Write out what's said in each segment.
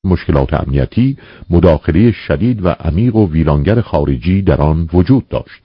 مشکلات امنیتی، مداخله شدید و عمیق و ویرانگر خارجی در آن وجود داشت.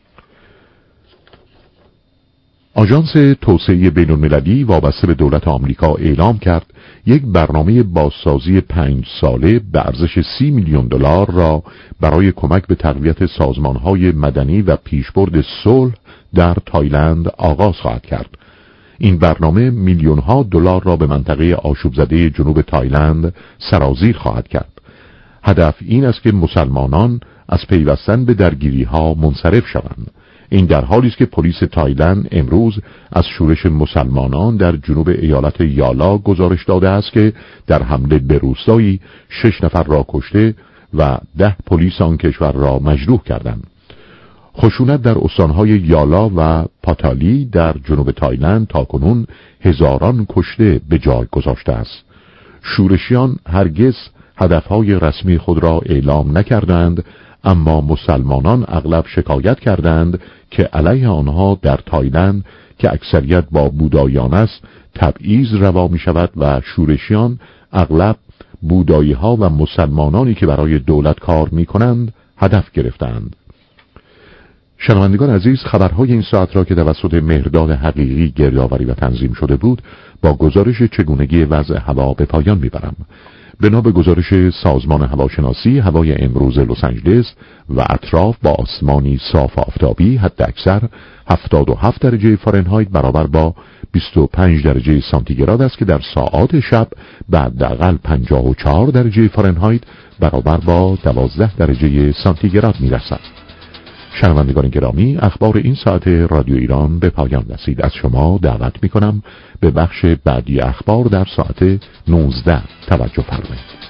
آژانس توسعه بین‌المللی وابسته به دولت آمریکا اعلام کرد یک برنامه بازسازی 5 ساله به ارزش 30 میلیون دلار را برای کمک به تقویت سازمان‌های مدنی و پیشبرد صلح در تایلند آغاز خواهد کرد. این برنامه میلیون‌ها دلار را به منطقه آشوب‌زده جنوب تایلند سرازیر خواهد کرد. هدف این است که مسلمانان از پیوستن به درگیری‌ها منصرف شوند. این در حالی است که پلیس تایلند امروز از شورش مسلمانان در جنوب ایالت یالا گزارش داده است که در حمله به روستایی 6 نفر را کشته و 10 پلیس آن کشور را مجروح کردند. خشونت در استانهای یالا و پاتالی در جنوب تایلند تاکنون هزاران کشته به جای گذاشته است. شورشیان هرگز هدفهای رسمی خود را اعلام نکردند، اما مسلمانان اغلب شکایت کردند که علیه آنها در تایلند که اکثریت با بودایان است تبعیض روا می شود و شورشیان اغلب بودایی ها و مسلمانانی که برای دولت کار می کنند هدف گرفتند. شنوندگان عزیز، خبرهای این ساعت را که توسط مهرداد حقیقی گردآوری و تنظیم شده بود با گزارش چگونگی وضع هوا به پایان میبرم. بنا به گزارش سازمان هواشناسی، هوای امروز لس آنجلس و اطراف با آسمانی صاف و آفتابی حداکثر 77 درجه فارنهایت برابر با 25 درجه سانتیگراد است که در ساعات شب به حداقل 54 درجه فارنهایت برابر با 12 درجه سانتیگراد میرسد. شنوندگان گرامی، اخبار این ساعت رادیو ایران به پایان رسید. از شما دعوت می‌کنم به بخش بعدی اخبار در ساعت 19 توجه فرمایید.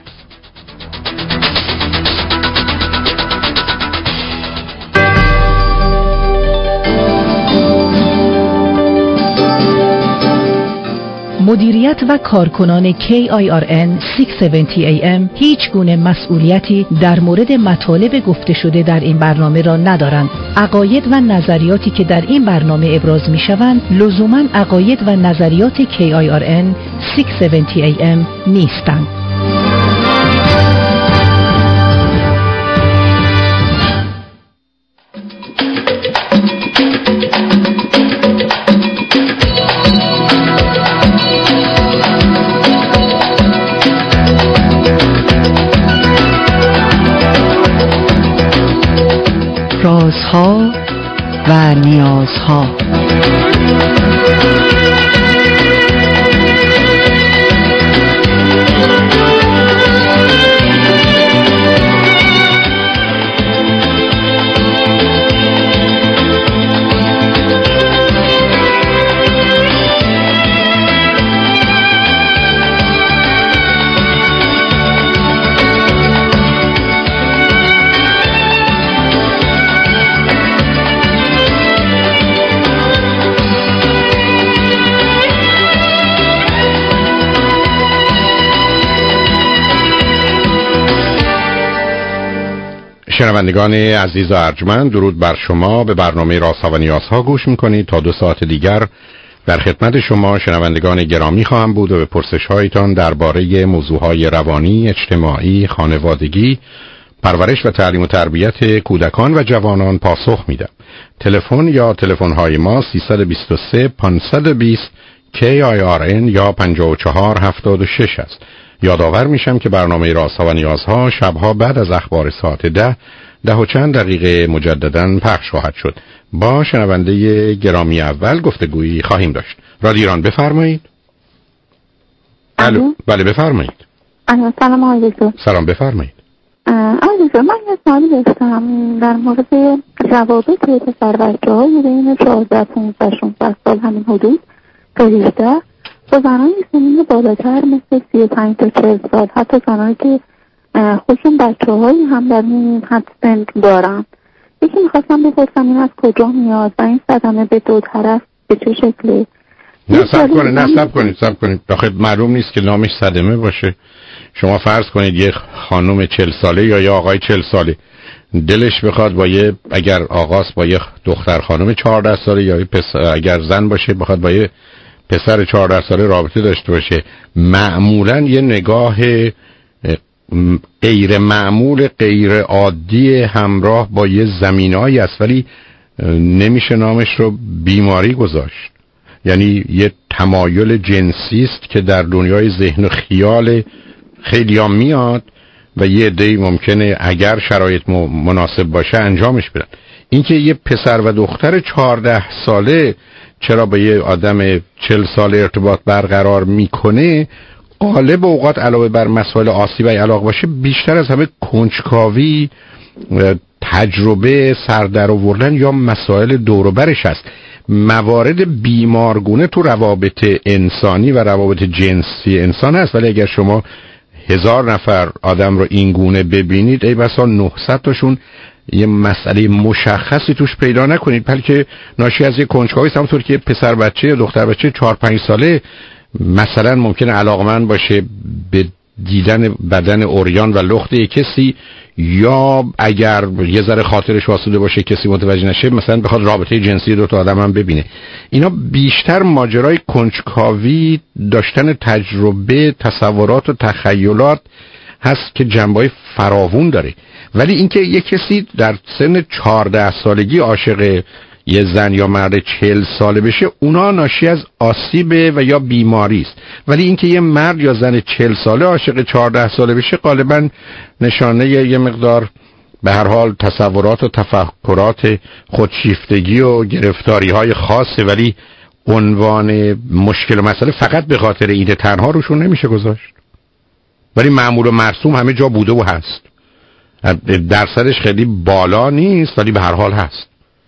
مدیریت و کارکنان KIRN 670 AM هیچ گونه مسئولیتی در مورد مطالب گفته شده در این برنامه را ندارند. عقاید و نظریاتی که در این برنامه ابراز می شوند لزوماً عقاید و نظریات KIRN 670 AM نیستند. رازها و نیازها. شنوندگان عزیز و ارجمند، درود بر شما. به برنامه رازها و نیازها گوش میکنید. تا 2 ساعت دیگر در خدمت شما شنوندگان گرامی خواهم بود و به پرسش هایتان درباره موضوعهای روانی، اجتماعی، خانوادگی، پرورش و تعلیم و تربیت کودکان و جوانان پاسخ میدم. تلفن یا تلفن های ما 323 520 KIRN یا 5476 است. یادآور میشم که برنامه رازها و نیازها شبها بعد از اخبار ساعت 10 و چند دقیقه مجدداً پخش خواهد شد. با شنونده گرامی اول گفتگویی خواهیم داشت. رادیو ایران بفرمایید. الو. بله بفرمایید. سلام آقای دکتر. سلام بفرمایید. آقای دکتر، من یه سوالی داشتم در مورد روابط پسر بچه‌های بین 14 15 16 سال همین حدود تا 18 با زنانی سنین بالاتر مثل 35 تا 40 سال، حتی زنانی که خودشون بچه‌هایی هم در این حد سن دارن. یکی می‌خواستم بپرسم این از کجا میاد و این صدمه به دو طرف به چه شکله؟ صبر کنید. آخه معلوم نیست که نامش صدمه باشه. شما فرض کنید یه خانم 40 ساله یا یه آقای 40 ساله دلش بخواد با یه، اگر آقاست با یه دختر خانم 14 ساله یا اگر زن باشه بخواد با یه پسر 14 ساله رابطه داشته باشه، معمولا یه نگاه غیر معمول، غیر عادی همراه با یه زمینه‌ای است، ولی نمیشه نامش رو بیماری گذاشت. یعنی یه تمایل جنسی است که در دنیای ذهن و خیال خیلی‌ها میاد و یه عده‌ای ممکنه اگر شرایط مناسب باشه انجامش بدن. اینکه یه پسر و دختر 14 ساله چرا با یه آدم 40 ساله ارتباط برقرار میکنه، غالب اوقات علاوه بر مسائل آسیب و علاقه باشه، بیشتر از همه کنجکاوی، تجربه، سردرآوردن یا مسائل دور و برش است. موارد بیمارگونه تو روابط انسانی و روابط جنسی انسان هست، ولی اگر شما 1000 نفر آدم رو این گونه ببینید، ای بسا 900 تاشون یه مسئله مشخصی توش پیدا نکنید، بلکه ناشی از یه کنجکاوی است. همونطور که پسر بچه یا دختر بچه 4-5 ساله مثلا ممکنه علاقمند باشه به دیدن بدن عریان و لخت یک کسی، یا اگر یه ذره خاطرش واسوده باشه کسی متوجه نشه مثلا بخواد رابطه جنسی دو تا آدم هم ببینه. اینا بیشتر ماجرای کنجکاوی، داشتن تجربه، تصورات و تخیلات هست که جنبه‌های فراوون داره. ولی اینکه یه کسی در سن 14 سالگی عاشق یه زن یا مرد 40 ساله بشه، اونا ناشی از آسیب و یا بیماری است. ولی اینکه یه مرد یا زن 40 ساله عاشق 14 ساله بشه غالبا نشانه یه مقدار به هر حال تصورات و تفکرات خودشیفتگی و گرفتاری‌های خاصه، ولی عنوان مشکل و مسئله فقط به خاطر ایده تنها روشون نمیشه گذاشت. ولی معمول و مرسوم همه جا بوده و هست. درصدش خیلی بالا نیست ولی به هر حال هست.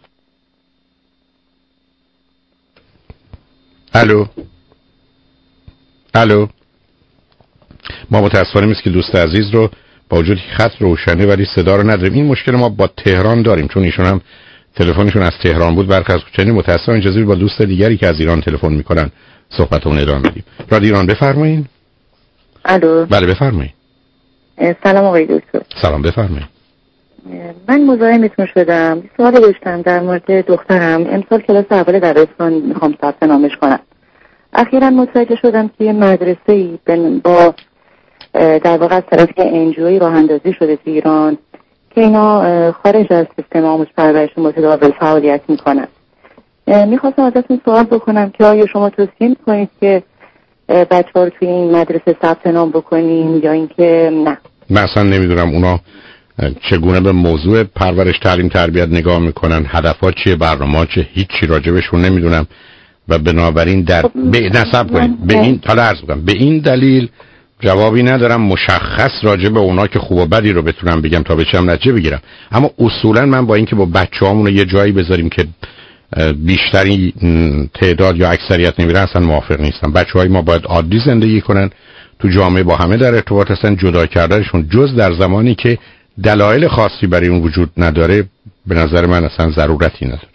الو ما متاسفانه است که دوست عزیز رو با وجود خط روشنه ولی صدا رو نداریم. این مشکل ما با تهران داریم، چون ایشون هم تلفنشون از تهران بود برخلاف چنین متاسفانه اجازه با دوست دیگری که از ایران تلفن میکنن صحبتمون ادامه بدیم. رادیو ایران بفرمایید. الو. بله بفرمایید. سلام آقای دکتر. سلام بفرمایید. من مزاحمتون شدم. سوال داشتم در مورد دخترم. امسال کلاس اول دبستان میخوام ثبت نامش کنم. اخیراً متوجه شدم که یه مدرسه‌ای با در واقع از طرف انجوی راه اندازی شده تو ایران که اینا خارج از سیستم آموزش پرورش متداول فعالیت میکنن. میخواستم ازتون سوال بکنم که آیا شما توصیه میکنید که بچه‌ها رو توی این مدرسه ثبت نام بکنیم یا اینکه نه؟ من اصلا نمیدونم اونا چگونه به موضوع پرورش، تعلیم، تربیت نگاه میکنن، هدفات چیه، برنامه‌ها چیه، هیچی راجبشون نمیدونم و بنابراین نصب کنید به این حالا عرض می‌کنم به این دلیل جوابی ندارم مشخص راجع به اونا که خوب و بدی رو بتونم بگم تا بچم نتیجه بگیرم. اما اصولا من با اینکه با بچه‌هامون رو یه جایی بذاریم که بیشتری تعداد یا اکثریت نمیرن اصلا موافق نیستم. بچه‌های ما باید عادی زندگی کنن، تو جامعه با همه در ارتباط هستن. جدا کردنشون جز در زمانی که دلایل خاصی برای اون وجود نداره به نظر من اصلا ضرورتی نداره.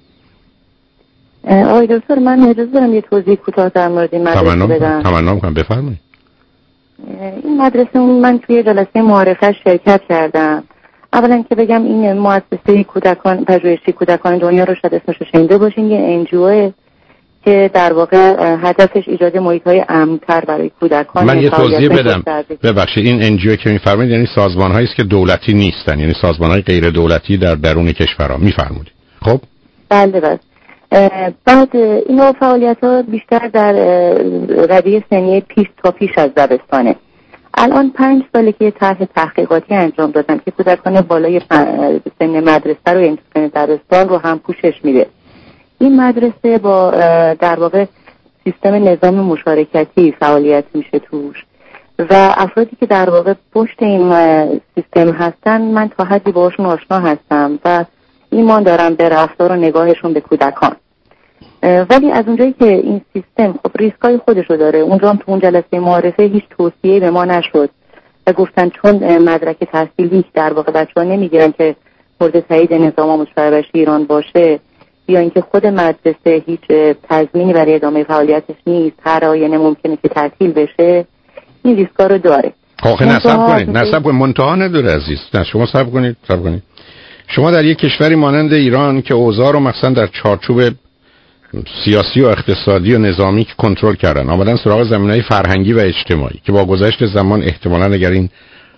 آقای دکتر من اجازه دارم یه توضیح کوتاه در مورد این مدرسه بدم؟ تمنا می‌کنم بفرمایید. این مدرسه من توی جلسه معارفه شرکت کردم. اولا که بگم این مؤسسه کودکان پژوهشی کودکان دنیا رو شاید اسمش رو شنیده باشین، یه انجیو که در واقع هدفش ایجاد محیط‌های امن‌تر برای کودکان. من یه توضیح بدم ببخشید. این انجیو که می‌فرمایید یعنی سازمان‌هایی است که دولتی نیستن، یعنی سازمان‌های غیر دولتی در درون کشورها می‌فرمایید. خب بله بله. بعد این فعالیت‌ها بیشتر در رده سنی پیش از دبستانه. الان 5 ساله که طرح تحقیقاتی انجام دادن که کودکان بالای سن مدرسه رو یعنی سن دبستان رو هم پوشش میده. این مدرسه با در واقع سیستم نظام مشارکتی فعالیت میشه توش و افرادی که در واقع پشت این سیستم هستن من تا حدی باشون آشنا هستم و ایمان دارم به رفتار و نگاهشون به کودکان. ولی از اونجایی که این سیستم خب ریسکای خودشو داره، اونجا هم تو اون جلسه معارفه هیچ توصیه به ما نشد و گفتن چون مدرک تحصیلی در واقع بچه‌ها نمیگیرن که مورد تایید نظام آموزش پرورش ایران باشه یا اینکه خود مدرسه هیچ تضمینی برای ادامه فعالیتش نیست، هر آینه ممکنه که تعطیل بشه، این ریسکا رو داره. آخه نصب کنید منتها نداره عزیز. نه شما صبر کنید. شما در یک کشوری مانند ایران که اوضاع رو مثلا در چارچوب سیاسی و اقتصادی و نظامی که کنترل کردن آمدن سراغ زمینه‌های فرهنگی و اجتماعی که با گذشت زمان احتمالاً اگر این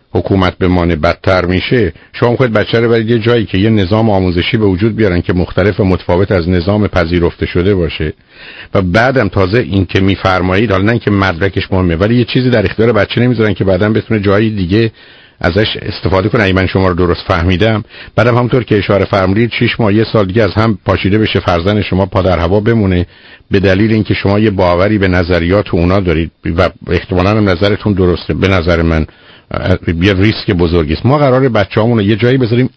حکومت بمانه بدتر میشه، شما خود بچه رو برید یه جایی که یه نظام آموزشی به وجود بیارن که مختلف و متفاوت از نظام پذیرفته شده باشه و بعدم تازه این که میفرمایید، حالا نه اینکه مدرکش مهمه، ولی یه چیزی در اختیار بچه نمیذارن که بعدم بتونه جایی دیگه ازش استفاده کنه. اگه من شما رو درست فهمیدم، بعدم همونطور که اشاره فرمودید 6 ماه 1 سال دیگه از هم پاشیده بشه، فرزند شما پا در هوا بمونه به دلیل اینکه شما یه باوری به نظریات اونا دارید و احتمالاً هم نظرتون درسته. به نظر من یه ریسک بزرگی است. ما قراره بچه‌هامون رو یه جایی بذاریم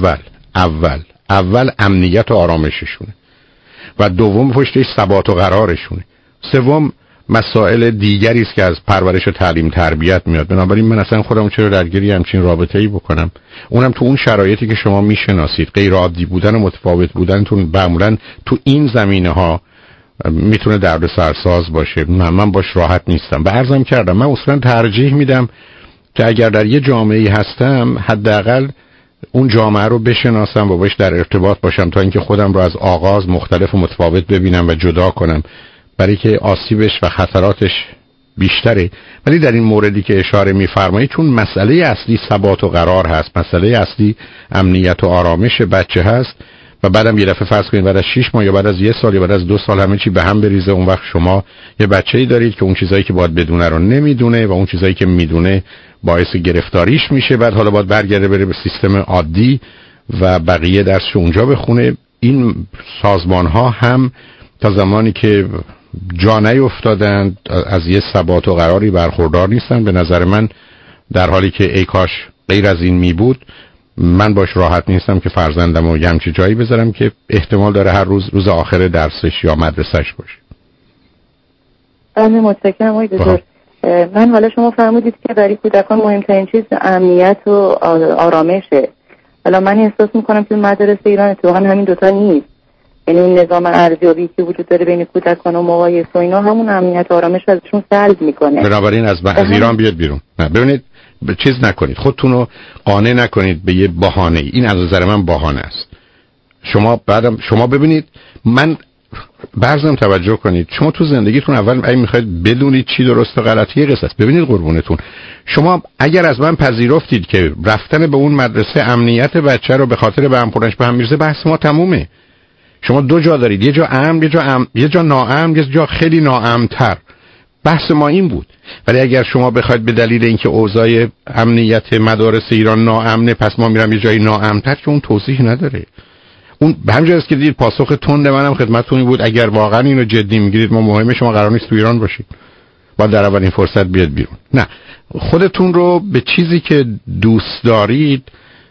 اول امنیت و آرامششونه و دوم پشتش ثبات و قرارشونه، سوم مسائل دیگری است که از پرورش و تعلیم تربیت میاد. بنابراین من اصلا خودم چرا درگیری همچین رابطه‌ای بکنم، اونم تو اون شرایطی که شما میشناسید. غیر عادی بودن و متفاوت بودنتون معمولا تو این زمینه‌ها میتونه دردسرساز باشه. من باش راحت نیستم. به عرضم کردم من اصلا ترجیح میدم که اگر در یه جامعه‌ای هستم حداقل اون جامعه رو بشناسم و باش در ارتباط باشم تا اینکه خودم رو از آغاز مختلف و متفاوت ببینم و جدا کنم، برای که آسیبش و خطراتش بیشتره. ولی در این موردی که اشاره می‌فرمایید، چون مسئله اصلی ثبات و قرار هست، مسئله اصلی امنیت و آرامش بچه هست و بعدم یه دفعه فرض کنید بعد از 6 ماه یا بعد از 1 سال یا بعد از 2 سال همه چی به هم بریزه، اون وقت شما یه بچه‌ای دارید که اون چیزایی که باید بدونه رو نمیدونه و اون چیزایی که میدونه باعث گرفتاریش میشه. بعد حالا باید برگرده بره به سیستم عادی و بقیه درسش اونجا بخونه. این سازمان‌ها هم تا زمانی که جا نیفتادند از یه ثبات و قراری برخوردار نیستن. به نظر من در حالی که ای کاش غیر از این می بود، من باش راحت نیستم که فرزندم رو یه همچی جایی بذارم که احتمال داره هر روز آخر درسش یا مدرسهش باشه. بله متشکرم آقای دکتر. من حالا شما فرمودید که برای کودکان مهمترین چیز امنیت و آرامشه. حالا من احساس میکنم که مدارس ایران اتفاقا همین دوتا نیست. یعنی اون نظام ارزیابی که وجود داره بین کودکان و مقایسه و اینا همون امنیت و آرامش ازشون سلب میکنه. بنابراین از ایران بیاد بیرون. نه ببینید چیز نکنید، خودتون رو قانع نکنید به یه بهانه. این از نظر من بهانه است. شما ببینید، من برزم توجه کنید، شما تو زندگیتون اول اگه میخواید بدونید چی درست و غلطه یه قصه است. ببینید قربونتون، شما اگر از من پذیرفتید که رفتن به اون مدرسه امنیت بچه رو به خاطر به هم پرنش به هم میرزه، بحث ما تمومه. شما دو جا دارید، یه جا امن، یه جا ناامن، یه جا خیلی ناامن‌تر. بحث ما این بود. ولی اگر شما بخواید به دلیل اینکه اوضاع امنیت مدارس ایران ناامنه پس ما میرم یه جایی ناامن‌تر، که اون توضیح نداره. اون به همین جاست که دید پاسخ تند منم خدمتتون بود اگر واقعا اینو جدی میگیرید ما مهمه شما قرار نیست تو ایران باشید، باید در اولین فرصت بیاد بیرون. نه، خودتون رو به چیزی که دوست دارید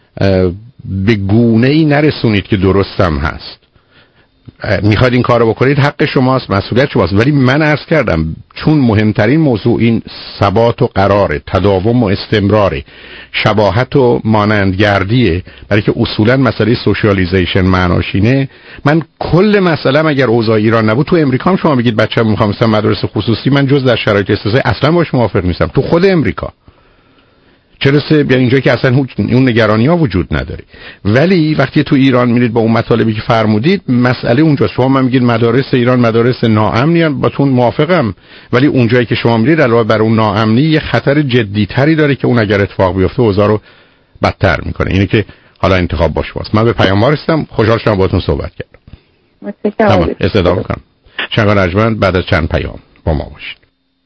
به گونه‌ای نرسونید که درستم هست. میخواید این کارو بکنید، حق شماست، مسئولیت شماست. ولی من عرض کردم چون مهمترین موضوع این ثبات و قراره، تداوم و استمراره، شباهت و مانندگردیه، برای که اصولا مسئله سوشیالیزیشن معناش اینه. من کل مسئله اگر اوضاع ایران نبود، تو امریکا هم شما بگید بچه‌م میخوام مثلا مدرسه خصوصی، من جز در شرایط استثنایی اصلا باش موافق نیستم. تو خود امریکا چرسه یعنی اینجا که اصلا اون نگرانی ها وجود نداره. ولی وقتی تو ایران میرید با اون مطالبی که فرمودید، مسئله اونجاست. شما من میگید مدارس ایران مدارس ناامنی، با تون موافقم، ولی اونجایی که شما میرید علاوه بر اون ناامنی یه خطر جدی تری داره که اون اگر اتفاق بیفته اوضاع رو بدتر میکنه. اینه که حالا انتخاب باش واسه من. به پیام رسیدم، خوشحال شدم باهاتون صحبت کردم. متشکرم. استفاده میکنم. شنگان رجمن بعد از چند پیام با ما باشید.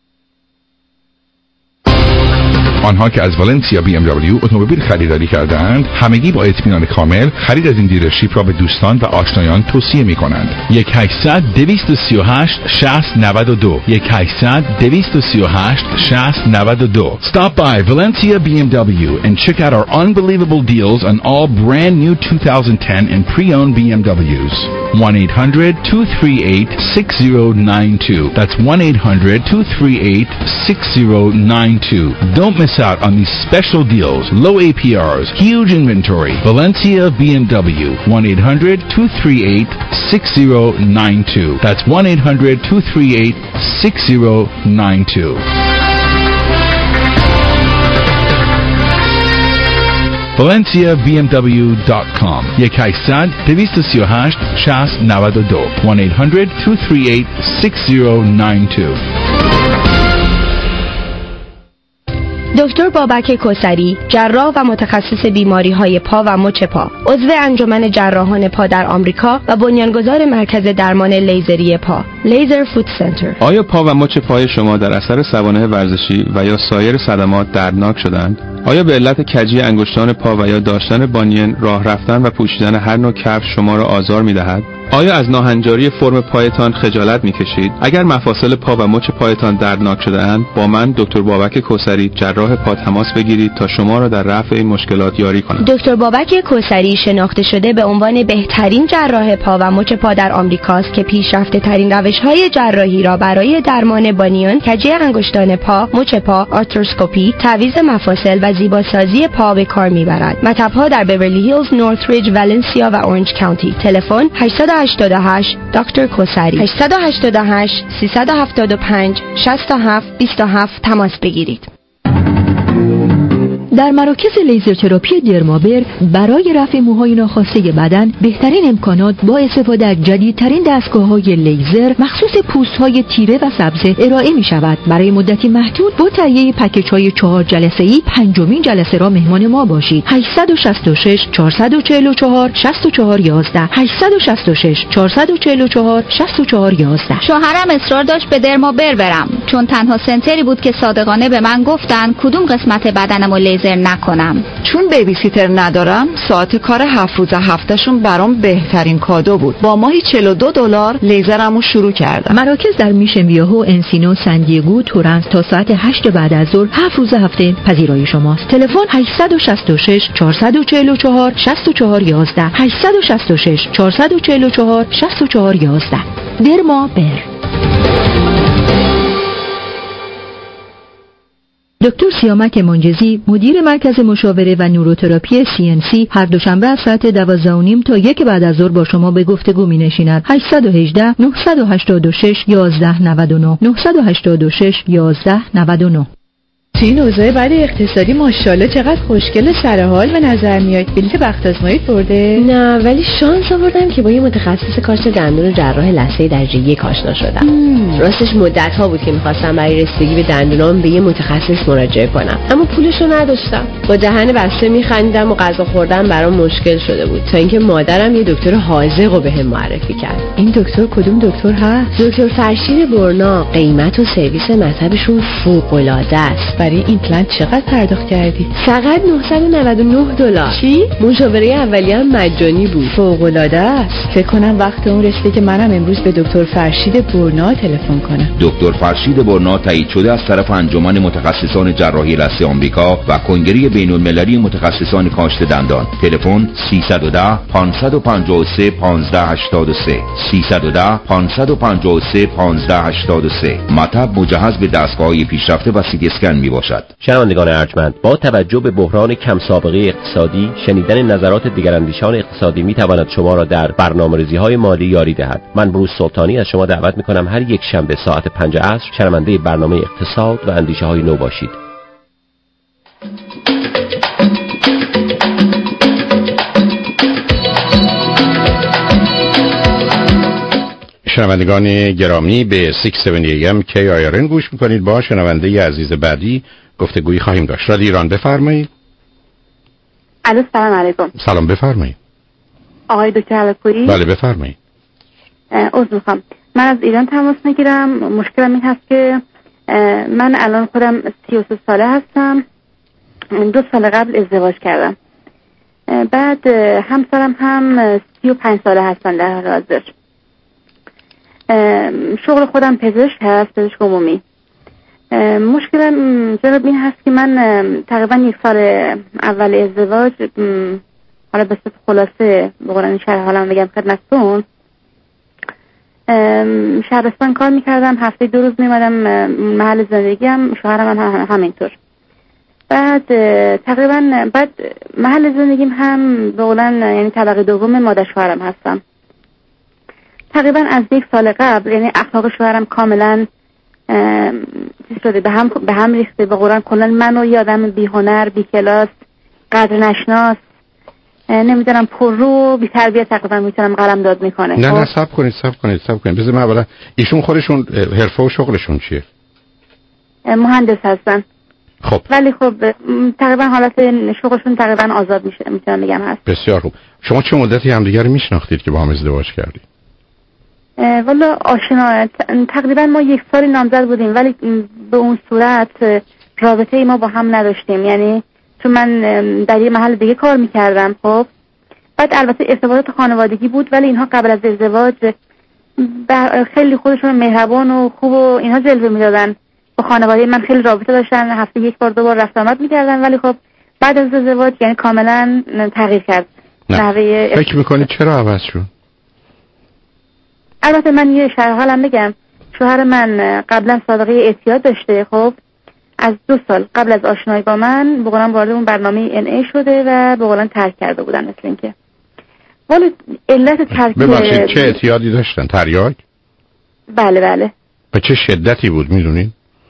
آنها که از والنسیا BMW اتومبیل خریداری کردند همگی با اطمینان کامل خرید از این دیلرشیپ را به دوستان و آشنایان توصیه می کنند. 1-800-238-6092 1-800-238-6092. Stop by Valencia BMW and check out our unbelievable deals on all brand new 2010 and pre-owned BMWs. 1-800-238-6092. That's 1-800-238-6092. Don't miss out on these special deals, low APRs, huge inventory. Valencia BMW, 1-800-238-6092. That's 1-800-238-6092. ValenciaBMW.com 1-800-238-6092. 1-800-238-6092. دکتر بابک کوثری، جراح و متخصص بیماری‌های پا و مچ پا، عضو انجمن جراحان پا در آمریکا و بنیانگذار مرکز درمان لیزری پا، لیزر فوت سنتر. آیا پا و مچ پای شما در اثر سوانح ورزشی و یا سایر صدمات دردناک شدند؟ آیا به علت کجی انگشتان پا و یا داشتن بانین، راه رفتن و پوشیدن هر نوع کفش شما را آزار می‌دهد؟ آیا از ناهنجاری فرم پایتان خجالت می‌کشید؟ اگر مفاصل پا و مچ پایتان دردناک شده‌اند، با من دکتر بابک کوثری، جراح پا تماس بگیرید تا شما را در رفع این مشکلات یاری کنم. دکتر بابک کوثری شناخته شده به عنوان بهترین جراح پا و مچ پا در آمریکاست که پیشرفته‌ترین روش‌های جراحی را برای درمان بانیون، کجی انگشتان پا، مچ پا، آرتروسکوپی، تعویض مفاصل و زیباسازی پا به کار می‌برد. مطب‌ها در بیورلی هیلز، نورثریج، والنسیا و اورنج کانتی. تلفن 888 دکتر کوثری 888 375 67 27 تماس بگیرید. در مراکز لیزرتراپی درمابر برای رفع موهای ناخواسته بدن بهترین امکانات با استفاده از جدیدترین دستگاه‌های لیزر مخصوص پوست‌های تیره و سبز ارائه می‌شود. برای مدتی محدود با تهیه پکیج‌های 4 جلسه‌ای پنجمین جلسه را مهمان ما باشید. 866 444 64 11 866 444 64 11. شوهرم اصرار داشت به درمابر برم چون تنها سنتری بود که صادقانه به من گفتن کدوم قسمت بدنمو لیزر نکنم. چون بیبی سیتر ندارم ساعت کار 7 روز هفتهشون برام بهترین کادو بود. با ماهی $42 لیزرمو شروع کردم. مراکز در میشن ویاهو، انسینو، سندیگو، تورنس تا ساعت 8 بعد از ظهر 7 روز هفته پذیرای شماست. تلفن 866 444 64 11 866 444 64 11. درمابر. دکتر سیامک منجزی، مدیر مرکز مشاوره و نوروتراپی CNC، هر دوشنبه از ساعت 12:30 تا 1 بعد از ظهر با شما به گفتگو می‌نشیند. 818 986 1199 986 1199. این اوضاع بعد اقتصادی ماشاءالله چقدر خوشگل سر حال به نظر میاد. بلیت بخت آزمایی برده؟ نه، ولی شانس آوردم که با یه متخصص کاشت دندون و جراح لثه درجه 1 آشنا شدم. راستش مدت ها بود که می‌خواستم برای رسیدگی به دندونام به یه متخصص مراجعه کنم، اما پولشو نداشتم. با دهن بسته می‌خندیدم و غذا خوردن برام مشکل شده بود تا اینکه مادرم یه دکتر حاذقو بهم معرفی کرد. این دکتر کدوم دکتر هست؟ دکتر فرشید برنا. قیمت و سرویس مطبشون فوق‌العاده است. برای ایمپلنت چقدر پرداخت کردی؟ فقط $999. چی؟ مشاوره اولیه هم مجانی بود. فوق‌العاده است. فکر کنم وقت اون رسیده که منم امروز به دکتر فرشید برنا تلفن کنم. دکتر فرشید برنا تایید شده از طرف انجمن متخصصان جراحی لثه آمریکا و کنگره بین‌المللی متخصصان کاشت دندان. تلفن 310 553 1583 310 553 1583. مطب مجهز به دستگاه‌های پیشرفته و سی تی اسکن میباشد. شنوندگان ارجمند، با توجه به بحران کم سابقه اقتصادی، شنیدن نظرات دیگراندیشان اقتصادی میتواند شما را در برنامه‌ریزی‌های مالی یاری دهد. من بروس سلطانی از شما دعوت میکنم هر یک شنبه ساعت 5 عصر شنونده برنامه اقتصاد و اندیشه‌های نو باشید. شنوندگان گرامی، به 670 AM KIRN گوش میکنید. با شنونده عزیز بعدی گفتگویی خواهیم داشت. رادیو ایران، بفرمایید. الو، سلام علیکم. سلام، بفرمایید. آقای دکتر علکویی؟ بله بفرمایید. عذر میخوام، من از ایران تماس میگیرم. مشکلم این هست که من الان خودم 33 ساله هستم. 2 سال قبل ازدواج کردم. بعد همسرم هم 35 ساله هستن در حال حاضر. شغل خودم پزشک هست، پزشک عمومی. مشکلم جناب این هست که من تقریبا 1 سال اول ازدواج، حالا به صورت خلاصه به قرآن شرح حالم بگم خدمتتون، شهرستان کار میکردم، هفته 2 روز میمدم محل زندگیم، شوهرم هم همینطور. بعد تقریبا بعد محل زندگیم هم به قولن یعنی طبقه دوم مادر شوهرم هستم. تقریبا از 1 سال قبل یعنی اخلاق شوهرم کاملا چیز شده، به هم ریخته. به قرآن کلا منو یه آدم بی هنر، بی کلاس، قدر نشناس، نمیدونم پررو، بی تربیت تقریبا میتونم قلم داد میکنه. نه صبر کنید. بذار من اولا ایشون خودشون حرفه و شغلشون چیه؟ مهندس هستن. خب ولی خب تقریبا حالت شغلشون تقریبا آزاد میشه، میتونم بگم هست. بسیار خوب. شما چه مدتی همدیگه رو میشناختید که با هم ازدواج کردید؟ والا آشنا تقریبا ما 1 سال نامزد بودیم، ولی به اون صورت رابطه ای ما با هم نداشتیم. یعنی چون من در یه محل دیگه کار میکردم، خب بعد البته ارتباطات خانوادگی بود، ولی اینها قبل از ازدواج خیلی خودشون مهربان و خوب و اینها جلوه میدادن. با خانواده من خیلی رابطه داشتن، هفته 1 بار 2 بار رفت آمد میکردن، ولی خب بعد از ازدواج یعنی کاملا تغییر کرد. فکر میکنید چرا عوض شد؟ البته من یه شرح حالم بگم. شوهر من قبلا سابقه اعتیاد داشته، خب از 2 سال قبل از آشنایی با من به قولن وارد اون برنامه NA شده و به قولن ترک کرده بودن. مثل اینکه ولی علت ترک ببخشید چه اعتیادی داشتن؟ تریاک؟ بله بله. به چه شدتی بود میدونین؟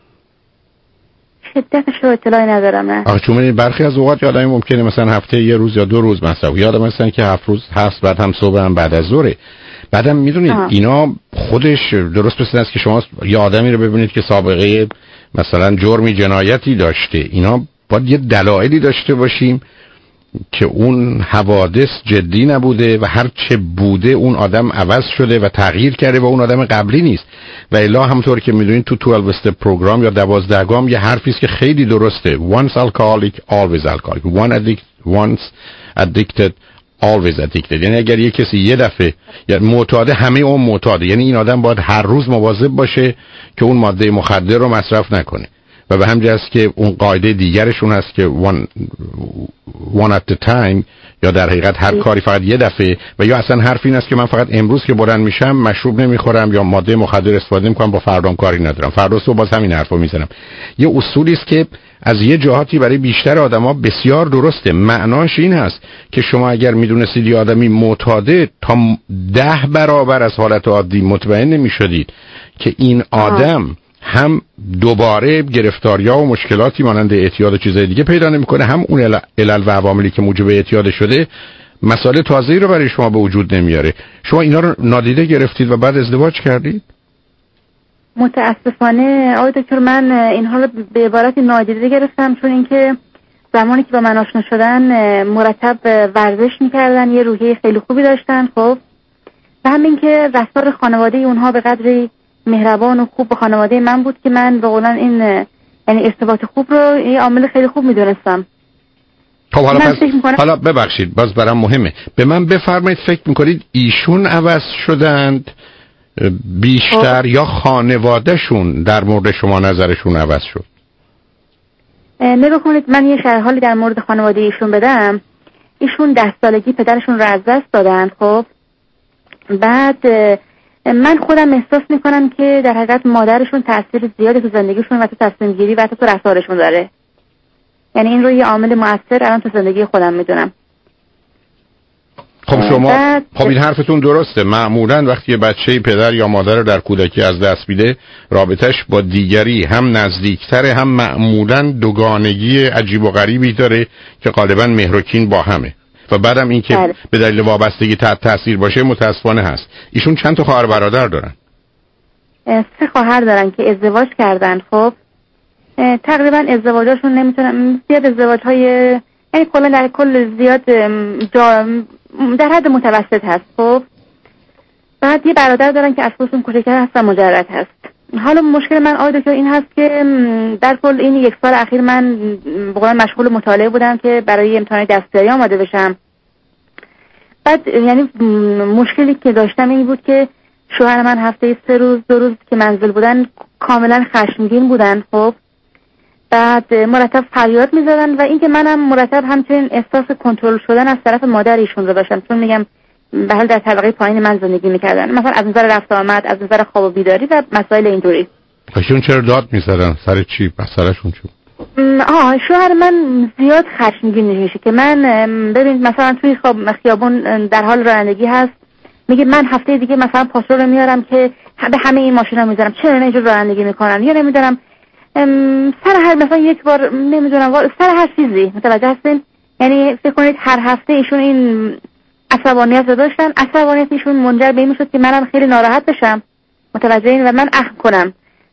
شدتش رو اطلاعی ندارم. نه آخه چون برخی از اوقات آدمی ممکنه مثلا هفته 1 روز یا 2 روز مصرف، یادم هستن که 7 روز هست، بعد هم صبح هم بعد از ظهر. بعدم میدونید اینا خودش درست مثل است که شما یه آدمی رو ببینید که سابقه مثلا جرمی جنایتی داشته، اینا باید یه دلایلی داشته باشیم که اون حوادث جدی نبوده و هر چه بوده اون آدم عوض شده و تغییر کرده و اون آدم قبلی نیست. و الا همونطور که میدونید تو 12 step پروگرام یا 12 گام یه حرفی است که خیلی درسته: once alcoholic always alcoholic, once addicted always addicted. یعنی اگر یه کسی یه دفعه یا معتاد، همه اون معتاده. یعنی این آدم باید هر روز مواظب باشه که اون ماده مخدر رو مصرف نکنه. و به همین جاست که اون قاعده دیگرشون هست که one at a time، یا در حقیقت هر کاری فقط یه دفعه، و یا اصلا حرف این است که من فقط امروز که بلند میشم مشروب نمیخورم یا ماده مخدر استفاده نمیکنم، با فردام کاری ندارم، فردا صبح باز همین حرفو میزنم. یه اصولی است که از یه جهاتی برای بیشتر آدما بسیار درسته. معناش این هست که شما اگر میدونستید یه آدمی معتاده، تا 10 برابر از حالت عادی مطمئن نمیشدید که این آدم هم دوباره گرفتاری‌ها و مشکلاتی مانند اعتیاد و چیزای دیگه پیدا نمی‌کنه، هم اون علل و عواملی که موجب اعتیاد شده مسائل تازه‌ای رو برای شما به وجود نمیاره. شما اینا رو نادیده گرفتید و بعد ازدواج کردید؟ متاسفانه آقای دکتر من اینها رو به عبارت نادیده گرفتم، چون اینکه زمانی که با من آشنا شدن مرتب ورزش می‌کردن، یه روحیه خیلی خوبی داشتن، خب و همین که رفتار خانواده اونها به قدری مهربان و خوب به خانواده من بود که من به قولن این یعنی ارتباط خوب رو یه عامل خیلی خوب میدونستم. خب حالا ببخشید باز برام مهمه، به من بفرمایید فکر میکنید ایشون عوض شدند بیشتر یا خانوادهشون در مورد شما نظرشون عوض شد؟ نگاه کنید من یه شرح حالی در مورد خانواده ایشون بدم. ایشون 10 سالگی پدرشون رو از دست دادن، خب بعد من خودم احساس میکنم که در حقیقت مادرشون تأثیر زیادی تو زندگیشون و تو تصمیم گیری و حتی تو رفتارشون داره. یعنی این رو یه عامل مؤثر الان تو زندگی خودم میدونم. خب شما خب این حرفتون درسته. معمولا وقتی یه بچه پدر یا مادر در کودکی از دست میده، رابطش با دیگری هم نزدیکتره، هم معمولا دوگانگی عجیب و غریبی داره که غالبا مهر و کین با همه. و بعدم این که به دلیل وابستگی تحت تاثیر باشه متاسفانه هست. ایشون چند تا خواهر برادر دارن؟ 3 خواهر دارن که ازدواج کردن. خب تقریبا ازدواجاشون نمیتونن زیاد ازدواجهای، یعنی کلا در کل زیاد در حد متوسط هست. خب بعد یه برادر دارن که از خودشون کوچکتر هست و مجرد هست. حالا مشکل من آقای دکتر این هست که در کل این 1 سال اخیر من بقیه مشغول مطالعه بودم که برای امتحان دستیاری آماده بشم. بعد یعنی مشکلی که داشتم این بود که شوهر من هفته 3 روز 2 روز که منزل بودن کاملا خشمگین بودن. خب بعد مرتب فریاد می‌زدن و اینکه منم مرتب همچنین احساس کنترل شدن از طرف مادر ایشون رو داشتم، چون میگم به حال در طبقه پایین من زندگی می‌کردن، مثلا از نظر رفت آمد، از نظر خواب و بیداری و مسائل اینطوری. ایشون چرا داد می‌زدن؟ سر چی؟ مسئله‌شون چی؟ شوهر من زیاد خشمگین میشه که من ببین مثلا توی خیابون در حال رانندگی هست، میگه من هفته دیگه مثلا پاسور رو میارم که به همه این ماشینا میذارم، چرا اینجور رانندگی میکنن، یا نمیدونم سر هر مثلا 1 بار نمیدونم سر هر چیزی. متوجه هستین؟ یعنی فکر کنید هر هفته ایشون این عصبانیت رو داشتن. عصبانیت ایشون منجر به این میشد که منم خیلی ناراحت بشم، متوجه این، و من اخم کنم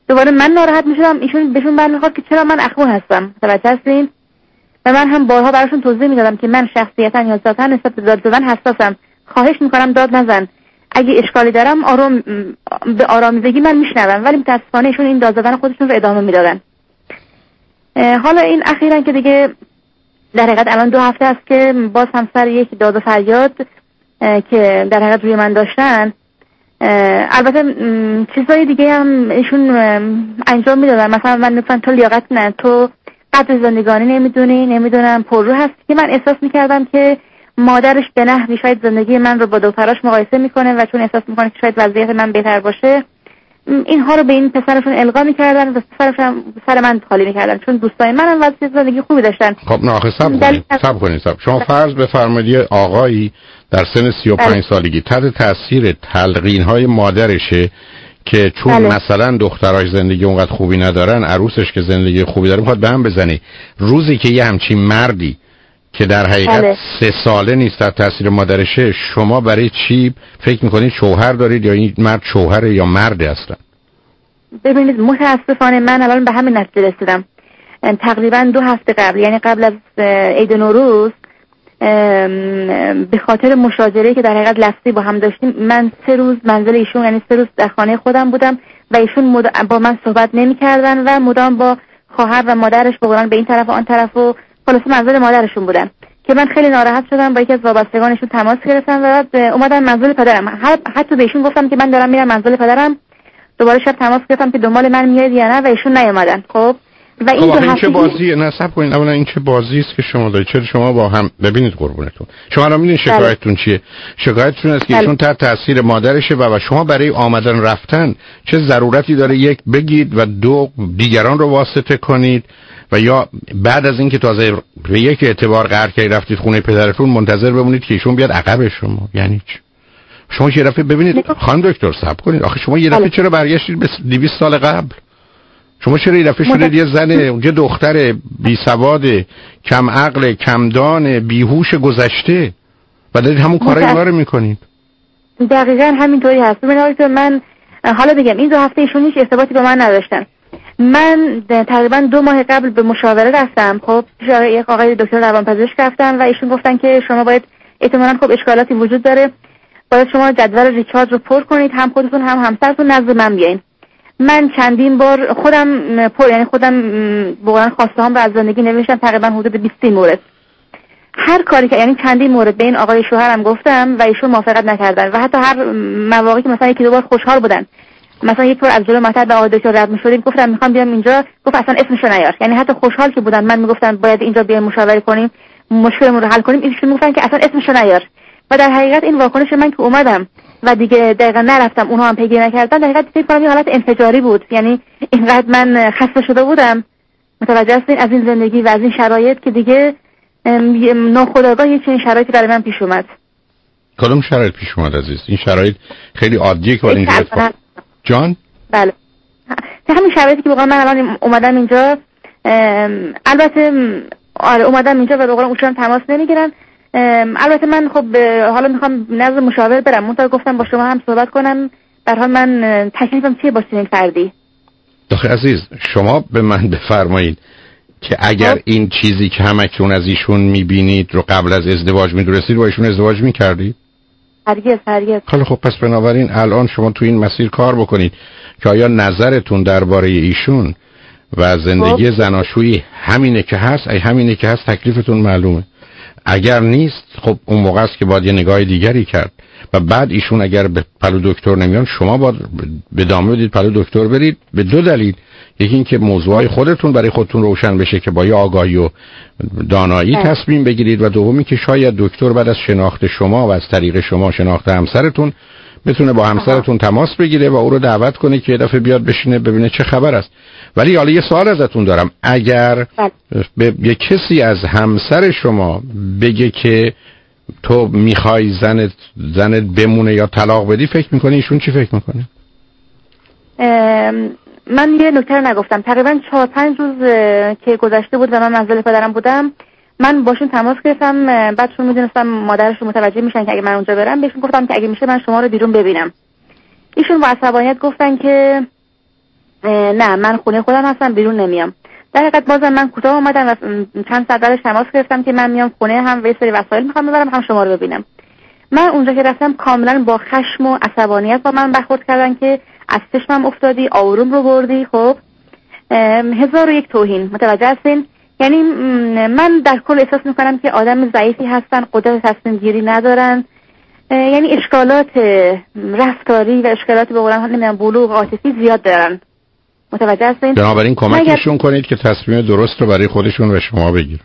دوباره من ناراحت میشدم، ایشون بهشون برمیخورد که چرا من اخون هستم، متوجه هستین؟ و من هم بارها براشون توضیح میدادم که من شخصیتا یا ذاتا نسبت به داد زدن حساسم، خواهش میکنم داد نزن، اگه اشکالی دارم به آرامیزگی من میشنوم، ولی متاسفانه ایشون این داد زدن خودشون رو ادامه میدادن. حالا این اخیراً که دیگه در حقیقت الان 2 هفته است که باز هم سر یک داد و فریاد که در حقیقت روی من داشتن، البته چیزای دیگه هم ایشون انجام میدادن، مثلا من میگفتن تو لیاقت نه، تو قدر زندگانی نمیدونی، نمیدونم پررو هستی، که من احساس میکردم که مادرش به نحوی شاید زندگی من رو با دختراش مقایسه میکنه و چون احساس میکنه که شاید وضعیت من بهتر باشه اینها رو به این پسرشون القا میکردن و پسرشون سر من خالی میکردن، چون دوستای منم وضعیت زندگی خوبی داشتن. خب نه آخه صبر کنید. شما فرض بفرمایید آقایی در سن 35 سالگی تحت تاثیر تلقین‌های مادرشه که چون مثلا دختراش زندگی اونقدر خوبی ندارن، عروسش که زندگی خوبی داره میخواد به هم بزنه. روزی که یه همچین مردی که در حقیقت 3 ساله نیست تحت تاثیر مادرشه، شما برای چی فکر میکنید شوهر دارید یا این مرد شوهره یا مرد هستن؟ ببینید متاسفانه من الان به همین نتیجه رسیدم. تقریبا 2 هفته قبل، یعنی قبل از عید نوروز، به خاطر مشاجره که در حقیقت لفظی با هم داشتیم، من 3 روز منزل ایشون، یعنی 3 روز در خانه خودم بودم و ایشون با من صحبت نمی کردن و مدام با خواهر و مادرش بقولن به این طرف و آن طرف و خلاص منزل مادرشون بودن که من خیلی ناراحت شدم. با یکی از وابستگانشون تماس گرفتم و اومدم منزل پدرم. حتی به ایشون گفتم که من دارم میرم منزل پدرم. دوباره شب تماس گرفتم که دنبال من میاد یا نه و ایشون نیومدن. خب و این دو هفته چه بازی نصب کنین. اولا این چه بازی است که شما دارید؟ چرا شما با هم ببینید قربونتون، شما الان میدونید شکایتتون چیه؟ شکایتتون است که ایشون تحت تاثیر مادرشه و شما برای آمدن رفتن چه ضرورتی داره؟ 1 بگید و 2 دیگران رو واسطه کنید و یا بعد از اینکه تازه به یک اعتبار قرار کردید رفتید خونه پدرتون منتظر بمونید که ایشون بیاد عقب شما. یعنی چی؟ شما یه دفعه ببینید خانم دکتر صبر کنید. آخه شما یه دفعه چرا برگشتید به 200 سال قبل؟ شما چرا یه دفعه شدید یه زن، یه دختر بی سواد، کم عقل، کم دان، بیهوش گذشته و دارید همون کارا اینا رو میکنید؟ دقیقاً همینطوری هست. ببینید من حالا بگم این 2 هفته ایشون هیچ ارتباطی با من نداشتن. من تقریبا 2 ماه قبل به مشاوره رفتم. خب یک آقای دکتر روانپزشک رفتم و ایشون گفتن که شما باید احتمالاً خب اشکالاتی وجود داره، باید شما جدول ریچارد رو پر کنید، هم خودتون هم همسرتون نزد من بیاین. من چندین بار خودم واقعا خواسته هم رو از زندگی نوشتم، تقریبا حدود 20 مورد. هر کاری که یعنی چندین مورد به این آقای شوهرم گفتم و ایشون موافقت نکردن و حتی هر مواقعی که مثلا 1-2 بار خوشحال بودن، مثلا یک بار از جلوی مطب به آقای دکتر رد می‌شدیم گفتم میخوام بیام اینجا، گفت اصلا اسمشو نیار. یعنی حتی خوشحال که بودن من میگفتم باید اینجا بیایم مشاوره کنیم، مشکلمون رو حل کنیم، ایشون میگفتن که اصلا اسمشو نیار. و در حقیقت این واکنش من که اومدم و دیگه دقیقاً نرفتم، اونها هم پیگیری نکردن، در حقیقت فکر کنم این حالت انفجاری بود. یعنی اینقدر من خسته شده بودم، متوجه هستین، از این زندگی و از این شرایط که دیگه ناخودآگاه یه چنین شرایطی برای من پیش اومد. کدوم شرایط پیش اومد عزیز؟ این شرایط خیلی عادیه که اینجا جان؟ بله. همین شرایطی که واقعا من الان اومدم اینجا، البته آره اومدم اینجا و واقعا اوشون تماس نمیگیرن. البته من خب حالا میخوام نظر مشاور برم، منتها گفتم با شما هم صحبت کنم، در حال من تکلیفم چیه با چنین فردی. داخل عزیز شما به من بفرمایید که اگر این چیزی که همکنون از ایشون میبینید رو قبل از ازدواج میدونستید با ایشون ازدواج میکردید؟ هرگز. خیلی خب، پس بنابراین الان شما تو این مسیر کار بکنید که آیا نظرتون درباره ایشون و زندگی زناشویی همینه که هست؟ همینه که هست تکلیفتون معلومه. اگر نیست خب اون موقع است که باید یه نگاه دیگری کرد و بعد ایشون اگر به پلو دکتر نمیان شما باید به دامه بدید پلو دکتر برید، به 2 دلیل. یکی این که موضوعای خودتون برای خودتون روشن بشه که با یه آگاهی و دانایی تصمیم بگیرید و دومی که شاید دکتر بعد از شناخت شما و از طریق شما شناخت همسرتون بتونه با همسرتون تماس بگیره و او رو دعوت کنه که یه دفعه بیاد بشینه ببینه چه خبر است. ولی حالا یه سوال ازتون دارم، اگر به یه کسی از همسر شما بگه که تو میخوای زنت بمونه یا طلاق بدی، فکر میکنی ایشون چی فکر میکنه؟ من یه نکته رو نگفتم. تقریبا 4-5 روز که گذشته بود و من منزل پدرم بودم، من باشون تماس گرفتم، بعدشون میدونستم مادرشون متوجه میشن که اگه من اونجا برم، بهشون گفتم که اگه میشه من شما رو بیرون ببینم. ایشون با عصبانیت گفتن که نه، من خونه خودم هستم، بیرون نمیام. در حقیقت بازم من کوتاه اومدم و چند ساعت بعدش تماس گرفتم که من میام خونه، هم یه سری وسایل میخوام ببرم، هم شما رو ببینم. من اونجا که رفتم کاملا با خشم و عصبانیت با من برخورد کردن که از چشمم افتادی، آروم رو بردی. خب 1001 توهین، متوجه هستین؟ یعنی من در کل احساس میکنم که آدم ضعیفی هستن، قدرت تصمیم گیری ندارن، یعنی اشکالات رفتاری و اشکالات به قولن نمیدونم بلوغ عاطفی زیاد دارن. متوجه هستین؟ بنابراین کمکشون کنید که تصمیم درست رو برای خودشون و شما بگیرن.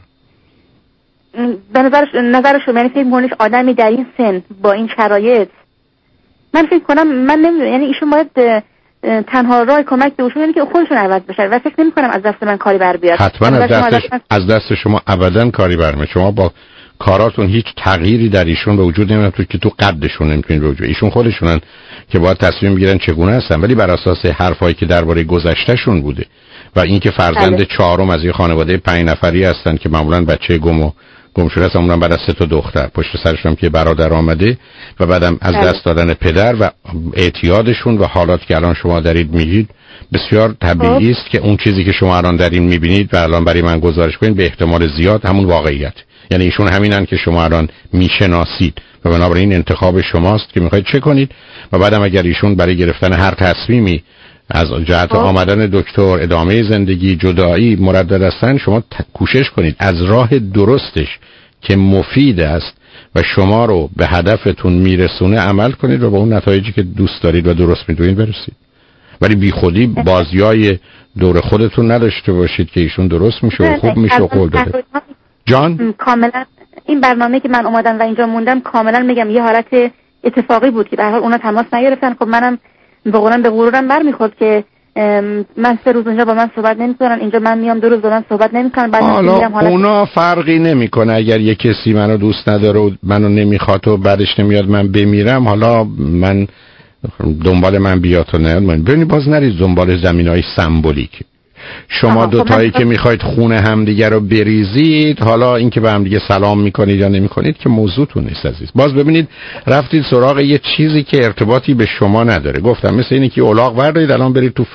به نظر شما یعنی فکر می‌کنید آدمی در این سن با این شرایط، من فکر کنم من نمیدونم، یعنی ایشون باید تنها راه کمک به ایشون یعنی که خودشون عوض بشن و فکر نمی‌کنم از دست من کاری بر بیاد. حتما از دست شما ابداً کاری برمیاد. شما با کاراتون هیچ تغییری در ایشون به وجود نمیاد که تو قدشون نمیتونید به وجود. ایشون خودشونن که باید تصمیم بگیرن چگونه هستن، ولی بر اساس حرفایی که درباره گذشتهشون بوده و اینکه فرزند چهارم از یه خانواده 5 نفری هستن که معمولاً بچه گم شده است، معمولاً بعد از 3 تا دختر پشت سرشون که برادر آمده و بعدم از دست دادن پدر و اعتیادشون و حالات که الان شما دارید میگید، بسیار طبیعی است که اون چیزی که شما الان دارین میبینید و الان برای من گزارش کنید به احتمال زیاد همون واقعیت. یعنی ایشون همینن که شما الان میشناسید و بنابراین انتخاب شماست که میخواید چه کنید و بعدم اگر ایشون برای گرفتن هر تصمیمی از جهت آمدن دکتر، ادامه زندگی، جدایی مردد هستن، شما کوشش کنید از راه درستش که مفید است و شما رو به هدفتون میرسونه عمل کنید و به اون نتایجی که دوست دارید و درست میدونید برسید. ولی بی خودی بازیای دور خودتون نداشته باشید که ایشون درست میشه و خوب میشه و قول داده. جان کاملا این برنامه که من اومدم و اینجا موندم کاملا میگم یه حالت اتفاقی بود که به هر حال اونا تماس نگرفتن. خب منم به غرورم برمیخورد که من 3 روز اونجا با من صحبت نمیکنن، اینجا من میام 2 روز با من صحبت نمیکنن. بعد اونا فرقی نمیکنه. اگر یه کسی منو دوست نداره و منو نمیخواد و بعدش نمیاد من بمیرم، حالا من دنبال من بیاد و نیاد، من ببینید باز نرید دنبال زمینای سمبولیک. شما دوتایی که میخواید خونه همدیگه رو بریزید، حالا اینکه به همدیگه سلام میکنید یا نمیکنید که موضوعتون نیست عزیز. باز ببینید رفتید سراغ یه چیزی که ارتباطی به شما نداره. گفتم مثل اینه که الاغ بردارید الان برید تو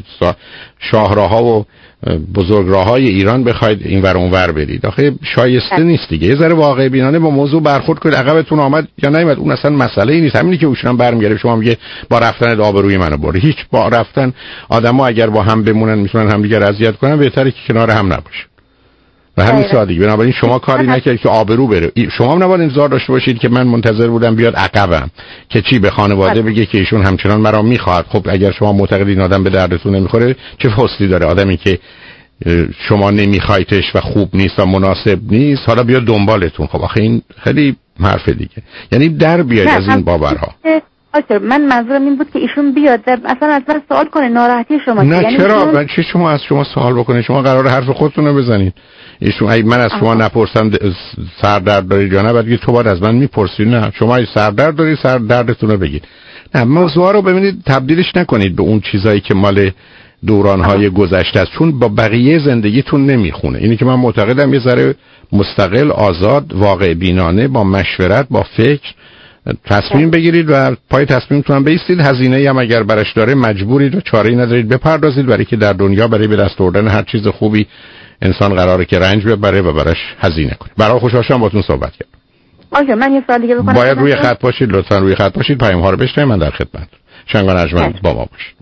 شاهراها و بزرگراهای ایران بخواید این ور اون ور برید. آخه شایسته نیست دیگه. یه ذره واقع بینانه با موضوع برخورد کنید. عقبتون آمد یا نیامد اون اصلا مسئله ای نیست. همینی که اوشون برمیگره شما میگه با رفتن آبروی منو برد. هیچ با رفتن آدما اگر با هم بمونن میتونن همدیگه رو اذیت کنن، بهتره که کنار هم نباشن. و همین سادگی. بنابراین شما کاری نکردید که آبرو بره. شما هم نباید انتظار داشته باشید که من منتظر بودم بیاد عقبم که چی به خانواده بگه که ایشون همچنان مرا میخواد. خب اگر شما معتقدین آدم به دردتون نمیخوره، چه فصلی داره؟ آدمی که شما نمیخوایتش و خوب نیست و مناسب نیست حالا بیاد دنبالتون. خب آخه این خیلی حرف دیگه. یعنی در بیاید از این باورها. من منظورم این بود که ایشون بیاد اصلا از من سوال کنه ناراحتی شما. نه یعنی چرا؟ چه شما از شما سوال بکنه؟ شما قراره حرف خودتون رو بزنید. ایشون من از شما نپرسم سردرد دارید یا نه، بعد تو باید از من میپرسید. نه شما سردرد دارید، سردردتون رو بگید. نه موضوع رو ببینید تبدیلش نکنید به اون چیزایی که مال دورانهای گذشته است، چون با بقیه زندگیتون نمیخونه. اینی که من معتقدم یه ذره مستقل، آزاد، واقع بینانه، با مشورت، با فکر تصمیم بگیرید و پای تصمیمتون هم بایستید. هزینه‌ای هم اگر براش داره مجبورید و چاره‌ای ندارید بپردازید، برای که در دنیا برای به دست آوردن هر چیز خوبی انسان قراره که رنج ببره و براش هزینه کنه. برای خوشحال شدم باهاتون صحبت کردم. آقا من یه سوال دیگه بکنم. باید روی خط باشید، لطفاً روی خط باشید، پیام‌ها رو بشنوید. من در خدمت. شنگان ارجمند با ما باشید.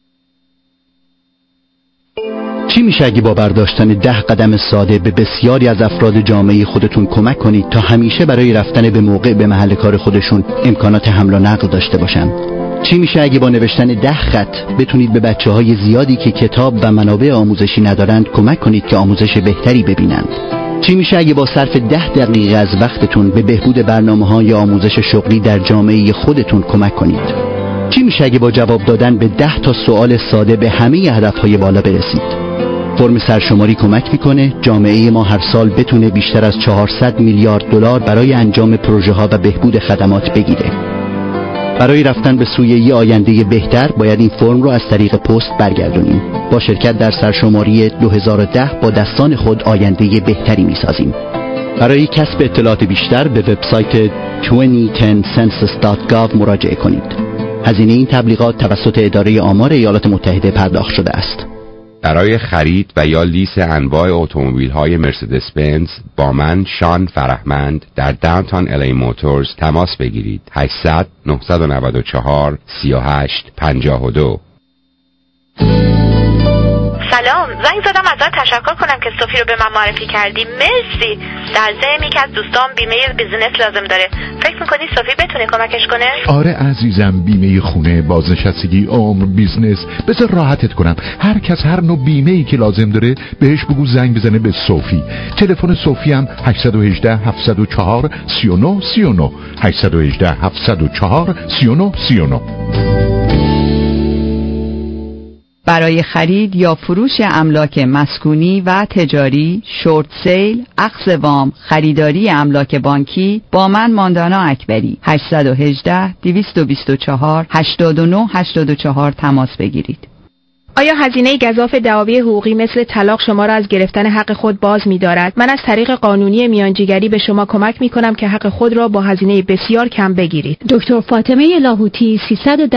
چی میشه اگه با برداشتن 10 قدم ساده به بسیاری از افراد جامعه خودتون کمک کنید تا همیشه برای رفتن به موقع به محل کار خودشون امکانات حمل و نقل داشته باشن؟ چی میشه اگه با نوشتن 10 خط بتونید به بچه‌های زیادی که کتاب و منابع آموزشی ندارند کمک کنید که آموزش بهتری ببینند؟ چی میشه اگه با صرف 10 دقیقه از وقتتون به بهبود برنامه‌های آموزش شغلی در جامعه خودتون کمک کنید؟ چی میشه اگه با جواب دادن به 10 تا سوال ساده به همه هدفهای بالا برسید؟ فرم سرشماری کمک میکنه جامعه ما هر سال بتونه بیشتر از 400 میلیارد دلار برای انجام پروژه ها و بهبود خدمات بگیره. برای رفتن به سوی یه آینده بهتر باید این فرم رو از طریق پست برگردونیم. با شرکت در سرشماری 2010 با دستان خود آینده بهتری میسازیم. برای کسب اطلاعات بیشتر به وبسایت 2010census.gov مراجعه کنید. هزینه این تبلیغات توسط اداره آمار ایالات متحده پرداخت شده است. برای خرید و یا لیز انواع اتومبیل‌های مرسدس بنز با من شان فرهمند در داونتاون الی موتورز تماس بگیرید. 800 994 38 52. سلام، زنگ زدم ازت تشکر کنم که صوفی رو به من معرفی کردی. مرسی. در ضمن یکی از دوستان بیمه بیزینس لازم داره. فکر می‌کنی صوفی بتونه کمکش کنه؟ آره عزیزم، بیمه خونه، بازنشستگی، عمر، بیزنس. بذار راحتت کنم. هر کس هر نوع بیمه‌ای که لازم داره بهش بگو زنگ بزنه به صوفی. تلفن صوفی هم 818 704 39 39 818 704 39 39. برای خرید یا فروش املاک مسکونی و تجاری، شورت سیل، اخذ وام، خریداری املاک بانکی با من ماندانا اکبری. 818 224 89 84 تماس بگیرید. آیا هزینه گزاف دعاوی حقوقی مثل طلاق شما را از گرفتن حق خود باز می‌دارد؟ من از طریق قانونی میانجیگری به شما کمک می‌کنم که حق خود را با هزینه بسیار کم بگیرید. دکتر فاطمه لاهوتی 310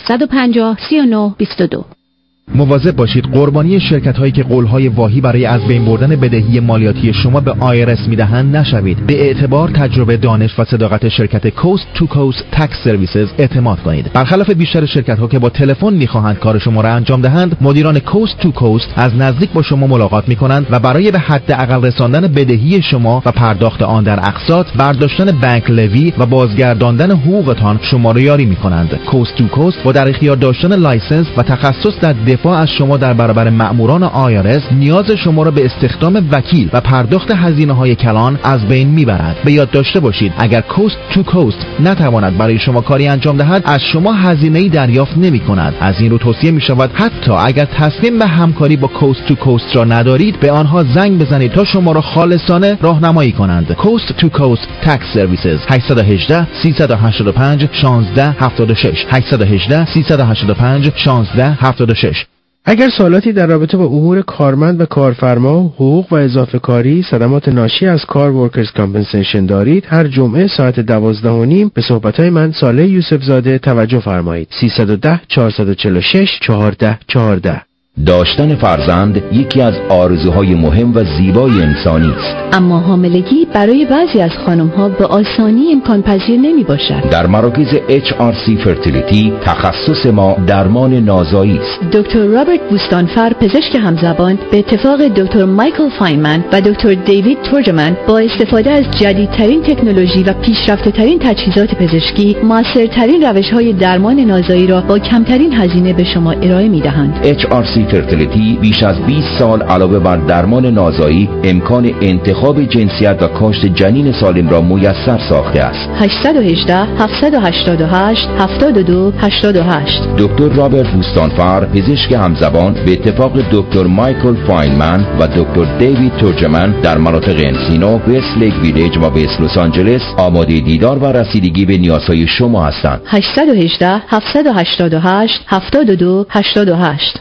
850 39 22. مواظب باشید قربانی شرکت‌هایی که قول‌های واهی برای از بین بردن بدهی مالیاتی شما به IRS میدهند نشوید. به اعتبار، تجربه، دانش و صداقت شرکت Coast to Coast Tax Services اعتماد کنید. برخلاف بیشتر شرکت‌ها که با تلفن می‌خواهند کار شما را انجام دهند، مدیران Coast to Coast از نزدیک با شما ملاقات می‌کنند و برای به حداقل رساندن بدهی شما و پرداخت آن در اقساط، برداشتن بانک لوی و بازگرداندن حقوقتان شما را یاری می‌کنند. Coast to Coast با در اختیار داشتن لایسنس و تخصص در دفاع از شما در برابر مأموران IRS نیاز شما را به استخدام وکیل و پرداخت هزینه‌های کلان از بین میبرد. به یاد داشته باشید اگر Coast to Coast نتواند برای شما کاری انجام دهد، از شما هزینه‌ای دریافت نمی‌کند. از این رو توصیه می‌شود حتی اگر تصمیم به همکاری با Coast to Coast را ندارید، به آنها زنگ بزنید تا شما را خالصانه راهنمایی کنند. Coast to Coast Tax Services 818 385 16 76 818 385 16 76. اگر سوالاتی در رابطه با امور کارمند و کارفرما، حقوق و اضافه کاری، صدمات ناشی از کار ورکرز کامپنسیشن دارید، هر جمعه ساعت 12:30 به صحبت‌های من صالح یوسف زاده توجه فرمایید. 310 446 14 14. داشتن فرزند یکی از آرزوهای مهم و زیبای انسانی است. اما حاملگی برای بعضی از خانم‌ها به آسانی امکان پذیر نمی باشد. در مراکز HRC فرتیلیتی تخصص ما درمان نازایی است. دکتر رابرت بوستانفر پزشک همزبان به اتفاق دکتر مایکل فاینمن و دکتر دیوید تورجمن با استفاده از جدیدترین تکنولوژی و پیشرفته‌ترین تجهیزات پزشکی، موثرترین روش‌های درمان نازایی را با کمترین هزینه به شما ارائه می‌دهند. HRC فرتیلیتی بیش از 20 سال علاوه بر درمان نازایی امکان انتخاب جنسیت و کاشت جنین سالم را میسر ساخته است. 818 788 72 88. دکتر رابرت بوستانفر پزشک همزبان به اتفاق دکتر مایکل فاینمن و دکتر دیوید تورجمن در مناطق انسینو، وست لیک ویلیج و وست لس آنجلس آماده دیدار و رسیدگی به نیازهای شما هستند. 818 788 72 88.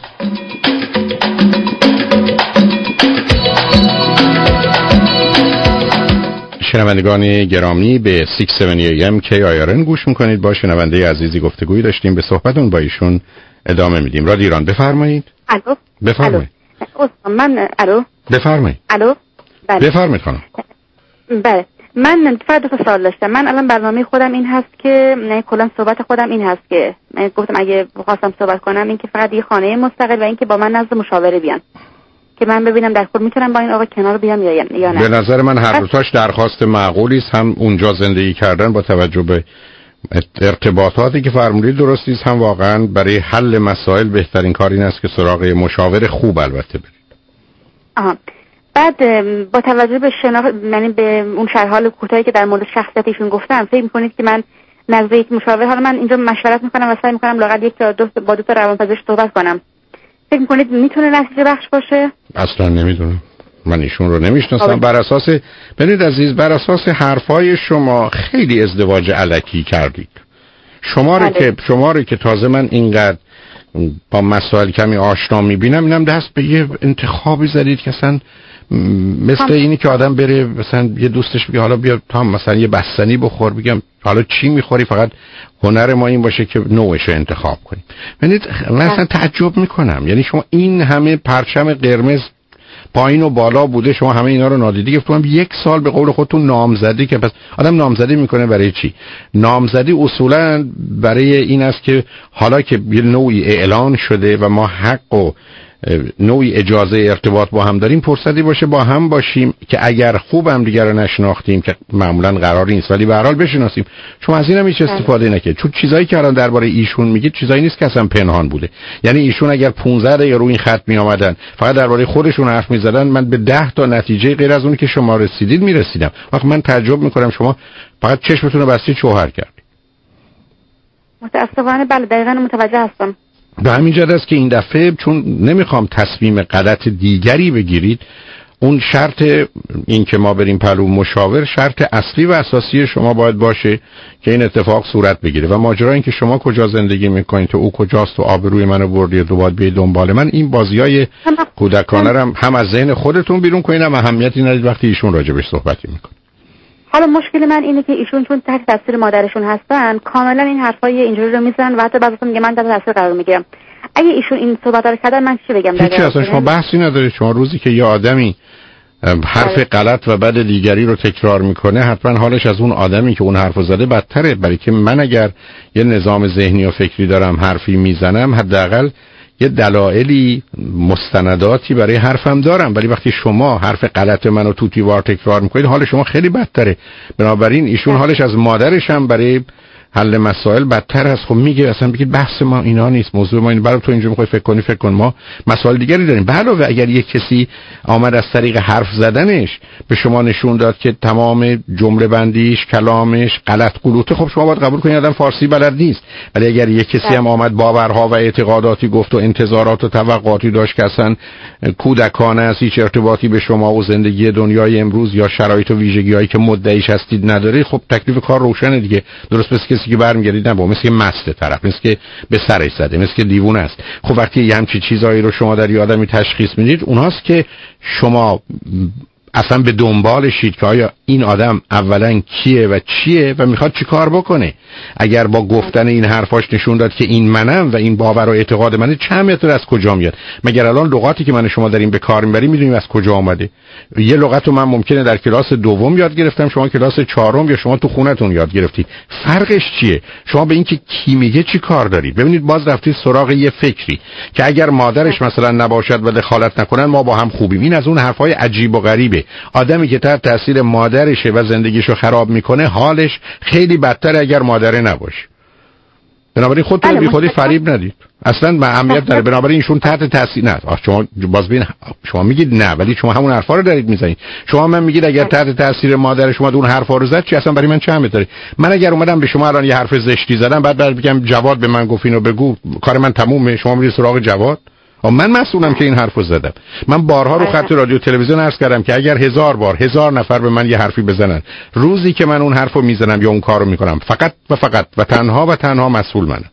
شنوندگان گرامی به 670 AM KIRN گوش میکنید. با شنونده عزیزی گفتگویی داشتیم، به صحبتون با ایشون ادامه میدیم. رادیو ایران بفرمایید. الو بفرمایید. من بفرمایید. الو بله. بفرمایید خانم. بله، من فقط دو تا سوال داشتم. من الان برنامه خودم این هست که کلا صحبت خودم این هست که من گفتم اگه بخواستم صحبت کنم این که فقط یه خانه مستقل و این که با من نزد مشاوره بیان که من ببینم در خود میتونم با این آقا کنار بیام یا نه. به نظر من هر دوتاش درخواست معقولی است. هم اونجا زندگی کردن با توجه به ارتباطاتی که فرمودید درستی است، هم واقعا برای حل مسائل بهترین کار این است که سراغ مشاور خوب البته برید. آها. بعد با توجه به یعنی به اون شرح حال کوتاهی که در مورد شخصیتشون گفتم، فکر می‌کنید که من نزد یک مشاور، حالا من اینجا مشورت می‌کنم و سعی می‌کنم لااقل یک تا دو تا روانپزشک صحبت کنم، فکر می‌کنید میتونه نتیجه بخش باشه؟ اصلا نمیدونم، من ایشون رو نمیشناسم. بر اساس ببینید عزیز، بر اساس حرفای شما خیلی ازدواج الکی کردید. شما رو که تازه من اینقدر با مسائل کمی آشنا می‌بینم، اینم دست به یه انتخابی زدید که اصلا مثل اینی که آدم بره مثلا یه دوستش بگه حالا بیا تا مثلا یه بستنی بخور، بگم حالا چی میخوری، فقط هنر ما این باشه که نوعش رو انتخاب کنیم. ببینید من اصلا تعجب میکنم، یعنی شما این همه پرچم قرمز پایین و بالا بوده، شما همه اینا رو نادیده گرفتم. 1 سال به قول خودتون نامزدی، که پس آدم نامزدی میکنه برای چی؟ نامزدی اصولا برای این است که حالا که یه نوعی اعلان شده و ما حق و نوعی اجازه ارتباط با هم داریم، فرصتی باشه با هم باشیم که اگر خوب هم دیگر رو نشناختیم، که معمولا قرار نیست، ولی به هر حال بشناسیم. شما از اینم هیچ استفاده نکنید، چون چیزایی که الان درباره ایشون میگید چیزایی نیست که اصلا پنهان بوده. یعنی ایشون اگر 15 دقیقه روی این خط می آمدن فقط درباره خودشون حرف میزدن، من به 10 تا نتیجه غیر از اون که شما رسیدید میرسیدم. وقتی من تعجب میکنم شما فقط چشمتون رو بستی شوهر کردید. متاسفانه بله دقیقاً متوجه هستم. به همین جهت است که این دفعه چون نمیخوام تصمیم غلط دیگری بگیرید، اون شرط این که ما بریم پلو مشاور شرط اصلی و اساسی شما باید باشه که این اتفاق صورت بگیره. و ماجرا این که شما کجا زندگی میکنید تو او کجاست و آبروی منو بردی و باید به دنبال من، این بازیای کودکانه هم از ذهن خودتون بیرون کنید، هم اهمیتی ندید وقتی ایشون راجبش صحبتی میکنه. حالا مشکل من اینه که ایشون چون تحت تاثیر مادرشون هستن کاملا این حرفای اینجوری رو میزنن و حتی بعضی وقتا میگه من تحت تاثیر قرار میگیرم. اگه ایشون این صحبت رو کردن من چی بگم؟ هیچی اصلا شما بحثی نداره. شما روزی که یه آدمی حرف غلط و بد دیگری رو تکرار میکنه، حتما حالش از اون آدمی که اون حرفو زده بدتره. برای که من اگر یه نظام ذهنی و فکری دارم حرفی میزنم، حداقل یه دلایلی مستنداتی برای حرفم دارم. ولی وقتی شما حرف غلط منو توتیوار تکرار میکنید، حال شما خیلی بدتره. بنابراین ایشون حالش از مادرش هم برای حل مسائل بدتر است. خب میگه اصلا بگید بحث ما اینا نیست، موضوع ما این. برای تو اینجا میخوای فکر کن ما مسائل دیگری داریم. علاوه اگر یک کسی آمد از طریق حرف زدنش به شما نشون داد که تمام جمله بندیش کلامش غلط غلوطه، خب شما باید قبول کنید آدم فارسی بلد نیست. ولی اگر یک کسی هم آمد باورها و اعتقاداتی گفت و انتظارات و توقعاتی داشت که اصلا کودکانه است، هیچ ارتباطی به شما و زندگی دنیای امروز یا شرایط و ویژگی‌هایی که مدعیش هستید نداره، خب تکلیف کار روشنه دیگه. درست مثل که برمیگردید نه با مثل مسته طرف، مثل که به سرش زده، مثل که دیوونه است. خب وقتی یه همچین چیزایی رو شما در یه آدمی تشخیص میدید، اوناست که شما اصلا به دنبالشید که آیا این آدم اولا کیه و چیه و میخواد چی کار بکنه. اگر با گفتن این حرفاش نشون داد که این منم و این باور و اعتقاد منه، چه متر از کجا میاد؟ مگر الان لغاتی که من شما داریم به کار میبریم میدونیم از کجا آمده؟ یه لغت رو من ممکنه در کلاس دوم یاد گرفتم، شما کلاس چهارم یا شما تو خونتون یاد گرفتید. فرقش چیه؟ شما به این که کی میگه چی کار دارید؟ ببینید باز رفتید سراغ یه فکری که اگر مادرش مثلا نباشد و دخالت نکنن ما با هم خوبیم. این از اون حرفای عجیب و غریبه. آدمی که تحت تاثیر مادرشه و زندگیشو خراب میکنه، حالش خیلی بدتر اگر مادره نباشه. بنابراین خودتون بی خودی فریب ندید، اصلا اهمیت نداره. بنابراین ایشون تحت تاثیر نه. شما باز ببین، شما میگید نه ولی شما همون حرفا رو دارید میزنید. شما من میگید اگر تحت تاثیر مادر شما اون حرفا رو زد، چی اصلا برای من چه اهمیت داره؟ من اگر اومدم به شما الان یه حرف زشتی زدم، بعد بگم جواد به من گفت اینو بگو، کار من تمومه، شما میرید سراغ جواد؟ من مسئولم که این حرفو زدم. من بارها رو خط رادیو تلویزیون عرض کردم که اگر 1000 بار 1000 نفر به من یه حرفی بزنن، روزی که من اون حرفو میزنم یا اون کارو میکنم، فقط و تنها مسئول منم.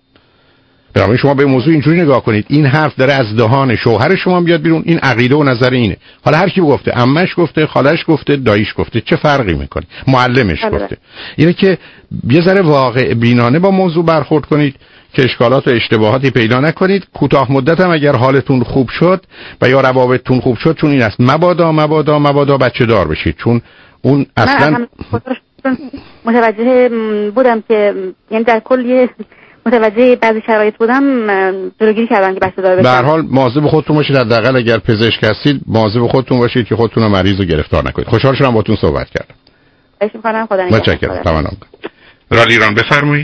برای شما به موضوع اینجوری نگاه کنید، این حرف داره از دهان شوهر شما بیاد بیرون، این عقیده و نظر اینه. حالا هر کی گفته، عمش گفته، خالش گفته، داییش گفته، چه فرقی میکنه؟ معلمش گفته. اینه که یه ذره واقع بینانه با موضوع برخورد کنید که اشکالات و اشتباهاتی پیدا نکنید. کوتاه مدت هم اگر حالتون خوب شد و یا روابطتون خوب شد، چون این است مبادا بچه دار بشید، چون اون اصلا متوجه بودم که یعنی در کل متوجه بعضی شرایط بودم، جلوگیری کردن که بچه دار بشن. به هر حال مواظب خودتون باشید، حداقل اگر پزشک هستید مواظب خودتون باشید که خودتون رو مریض رو گرفتار نکنید. خوشحال شدم باهاتون صحبت کردم. خواهش می‌کنم. خدا نگهدار. متشکرم. تمام. رادیو ایران بفرمایید.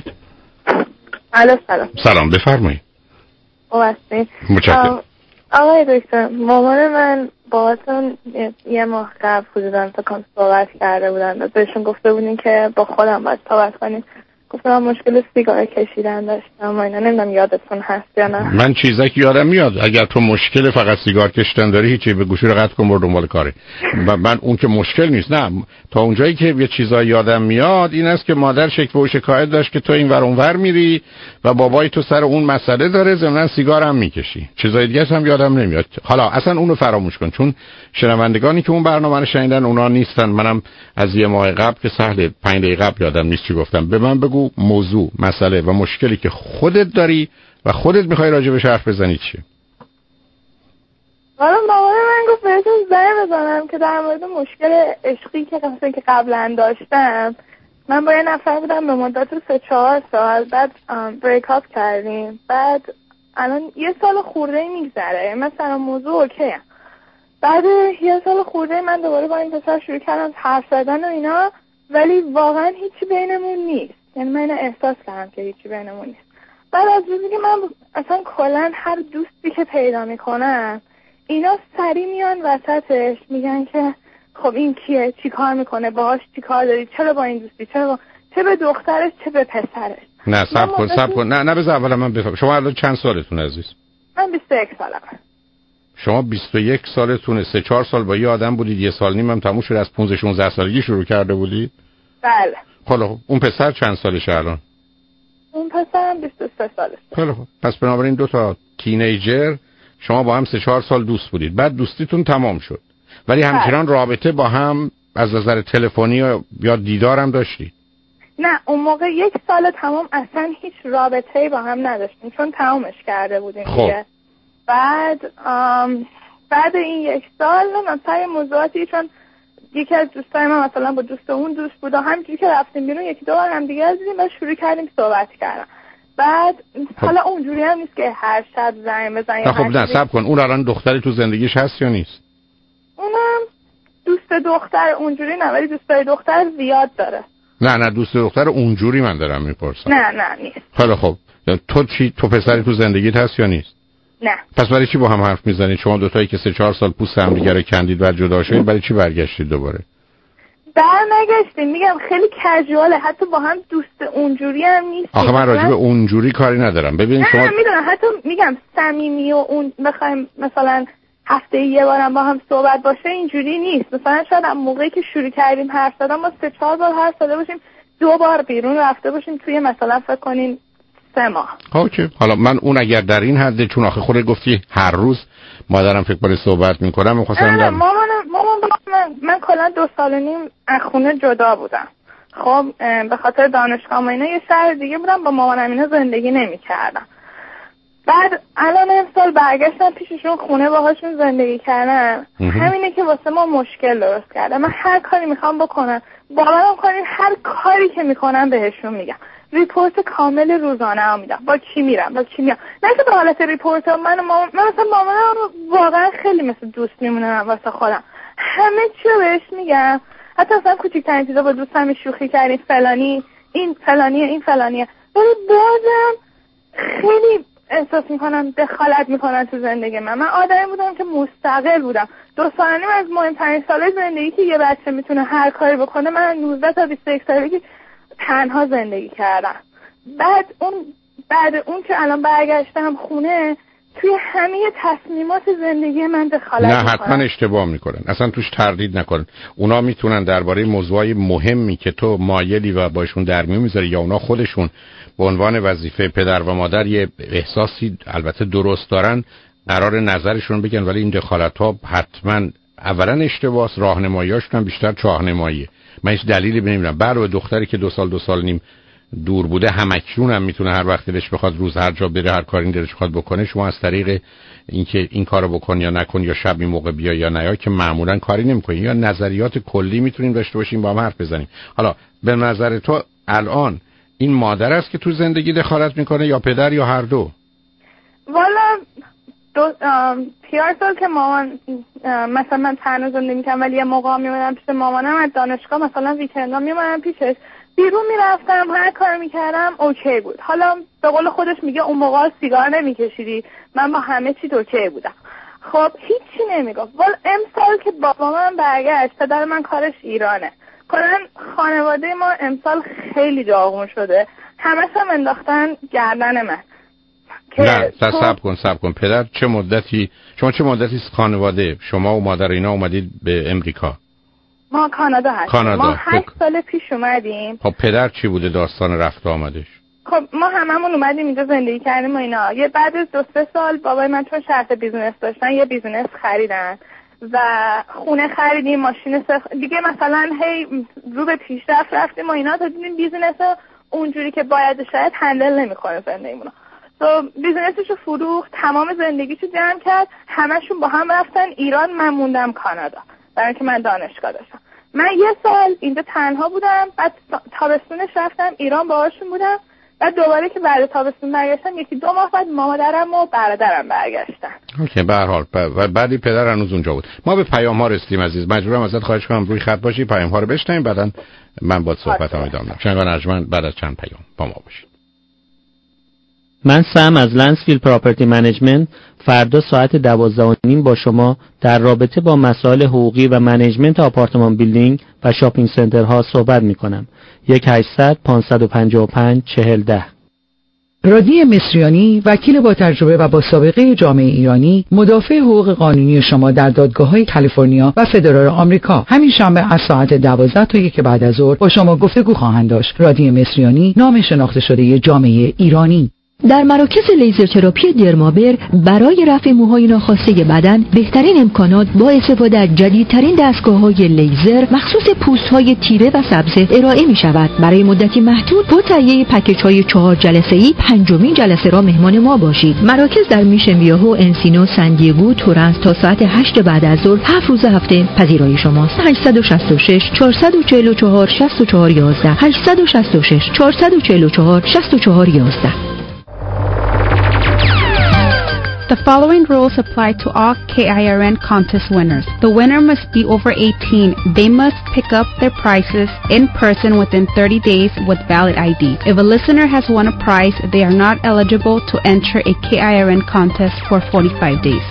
سلام بفرمایید. متشکرم. آقای دکتر، مامان من باهاتون یه ماه قبل حدوداً تا صحبت کرده بودن و بهشون گفته بودین که با خودم باید صحبت کنیم. گفتم مشکل سیگار کشیدن داشتم و اینا، نمیدونم یادتون هست یا نه. من چیزایی که یادم میاد، اگر تو مشکل فقط سیگار کشیدن داری هیچی، به گوشی رو قطع کن برو دنبال کاره. من اون که مشکل نیست، نه تا اونجایی که یه چیزایی یادم میاد این است که مادر شکوه و شکایت داشت که تو این ور اون ور میری و بابای تو سر اون مسئله داره، ضمن سیگار هم میکشی. چیزای دیگه هم یادم نمیاد. حالا اصلا اونو فراموش کن، چون شنوندگانی که اون برنامه رو شنیدن اونا نیستن. منم از یه ماه قبل که سهل 5 دقیقه قبل یادم نیست چی گفتم. به من بگو موضوع، مسئله و مشکلی که خودت داری و خودت میخوای راجبش حرف بزنی چیه؟ حالا مامان من گفت بهتون زنگ بزنم که در مورد مشکل عشقی که قبلا داشتم. من با یه نفر بودم به مدت 3-4 سال، بعد بریک اپ کردیم، بعد الان 1 سال خورده میگذره، مثلا موضوع اوکی هم. بعد 1 سال خورده من دوباره با این پسر شروع کردم حرف زدن و اینا، ولی واقعا هیچی بینمون نیست. یعنی من احساس کردم که هیچی بینمون نیست. بعد از روزی که من اصلا کلا هر دوستی که پیدا میکنم اینا سری میان وسطش میگن که خب این کیه، چی کار میکنه، باهاش چی کار داری، چرا با این دوستی، چه به دخترش چه به پسرش. نه صبر کن نه بذار اول من بفهم. شما الان چند سالتون عزیز؟ من 21 سالم. شما 21 سالتونه، 3-4 سال با یه آدم بودید، 1 سال نیم هم تموم شد، از 15-16 سالگی شروع کرده بودید؟ بله. خب اون پسر چند سالشه الان؟ اون پسرم 23 سالشه. خب پس بنابراین 2 تا تینیجر شما با هم 3-4 سال دوست بودید، بعد دوستیتون تمام شد ولی همچنان رابطه با هم از نظر تلفنی یا دیدار هم داشتید؟ نه اون موقع 1 سال تمام اصلا هیچ رابطه‌ای با هم نداشتیم چون تمامش کرده بودیم دیگه. بعد این 1 سال مثلا موضوعاتی، چون یکی از دوستای من مثلا با دوست اون دوست بود و همینجوری که رفتیم بیرون 1-2 بار هم دیگه دیدیم و شروع کردیم صحبت کردن. بعد حالا اونجوری هم نیست که هر شب زنگ بزنیم. خب نه صبر کن، اون الان دختری تو زندگیش هست یا نیست؟ اونم دوست دختر اونجوری نه، ولی دوستای دختر زیاد داره. نه دوست دختر اونجوری من دارم میپرسم. نه نیست. خیلی خب تو پسری تو زندگیت هست یا نیست؟ نه. پس برای چی با هم حرف میزنید؟ شما دوتایی که 3-4 سال پوست هم دیگه رو کندید و جدا شدید، برای چی برگشتید دوباره؟ نگشتیم، میگم خیلی کژواله، حتی با هم دوست اونجوری هم نیست. آخه من راجع به اونجوری کاری ندارم. ببین شما میدونم، حتی میگم صمیمی و اون بخوایم مثلا هفته یه بارم با هم صحبت باشه اینجوری نیست. مثلا شاید موقعی که شروع کردیم حرف زدن ما 3-4 بار حرف زده باشیم، 2 بار بیرون رفته باشیم توی مثلا فکر کنین 3 ماه. اوکی. حالا من اون اگر در این حده، چون آخه خودت گفتی هر روز مادرم فکر کنم صحبت میکنم، می‌خواستم من کلا 2 سال و نیم از خونه جدا بودم. خب به خاطر دانشگاه و اینا یه شهر دیگه بودم، با مامانم اینا زندگی نمی‌کردم. بعد الان امسال برگشتم پیششون خونه باهاشون زندگی کردم. همینه که واسه ما مشکل درست کرده. من هر کاری میخوام بکنم، باورم کنین هر کاری که میکنم بهشون میگم. ریپورت کامل روزانه ها میدم، با کی میرم نه که به حالت ریپورت من مثلا مامانم واقعا خیلی مثل دوست میمونم واسه خودم، همه چی رو بهش میگم. حتی اصلا کوچیکترین چیزا با دوستم شوخی کردیم، فلانی این فلانیه، ولی بازم خیلی احساس میکنم دخالت میکنن تو زندگی من آدمی بودم که مستقل بودم. 2 سال و نیم از مهمترین سالهای زندگی که یه بچه میتونه هر کاری بکنه، من 19 تا 21 سالگی تنها زندگی کردم. بعد اون که الان برگشتم خونه، توی همه تصمیمات زندگی من دخالت میکنن. نه حتما اشتباه میکنن، اصلا توش تردید نکنن. اونا میتونن درباره موضوعای مهمی که تو مایلی و باشون در میون میذاری یا اونا خودشون به عنوان وظیفه پدر و مادر یه احساسی البته درست دارن، قرار نظرشون بگن، ولی این دخالت ها حتما اولا اشتباهه، راهنماییاشون هم بیشتر چاهنماییه. من هیچ دلیلی نمیبینم. برای دختری که 2 سال نیم دور بوده، همکنون هم میتونه هر وقت دلش بخواد روز هر جا بره، هر کاری دلش بخواد بکنه. شما از طریق اینکه این کارو بکن یا نکن یا شب این موقع بیا یا نیا که معمولا کاری نمیکنین، یا نظریات کلی میتونیم داشته باشیم با هم حرف بزنیم. حالا به نظر تو الان این مادر است که تو زندگی دخالت میکنه یا پدر یا هر دو؟ والا 3 سال که مامان مثلا من تنها زندگی میکنم، ولی یه موقع میمونم پیش مامانم، از دانشگاه مثلا ویکندا میمونم پیشش، بیرون میرفتم هر کار میکردم اوکی بود. حالا به قول خودش میگه اون موقع سیگار نمیکشیدی، من با همه چی اوکی بودم. خب هیچی نمیگفت. والا امسال که بابا من برگشت، پدر من کارش ایرانه، کلا خانواده ما امسال خیلی داغون شده. همش هم انداختن گردن من. نه صبر کن. پدر شما چه مدتی خانواده شما و مادر اینا اومدید به امریکا؟ ما کانادا هستیم. ما 8 سال پیش اومدیم. خب پدر چی بوده داستان رفت آمدش؟ خب ما هممون اومدیم اینجا زندگی کردیم و اینا. یه بعد از 2-3 سال بابای من چون شرط بیزینس داشتن یه بیزینس خریدن و خونه خریدیم، ماشین دیگه مثلا هی رو به پیشرفت رفتیم و اینا تا دیدیم بیزینس اونجوری که باید شاید هندل نمیکنه زندگیمونو. تو بیزینسشو فروخت، تمام زندگیشو جمع کرد، همشون با هم رفتن ایران، من موندم کانادا برای اینکه من دانشگاه داشتم. من 1 سال اینجا تنها بودم، بعد تابستونش رفتم ایران باهاشون بودم، بعد دوباره که بعد تابستون برگشتم 1-2 ماه بعد مادرم و برادرم برگشتن. اوکی، به هر حال بعدی پدر هنوز اونجا بود. ما به پیام ها رسیدیم عزیز. مجبورم ازت خواهش کنم روی خط باشی، پیام ها رو بشنویم، بعدن من با صحبتام ادامه میدم. شنگان ارجمند بعد از چند پیام با ما باشید. من سم از لندسفیلد پراپرتی منیجمنت فردا ساعت 12:30 با شما در رابطه با مسائل حقوقی و منیجمنت آپارتمان بیلدینگ و شاپینگ سنترها صحبت می کنم. 1-800-555-4010. رادی مصریانی، وکیل با تجربه و با سابقه جامعه ایرانی، مدافع حقوق قانونی شما در دادگاه‌های کالیفرنیا و فدرال آمریکا، همین شنبه از ساعت 12 تا 1 بعد از ظهر با شما گفتگو خواهند داشت. رادی مصریانی، نام شناخته شده جامعه ایرانی. در مراکز لیزر تراپی درمابر برای رفع موهای ناخواسته بدن بهترین امکانات با استفاده از جدیدترین دستگاه‌های لیزر مخصوص پوست‌های تیره و سبز ارائه می‌شود. برای مدتی محدود با تهیه پکیج‌های 4 جلسه‌ای 5مین جلسه را مهمان ما باشید. مراکز در میشن ویاهو، انسینو، سندیگو، تورنس تا ساعت 8 بعد از ظهر 7 روز هفته پذیرای شماست. 866 444 6411 866 444 6411. The following rules apply to all KIRN contest winners. The winner must be over 18. They must pick up their prizes in person within 30 days with valid ID. If a listener has won a prize, they are not eligible to enter a KIRN contest for 45 days.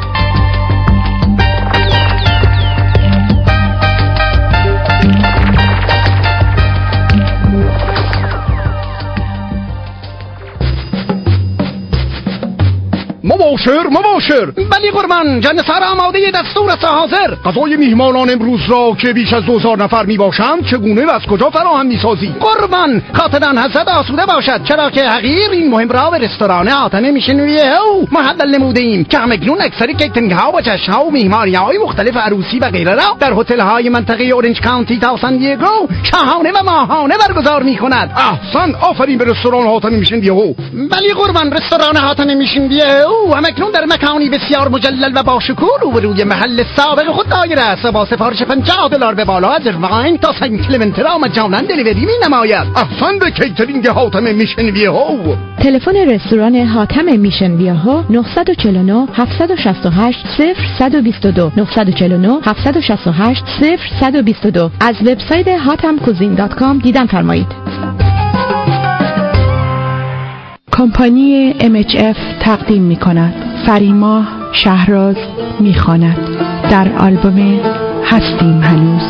مباشر بلی قربان، جان سر آماده دستور است حاضر. غذای میهمانان امروز را که بیش از 2000 نفر می باشند چگونه و از کجا فراهم می سازی؟ قربان خاطران حضرت آسوده باشد، چرا که حقیر این مهم را به رستوران آتن میشنویه او محول نموده ایم که همکنون اکثر کیترینگ ها و جشن ها و مهمانی های مختلف عروسی و غیره را در هتل های منطقه اورنج کانتی تا سان دیگو شاهانه و ماهانه برگزار می کند. احسن، آفرین به رستوران آتن میشنویه او. بلی قربان، رستوران آتن میشنویه او همکنون در مکانی بسیار مجلل و با شکوه روبروی محل سابق خود دایر است و با سفارش $50 به بالا از ارواین تا سن کلمنت را مجانا دلیوری می نماید. احسن به کیترینگ حاتم میشن ویاهو. تلفن رستوران حاتم میشن ویاهو 949 768 0122 949 768 0122. از وبسایت hatamcuisine.com دیدن فرمایید. کمپانی MHF تقدیم می کند فریماه شهراز می خواند در آلبوم هستیم هنوز.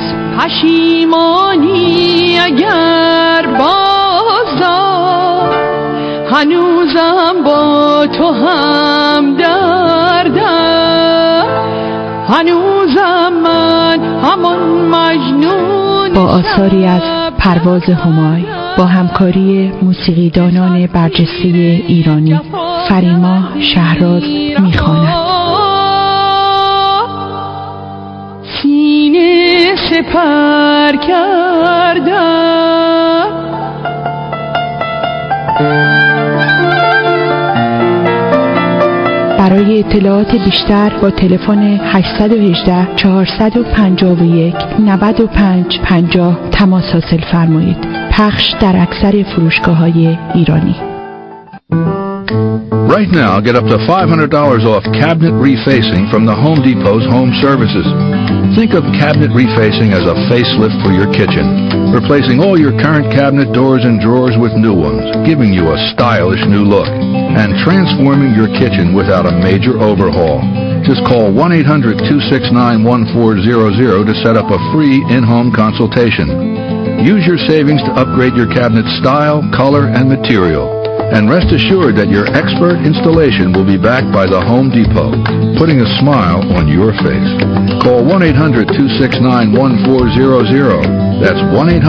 پشیمانی اگر بازدار هنوزم با تو هم دردم، هنوزم من همون مجنون. با آثاری از پرواز همای با همکاری موسیقیدانان برجسته ایرانی فریماه شهراز میخواند. سینه سپر کردم برای اطلاعات بیشتر با تلفن 818 451 95 50 تماس حاصل فرمایید. پخش در اکثر فروشگاه‌های ایرانی. Right now, get up to $500 off cabinet refacing from the Home Depot's Home Services. Think of cabinet refacing as a facelift for your kitchen, replacing all your current cabinet doors and drawers with new ones, giving you a stylish new look, and transforming your kitchen without a major overhaul. Just call 1-800-269-1400 to set up a free in-home consultation. Use your savings to upgrade your cabinet's style, color, and material. And rest assured that your expert installation will be backed by the Home Depot, putting a smile on your face. Call 1-800-269-1400. That's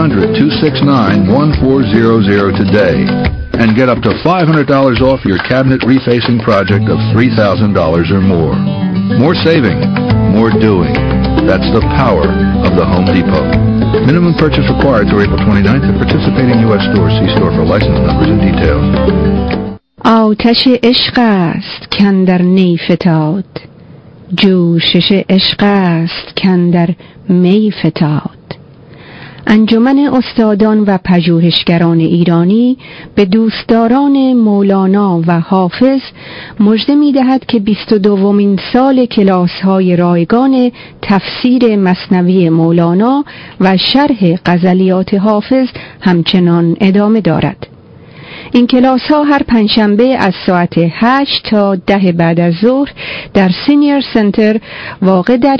1-800-269-1400 today. And get up to $500 off your cabinet refacing project of $3,000 or more. More saving, more doing. That's the power of the Home Depot. Minimum purchase required through April 29th at participating U.S. stores. See store for license numbers and details. آتش عشق است کاندر نی فتاد، جوشش عشق است کاندر می فتاد. انجمن استادان و پژوهشگران ایرانی به دوستداران مولانا و حافظ مژده می‌دهد که 22مین سال کلاس‌های رایگان تفسیر مثنوی مولانا و شرح غزلیات حافظ همچنان ادامه دارد. این کلاس ها هر پنجشنبه از ساعت 8 تا 10 بعد از ظهر در سینیر سنتر واقع در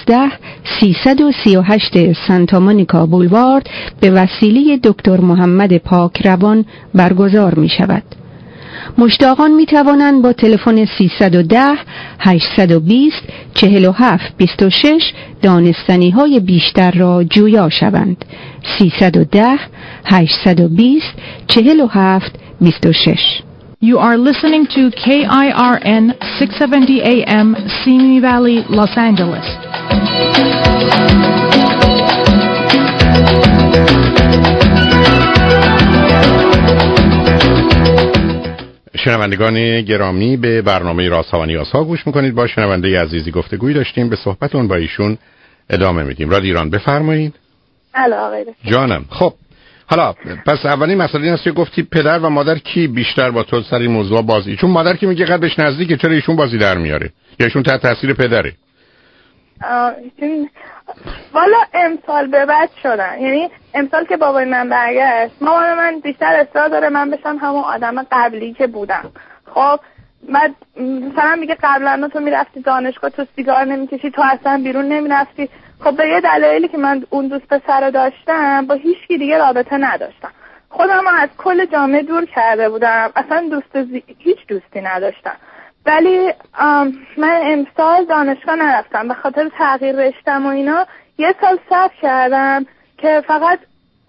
11338 سانتا مونیکا بولوارد به وسیله دکتر محمد پاکروان برگزار می شود. مشتاقان می توانند با تلفن 310 820 4726 دانستنی های بیشتر را جویا شوند. 310 820 4726. You are listening to KIRN 670 AM, Simi Valley, Los Angeles. شنوندگان گرامی، به برنامه رازها و نیازها گوش میکنید. با شنونده عزیزی گفتگوی داشتیم، به صحبتون با ایشون ادامه میدیم. رادیو ایران، بفرمایید. جانم. خب حالا پس اولین مسئله این است که گفتی پدر و مادر کی بیشتر با تو سر این موضوع بازی؟ چون مادر که میگه قدش نزدیکه، چرا ایشون بازی در میاره؟ یا ایشون تحت تاثیر پدره؟ والا امسال به بعد شدن، یعنی امسال که بابای من برگشت، مامان من بیشتر اصرار داره من بشم همون آدم قبلی که بودم. خب بعد مثلا میگه قبلا تو میرفتی دانشگاه، تو سیگار نمیکشی، تو اصلا بیرون نمیرفتی. خب به یه دلایلی که من اون دوست پسر داشتم با هیچ کی دیگه رابطه نداشتم، خودم از کل جامعه دور کرده بودم، اصلا هیچ دوستی نداشتم. ولی من امسال دانشگاه نرفتم به خاطر تغییر رشتم و اینا. یه سال صبر کردم که فقط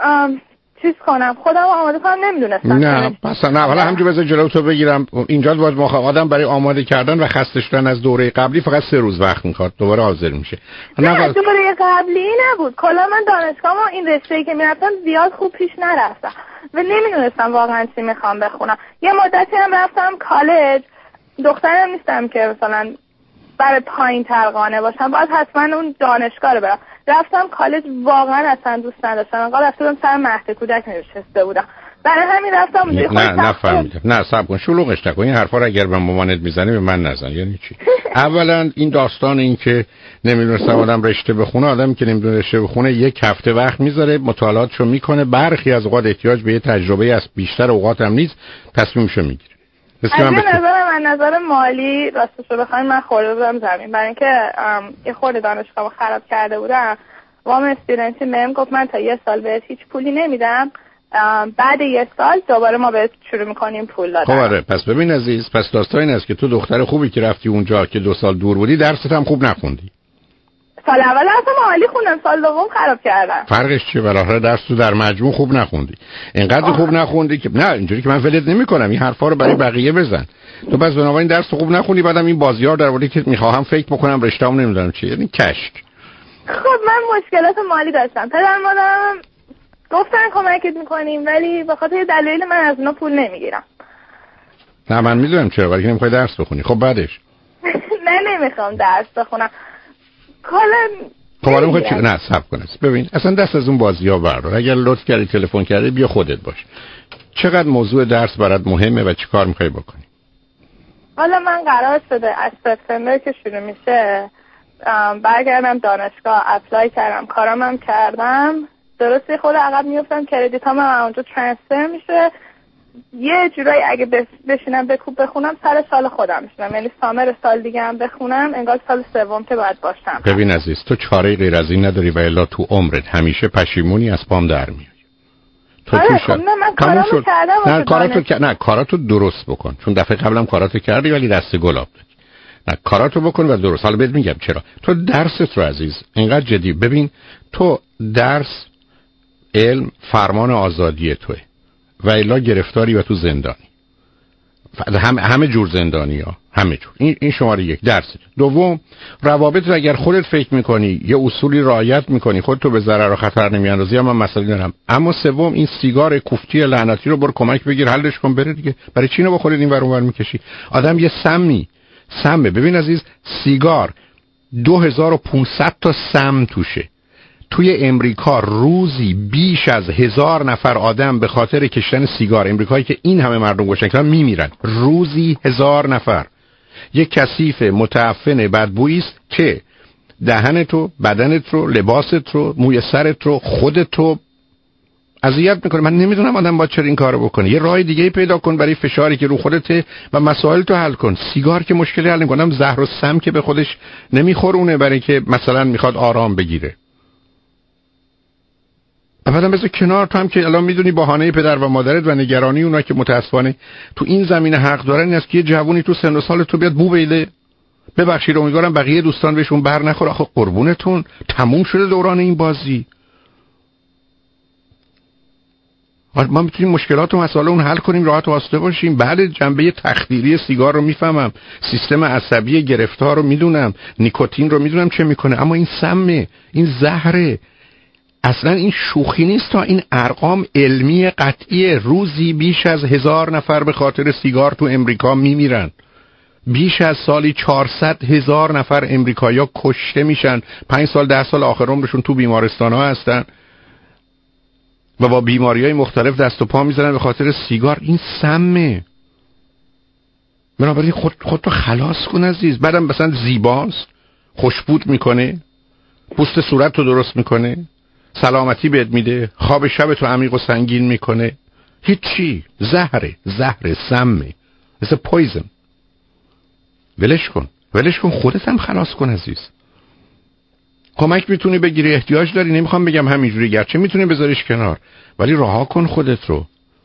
چیز کنم، خودم آماده کنم، نمیدونستم. نه پس نه، حالا همینجوری بذار جلو تو بگیرم. اینجا باید آدم برای آماده کردن و خسته شدن از دوره قبلی فقط 3 روز وقت میخواد، دوباره حاضر میشه. نه دوره قبلی نبود، کلا من دانشگاه ما این رشته‌ای که میرفتم زیاد خوب پیش نرفتم و نمیدونستم واقعا چی میخوام بخونم. یه مدتی هم رفتم کالج، دخترم نیستم که مثلا برای پایین ترقانه باشم، باید حتما اون دانشگاه رو برم. رفتم کالج، واقعا اصلا دوست نداشتم، انقدر رفته بودم سر مهد کودک نشسته بودم، برای همین رفتم. نه فهمیدم. نه صبر کن، شلوغش نکن. این حرفا رو اگر به مامانت میزنی به من نزن. یعنی چی؟ اولا این داستان این که نمیدونستم آدم رشته بخونه، آدمی که نمیدونه رشته بخونه 1 هفته وقت میذاره، مطالعاتشو میکنه، برخی از اوقات احتیاج به یه تجربه است، بیشتر اوقات هم نیست، تصمیمشو میگیره. از نظر مالی راستش رو بخوایم من خورده بودم زمین، برای اینکه یه خورده دانشگاه خراب کرده بودم. وام استودنتی بهم گفت من تا 1 سال بهت هیچ پولی نمیدم، بعد 1 سال دوباره ما بهت شروع میکنیم پول دادن. خب آره، پس ببین عزیز، پس داستان این است که تو دختر خوبی که رفتی اونجا که 2 سال دور بودی، درست هم خوب نخوندی. سال اول اصلا عالی خوندم، سال دوم خراب کردم. فرقش چیه؟ بالاخره درس تو در مجموع خوب نخوندی، اینقدر خوب نخوندی که نه اینجوری که من ولت نمی‌کنم، این حرفا رو برای بقیه بزن. تو پس بنابراین درس خوب نخوندی، بعدم این بازیار در واردی که می‌خواهم فکر بکنم رشته‌ام نمیدونم چیه، یعنی کشت. خب من مشکلات مالی داشتم، پدر مادرم گفتن کمکت می‌کنیم ولی به خاطر دلایل من از اونا پول نمیگیرم. نه من میدونم چرا، ولی نمی‌خوای درس بخونی. خب بعدش نه نمی‌خوام درس بخونم. خب حالا میخوای چی؟ نه صبر کن. ببین اصلا دست از اون بازی‌ها بردار. اگر لطف کردی تلفن کردی بیا خودت باش. چقدر موضوع درس برات مهمه و چیکار میخوای بکنی؟ حالا من قرار شده از سپتامبر که شروع میشه برگردم دانشگاه، اپلای کردم، کارامم کردم، درسته خود عقب میافتم، کردیتام اونجا ترانسفر میشه یه جورایی اگه بشینم بخونم سر سال خودم میشنم، یعنی سامر سال دیگه هم بخونم انگار سال سوم که باید باشم. ببین عزیز، تو چاره غیر از این نداری و الا تو عمرت همیشه پشیمونی از پام در میای. تو من کارامو کردم. نه کاراتو درست بکن، چون دفعه قبلم کاراتو کردی ولی دست گلاب دادی. نه کاراتو بکن و درست. حالا بهت میگم چرا. تو درست رو عزیز اینقدر جدی ببین، تو درس، علم، فرمان آزادی توه و الا گرفتاری و تو زندانی. همه جور زندانی ها، همه جور. این شماره یک درس. دوم، روابط رو اگر خودت فکر میکنی یه اصولی رعایت میکنی، خودتو به ضرر و خطر نمیاندازی، من مسئله ندارم. اما سوم، این سیگار کوفتی لعنتی رو برو کمک بگیر حلش کن بره دیگه. برای چی اینو با خودت این ور اون ور میکشی؟ آدم یه سمه. ببین عزیز، سیگار 2500 تا سم توشه. توی امریکا روزی بیش از 1000 نفر آدم به خاطر کشیدن سیگار، امریکایی که این همه مردم گوشن میمیرن، روزی 1000 نفر. یک کثیف متعفن بدبویی است که دهنت رو، بدنت رو، لباست رو، موی سرت رو، خودت رو اذیت میکنه. من نمیدونم آدم باید چرا این کارو بکنه. یه راه دیگه پیدا کن برای فشاری که رو خودته و مسائل تو حل کن. سیگار که مشکلی حل نمیکنه، زهر و سم که به خودش نمیخورونه برای که مثلا میخواد آرام بگیره. بعدم بذار کنار، تو هم که الان میدونی بهانه پدر و مادرت و نگرانی اونا که متاسفانه تو این زمینه حق دارن این است که یه جوونی تو سن و سال تو بیاد بو بیله. ببخشید، امیدوارم بقیه دوستان بهشون بر نخوره. آخه قربونتون، تموم شده دوران این بازی. ما میتونیم مشکلات و مسائل اون حل کنیم، راحت و آسوده باشیم. بعد جنبه تخدیری سیگار رو میفهمم، سیستم عصبی گرفتار رو میدونم، نیکوتین رو میدونم چه میکنه، اما این سمه، این زهره. اصلا این شوخی نیست. تا این ارقام علمی قطعی، روزی بیش از 1000 نفر به خاطر سیگار تو امریکا میمیرن. بیش از سالی 400,000 نفر امریکایی‌ها کشته میشن. 5 سال 10 سال آخر عمرشون تو بیمارستان‌ها هستن و با بیماری‌های مختلف دست و پا میزنن به خاطر سیگار. این سمه. بنابراین خودتو خلاص کن عزیز. بعدم مثلا زیباست، خوشبود میکنه، پوست صورت رو درست میکنه، سلامتی بهت میده، خواب شبتو عمیق و سنگین میکنه. هیچی. زهر سمه، مثل پویزن. ولش کن خودت هم خلاص کن عزیز. کمک میتونی بگیری، احتیاج داری، نمیخوام بگم همینجوری، گرچه میتونی بذاریش کنار، ولی رها کن خودت رو.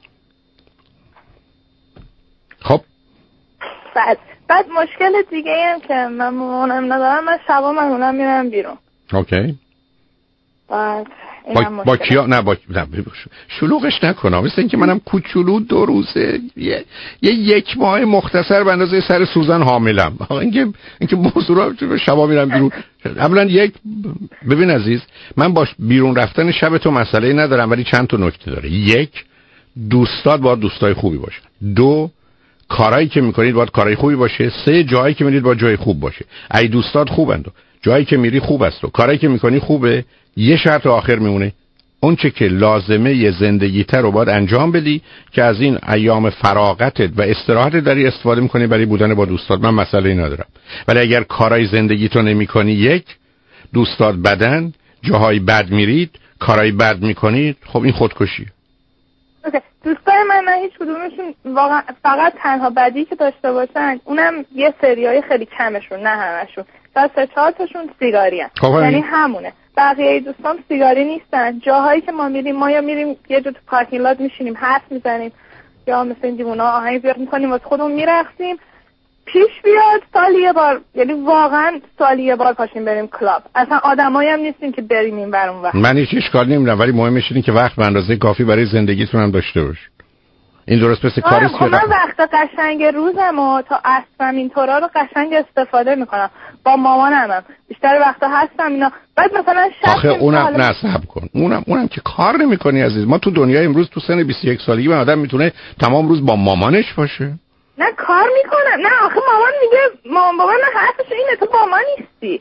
خب بعد مشکل دیگه هم که من مامانم ندارم، من شبا معمولا میرم بیرون. اوکی. بعد با کیا؟ نه شلوغش نکنم، مثل اینکه منم کوچولو 2 روزه یک ماه مختصر به اندازه سر سوزن حاملم. اینکه موضوع رو شبا میرم بیرون. اولا ببین عزیز، من با بیرون رفتن شب تو مسئله ندارم، ولی چند تا نکته داره. 1، دوستات باید دوستای خوبی باشن. 2، کارهایی که میکنید باید کارهای خوبی باشه. 3، جایی که میرید باید جای خوب باشه. ای دوستات خوبند، جایی که میری خوب است و کارهایی که میکنی خوبه. یه شرط آخر میمونه، اون چه که لازمه زندگیت رو باید انجام بدی که از این ایام فراغتت و استراحتت داری استفاده میکنی برای بودن با دوستات. من مسئله ندارم، ولی اگر کارهای زندگیتو نمیکنی، 1، دوستات بدن، جاهای بد میرید، کارهای بد میکنید، خب این خودکشیه. دوستای من هیچ کدومشون واقعا فقط تنها بدی که داشته باشن اونم یه سریای خیلی کمشون، نه همشون، تا 3-4 تاشون سیگاری هستن. یعنی همونه. بقیه دوستان سیگاری نیستن. جاهایی که ما میریم، ما یا میریم یه جا تو پارکینگ لات میشینیم حرف میزنیم، یا مثل این دیوونا آهنگ زیاد میکنیم واسه خودمون میرقصیم. پیش بیاد سالی یه بار، یعنی واقعا سالی یه بار پاشیم بریم کلاب. اصلا آدمایی هم نیستیم که بریم این ور اون ور. من هیچ اشکال نمیدونم، ولی مهمش اینه که وقت به اندازه کافی برای زندگیتون هم داشته باشید. این درست مثل کاری است که من وقت قشنگ روزمو تا اصلا اینطورا رو قشنگ استفاده میکنم. با مامانم بیشتر وقتا هستم اینا. بعد مثلا آخه اونم نصب کن. اونم که کار نمیکنی عزیز. ما تو دنیای امروز تو سن 21 سالگی من آدم میتونه تمام روز با مامانش باشه. نه کار میکنم. نه آخه مامان میگه مامان بابا نه حرفش اینه تو با ما نیستی.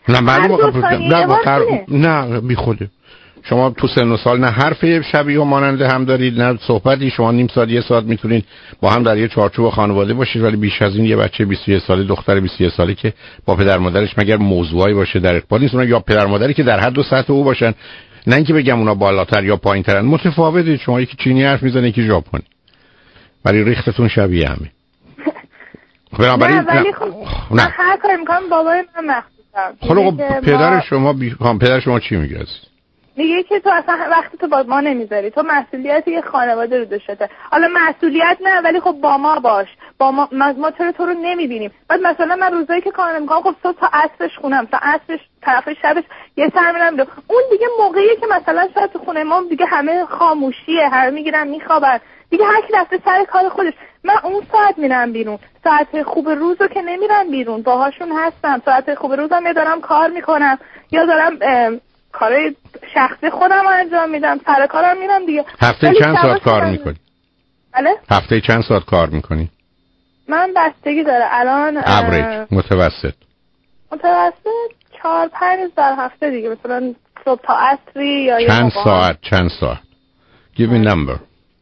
نه بی خوده. شما تو سن و سال نه حرف شبیه و مانند هم دارید، نه صحبتی. شما نیم ساعت 1 ساعت میتونید با هم در یه چارچوب خانواده باشید، ولی بیش از این یه بچه 21 ساله، دختر 21 ساله که با پدر مادرش مگر موضوعی باشه در ارتباط نیست. اونا یا پدر مادری که در حد و سطح او باشن، نه اینکه بگم اونا بالاتر یا پایینترن، متفاوته. شما یکی چینی حرف میزنه، یکی ژاپنی. ولی ریختتون شبیه همه. نه ولی خب من هر کاری میکنم بابای من مخصوصم. خب پدر شما چی میگه؟ میگه که تو اصلا وقتی تو با ما نمیذاری، تو مسئولیت یه خانواده رو داشته. حالا مسئولیت نه ولی خب با ما باش، با ما چرا تو رو نمیبینیم؟ بعد مثلا من روزایی که کار نمیکنم خب صبح تا عصرش خونم، تا عصرش طرف شبش یه سر میرم دو. اون دیگه موقعیه که مثلا شاید تو خونه ما دیگه همه خاموشیه، همه میگیرن میخوابن دیگه، هر کی رفته سر کار خودش. من اون ساعت میرم بیرون، ساعت خوب روزو که نمیرم بیرون، باهاشون هستم. ساعت خوب روزم یا دارم کار میکنم یا دارم کارهای شخصی خودم انجام میدم، سر کارم میرم دیگه. هفته چند ساعت کار میکنی؟ بله؟ هفته چند ساعت کار میکنی؟ من بستگی داره. الان اوریج متوسط 4-5 در هفته دیگه، مثلا صبح تا عصری یا چند ساعت give me number.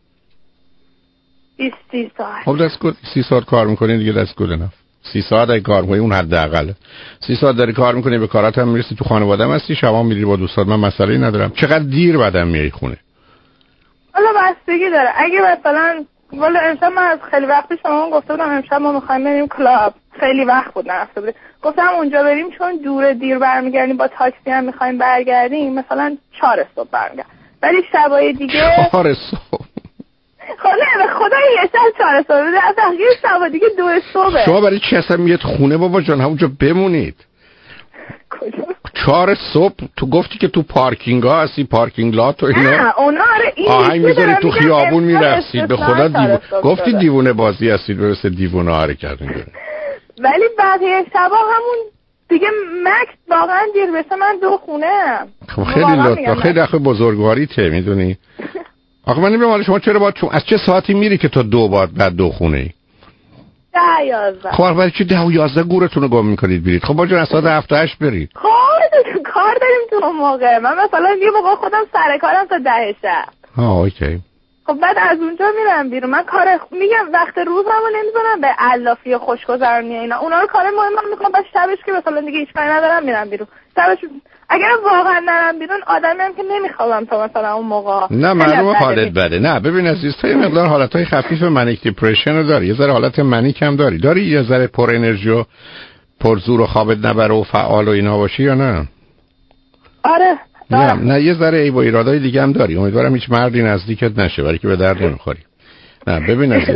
20 ساعت. خب that's good. 30 ساعت کار میکنی دیگه that's good enough. 30 ساعت اگه کار کنی اون حداقله. 30 ساعت داری کار میکنی، به کارات هم میرسی، تو خانواده هم هستی، شبا میری با دوستات، من مسئله‌ای ندارم. چقدر دیر بعدم میای خونه؟ حالا بستگی داره. اگه مثلا والا امشب من خیلی وقت پیش شما گفته بودم امشب ما می‌خوایم بریم کلاب، خیلی وقت بود نرفته بودیم، گفتم اونجا بریم چون دوره دیر برمیگردیم، با تاکسی هم می‌خوایم برگردیم، مثلا 4 صبح برمیگردیم. ولی شبای دیگه 4 صبح خدا به خدا یه شب 4 صبح بده، از تحقیق شبا دیگه 2 صبح. شما برای چی اصلا میاد خونه بابا جان؟ همونجا بمونید. کجا؟ 4 صبح تو گفتی که تو پارکینگ ها هستی، پارکینگ لات و اینا. نه اونا آره این آهنگ میذاری تو خیابون میرقصید. به خدا گفتی دیوونه بازی هستید، درسته دیوونه حرکت میکنید. ولی بقیه شبا همون دیگه مکس واقعا دیر بشه من 2 خونه. خب خیلی لطفا، خیلی دخل بزرگواری ته میدونی. آخه من نمیدونم حالا شما چرا باید از چه ساعتی میری که تا 2 بار بعد 2 خونه ای؟ 10-11. خب برای چی 10 و 11 گورتون رو گم میکنید برید؟ خب باجون از ساعت 7-8 برید. خب کار داریم تو اون موقع. من مثلا یه موقع خودم سر کارم تا 10 شب. اوکی. خب بعد از اونجا میرم بیرون. من کار میگم وقت روزمو نمیذارم به علافی و خوشگذرونی اینا. اونا رو کار مهمم میکنم، بعد شبش که مثلا دیگه هیچ کاری ندارم میرم بیرون. شبش اگر واقعا نرم بیرون آدمی هم که نمیخوام تا مثلا اون موقع. نه معلومه حالت بده. نه ببین عزیز، تو یه مقدار حالتهای خفیف منیک دیپرشن رو داری، یه ذره حالت منیک هم داری یه ذره پر انرژی و پر زور و خوابت نبره و فعال و اینا باشی یا نه؟ آره. نه یه ذره ای با ایرادای دیگه هم داری. امیدوارم هیچ مردی نزدیکت نشه برای که به درد نمیخوری. نه ببین عزیز،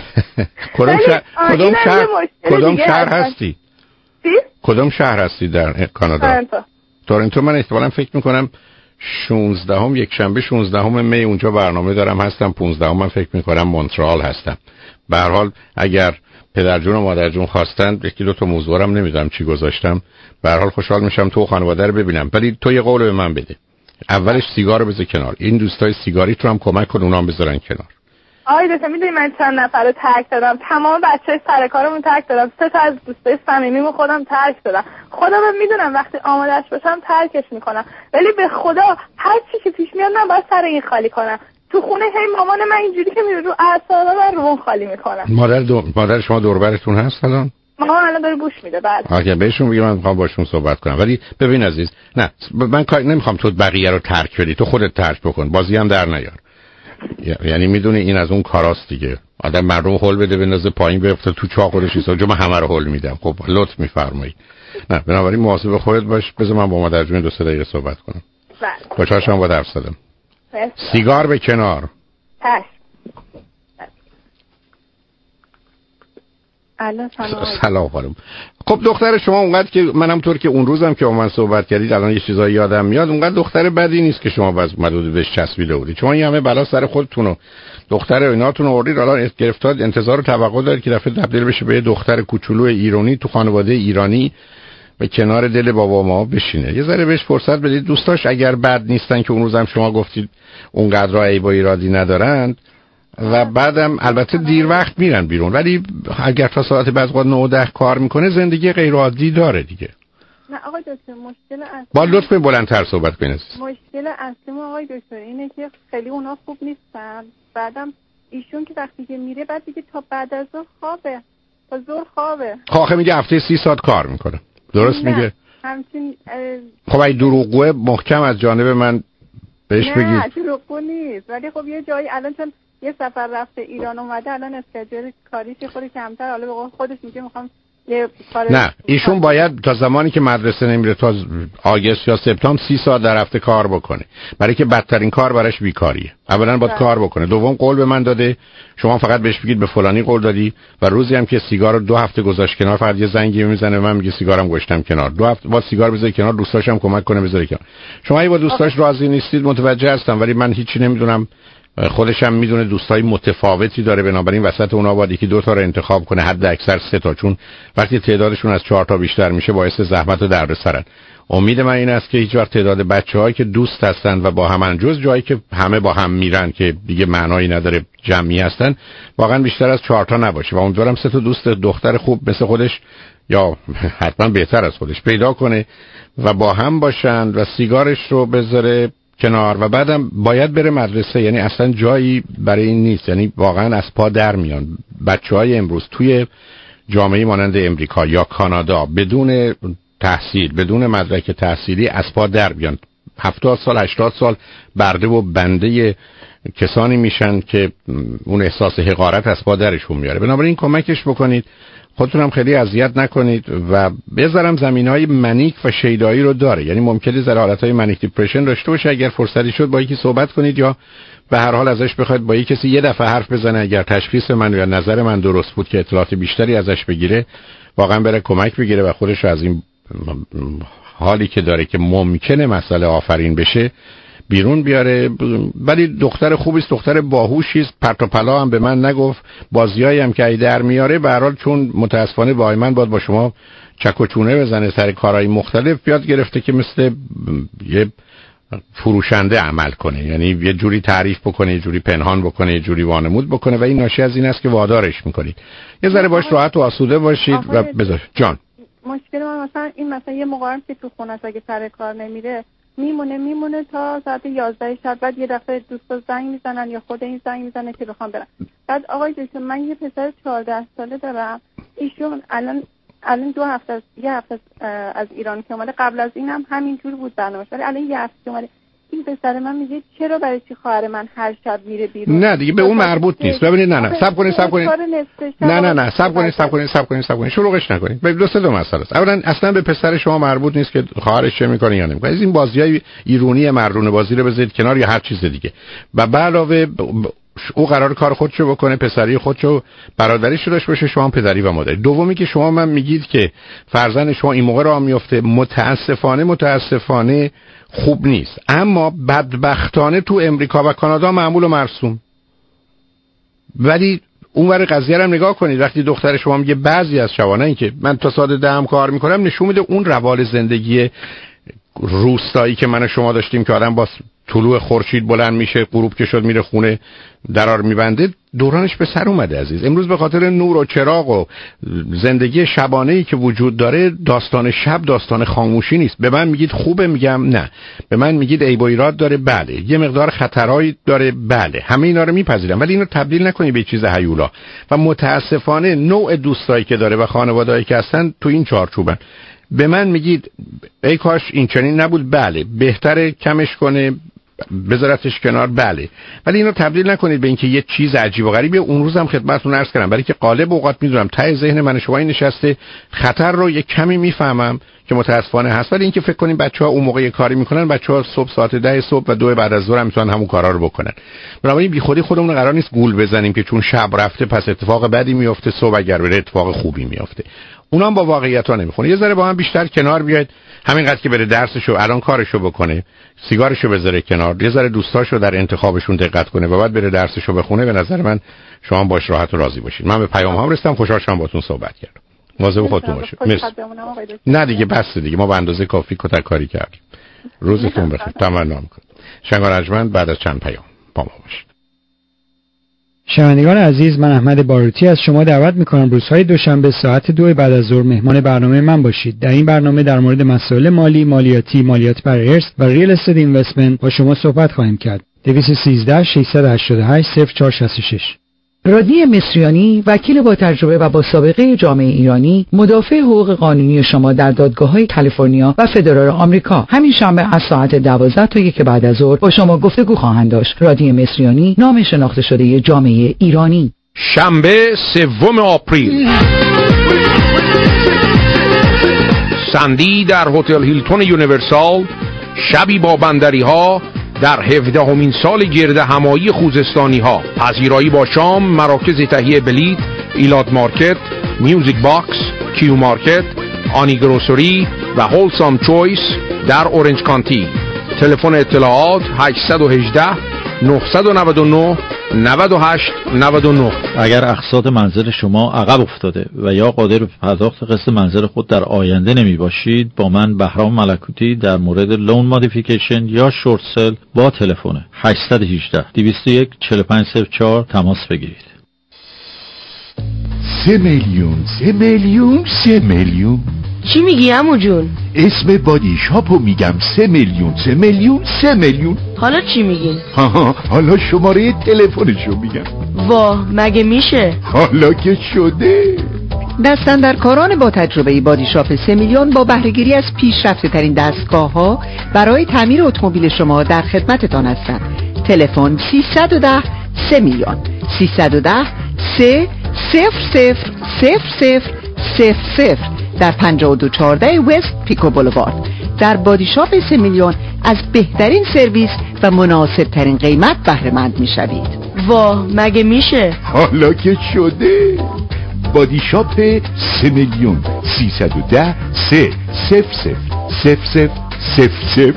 کدوم شهر هستی؟ کدوم شهر هستی در کانادا؟ تورنتو. من احتمالاً فکر میکنم 16 یک شنبه 16 می اونجا برنامه دارم هستم. 15 من فکر میکنم مونترال هستم. به هر حال اگر پدرجون و مادرجون خواستن یکی دو تا موضوعم نمیدونم چی گذاشتم، به هر حال خوشحال میشم تو خانواده رو ببینم. ولی تو یه قول به من بده، اولش سیگار رو بذار کنار، این دوستای سیگاریت رو هم کمک کن اونام بذارن کنار. آقای دکتر میدونی من چند نفر رو ترک دادم؟ تمام بچه‌های سر کارمون ترک دادم. 3 تا از دوستای صمیمیمو خودم ترک دادم. خودم میدونم وقتی آمادهش باشم ترکش میکنم، ولی به خدا هر چی که پیش میاد من باید سر این خالی کنم. تو خونه هی مامان من اینجوری که میره رو اعصابم من رو خالی میکنم. مادر شما دور برتون هست الان؟ مامان الان داره گوش میده. بعد اگه بهشون بگم من میخوام باشون صحبت کنم. ولی ببین عزیز، نه من کار نمیخوام تو بقیه رو ترک بدی، تو خودت ترک بکن، بازی هم در نیار. یعنی میدونی این از اون کاراست دیگه. آدم مردم هول بده بندازه پایین بیفته تو چاه خودش ایسا، جو من همه رو هول میدم. خب لطف میفرمایید. نه بنابراین مواظب خودت باش. بذار من با مادرجون 2-3 دقیقه صحبت کنم. بله. خوشحالم با حرف زدم. سیگار به کنار. سلام خانم. خب دختر شما اونقدر که منم طور که اون روزم که با من صحبت کردید الان یه چیزایی یادم میاد، اونقدر دختر بدی نیست که شما باز مدود بهش چسبیده بودید. شما این همه بلا سر خودتون و دختر ایناتون آوردید، الان گرفتار انتظار و توقع دارید که دفعه تبدیل بشه به یه دختر کوچولو ایرانی تو خانواده ایرانی به کنار دل بابا ما بشینه. یه ذره بهش فرصت بدید. دوستاش اگر بد نیستن که اون روزم شما گفتید اونقدر عیب و ایرادی ندارند و بعدم البته دیر وقت میرن بیرون، ولی اگر تا ساعت بعد 9-10 کار میکنه زندگی غیر عادی داره دیگه. نه آقای دکتر مشکل اصلی با لطف بلندتر صحبت کنید. مشکل اصلی آقای دکتر اینه که خیلی اونا خوب نیستن. بعدم ایشون که وقتی که میره بعد دیگه تا بعد از ظهر خوابه، تا ظهر خوابه. آخه میگه هفته 30 ساعت کار میکنه. درست میگه؟ همچین خب ای دروغگوه محکم از جانب من بهش بگید. نه دروغگو نیست، ولی خب یه جایی الان چون یه سفر رفته ایران اومده، الان اسکیجول کاریش خودی کمتر، حالا به قول خودش میگه میخوام یه کار. نه ایشون باید تا زمانی که مدرسه نمیره تا آگوست یا سپتامبر 30 ساعت در هفته کار بکنه، برای که بدترین کار براش بیکاریه. اولا باید کار بکنه، دوم قول به من داده، شما فقط بهش بگید به فلانی قول دادی و روزی هم که سیگار رو 2 هفته گذاشت کنار فقط یه زنگی میزنه من میگه سیگارم گذاشتم کنار، 2 هفته بعد سیگار بذاری کنار، دوستاشم کمک کنه بذاره کنار. شما اگه با دوستاش راضی نیستید متوجه هستم، ولی من هیچی نمیدونم، خودش هم میدونه دوستای متفاوتی داره، بنابراین وسط اونها باید یکی 2 تا رو انتخاب کنه، حد اکثر 3 تا، چون وقتی تعدادشون از 4 تا بیشتر میشه باعث زحمت و دردسرن. امید من این است که هیچ وقت تعداد بچه‌هایی که دوست هستن و با هم جز جایی که همه با هم میرن که دیگه معنایی نداره جمعی هستن، واقعا بیشتر از 4 تا نباشه و امیدوارم 3 تا دوست دختر خوب مثل خودش یا حتما بهتر از خودش پیدا کنه و با هم باشن و سیگارش رو بذاره کنار و بعدم باید بره مدرسه. یعنی اصلا جایی برای این نیست، یعنی واقعا از پا در میان بچه‌های امروز توی جامعه مانند امریکا یا کانادا بدون تحصیل، بدون مدرک تحصیلی از پا در بیان، 70 سال 80 سال برده و بنده کسانی میشن که اون احساس حقارت از پا درشون میاره. بنابراین کمکش بکنید، خودتون هم خیلی اذیت نکنید و بذارم زمینهای منیک و شیدایی رو داره، یعنی ممکنه ذره حالتهای منیک دیپرشن داشته باشه. اگر فرصتی شد با یکی صحبت کنید یا به هر حال ازش بخواید با یک کسی یه دفعه حرف بزنه، اگر تشخیص من یا نظر من درست بود که اطلاعات بیشتری ازش بگیره، واقعا بره کمک بگیره و خودش رو از این حالی که داره که ممکنه مسئله آفرین بشه بیرون بیاره. ولی دختر خوبی است، دختر باهوشی است، پرت و پلا هم به من نگفت، بازیایی هم که ای در میاره. به هر حال چون متاسفانه با من باید با شما چک و چونه بزنه سر کارهای مختلف، یاد گرفته که مثل یه فروشنده عمل کنه، یعنی یه جوری تعریف بکنه، یه جوری پنهان بکنه، یه جوری وانمود بکنه و این ناشی از این است که وادارش میکنید. یه ذره باش راحت و آسوده باشید و بذار جان. مشکل من مثلا یه موقعی که تو خونه اگه سر کار نمیره میمونه تا ساعت 11 شب، بعد یه دفعه دوستا زنگ میزنن یا خود این زنگ میزنه که بخوام برم. بعد آقای دکتر من یه پسر 14 ساله دارم، ایشون الان یه هفته از ایران که اومده، قبل از اینم همینجور بود برنامه‌اش، ولی الان یه هفته اومده. این پسر من میگه چرا برای چی خواهر من هر شب میره بیرون؟ نه دیگه به اون مربوط نیست. ببینید نه صبر کنید صبر کنید شلوغش نکنید. ببین دو مسئله است. اولا اصلا به پسر شما مربوط نیست که خواهرش چه میکنه یا نمیکنه. این بازیای ایرونی مردونه بازی رو بذارید کنار یا هر چیز دیگه. و به علاوه او قرار کار خودشو بکنه، پسری خودشو، برادریشو داشته باشه، شما هم پدری و مادری. دومی که شما من میگید که فرزند شما این موقع راه میفته، متاسفانه خوب نیست، اما بدبختانه تو امریکا و کانادا معمول و مرسوم. ولی اونور قضیه رو نگاه کنید، وقتی دختر شما میگه بعضی از شبانه این که من تا ساعت 10 کار میکنم، نشون میده اون روال زندگی روستایی که من و شما داشتیم که آدم با طلوع خورشید بلند میشه، غروب که شد میره خونه، درار میبنده، دورانش به سر اومده عزیز. امروز به خاطر نور و چراغ و زندگی شبانه‌ای که وجود داره، داستان شب داستان خاموشی نیست. به من میگید خوبه، میگم نه. به من میگید عیب و ایراد داره، بله. یه مقدار خطرایی داره، بله. همه اینا رو میپذیرم، ولی اینو تبدیل نکنید به چیز هیولا. و متاسفانه نوع دوستایی که داره و خانواده‌ای که هستن تو این چارچوبن. به من میگید ای کاش این چنین نبود، بله. بهتره کمش کنه، بذارتش کنار، بله. ولی اینو تبدیل نکنید به اینکه یه چیز عجیب و غریبه. اون روزم خدمتتون عرض کردم، برای که غالب اوقات میدونم ته ذهن من شما این نشسته، خطر رو یه کمی میفهمم که متاسفانه هست. ولی اینکه فکر کنیم بچه‌ها اون موقع کاری میکنن، بچه‌ها صبح ساعت 10 صبح و 2 بعد از ظهر هم میتونن همون کارا رو بکنن. بنابراین بیخودی خودمون قرار نیست گول بزنیم که چون شب رفته پس اتفاق بدی میفته، صبح اگر بره اتفاق خوبی میفته. اونا هم با واقعیت‌ها نمیخونه. یه ذره با هم بیشتر کنار بیاید، همینقدر که بره درسشو الان کارشو بکنه، سیگارشو بذاره کنار، یه ذره دوستاشو در انتخابشون دقت کنه و بعد بره درسشو بخونه. به نظر من شما باش راحت و راضی باشید. من به پیام هم رسیدم، خوشحال شدم باهاتون صحبت کردم. مواظب خودتون باشید. مرسی. نه دیگه بس دیگه، ما به اندازه کافی کاری کردیم. روزتون بخیر. تمنا می‌کنم. شنگار ارجمند بعد از چند پیام با ما باشید. شنوندگان عزیز، من احمد باروتی از شما دعوت میکنم روزهای دوشنبه ساعت 2 بعد از ظهر مهمان برنامه من باشید. در این برنامه در مورد مسائل مالی، مالیات بر ارث و ریل استیت اینوستمنت با شما صحبت خواهیم کرد. 213 688 0466 رادنی مصریانی، وکیل با تجربه و با سابقه جامعه ایرانی، مدافع حقوق قانونی شما در دادگاه‌های کالیفرنیا و فدرال آمریکا، همین شنبه از ساعت 12 تا 1 بعد از ظهر با شما گفتگو خواهند داشت. رادنی مصریانی، نام شناخته شده جامعه ایرانی. شنبه 3 آپریل سندی در هتل هیلتون یونیورسال، شبی با بندری ها در 17مین سال گرد همایی خوزستانی ها. پذیرایی با شام، مراکز تهیه بلیط، ایلات مارکت، میوزیک باکس، کیو مارکت، آنی گروسری و هولسام چویس در اورنج کانتی. تلفن اطلاعات 818 999 98 99. اگر اقساط منزل شما عقب افتاده و یا قادر به پرداخت قسط منزل خود در آینده نمی باشید، با من بهرام ملکوتی در مورد لون مودیفیکیشن یا شورت سل با تلفن 818 201 4504 تماس بگیرید. 3 میلیون چی میگی عمو جون؟ اسم بادی شاپو میگم. 3 میلیون. حالا چی میگین؟ حالا شماره تلفنشو میگم. واه، مگه میشه؟ حالا که شده. دستاندرکاران با تجربه بادی شاپ 3 میلیون با بهره‌گیری از پیشرفته ترین دستگاه‌ها برای تعمیر اتومبیل شما در خدمتتان هستند. تلفن 310 3 میلیون 310 3 0000 در 5214 وست پیکو بولوارد. در بادی شاپ 3 میلیون از بهترین سرویس و مناسب ترین قیمت بهره مند میشوید. واه، مگه میشه؟ حالا که شده. بادی شاپ 3 میلیون 310 0000.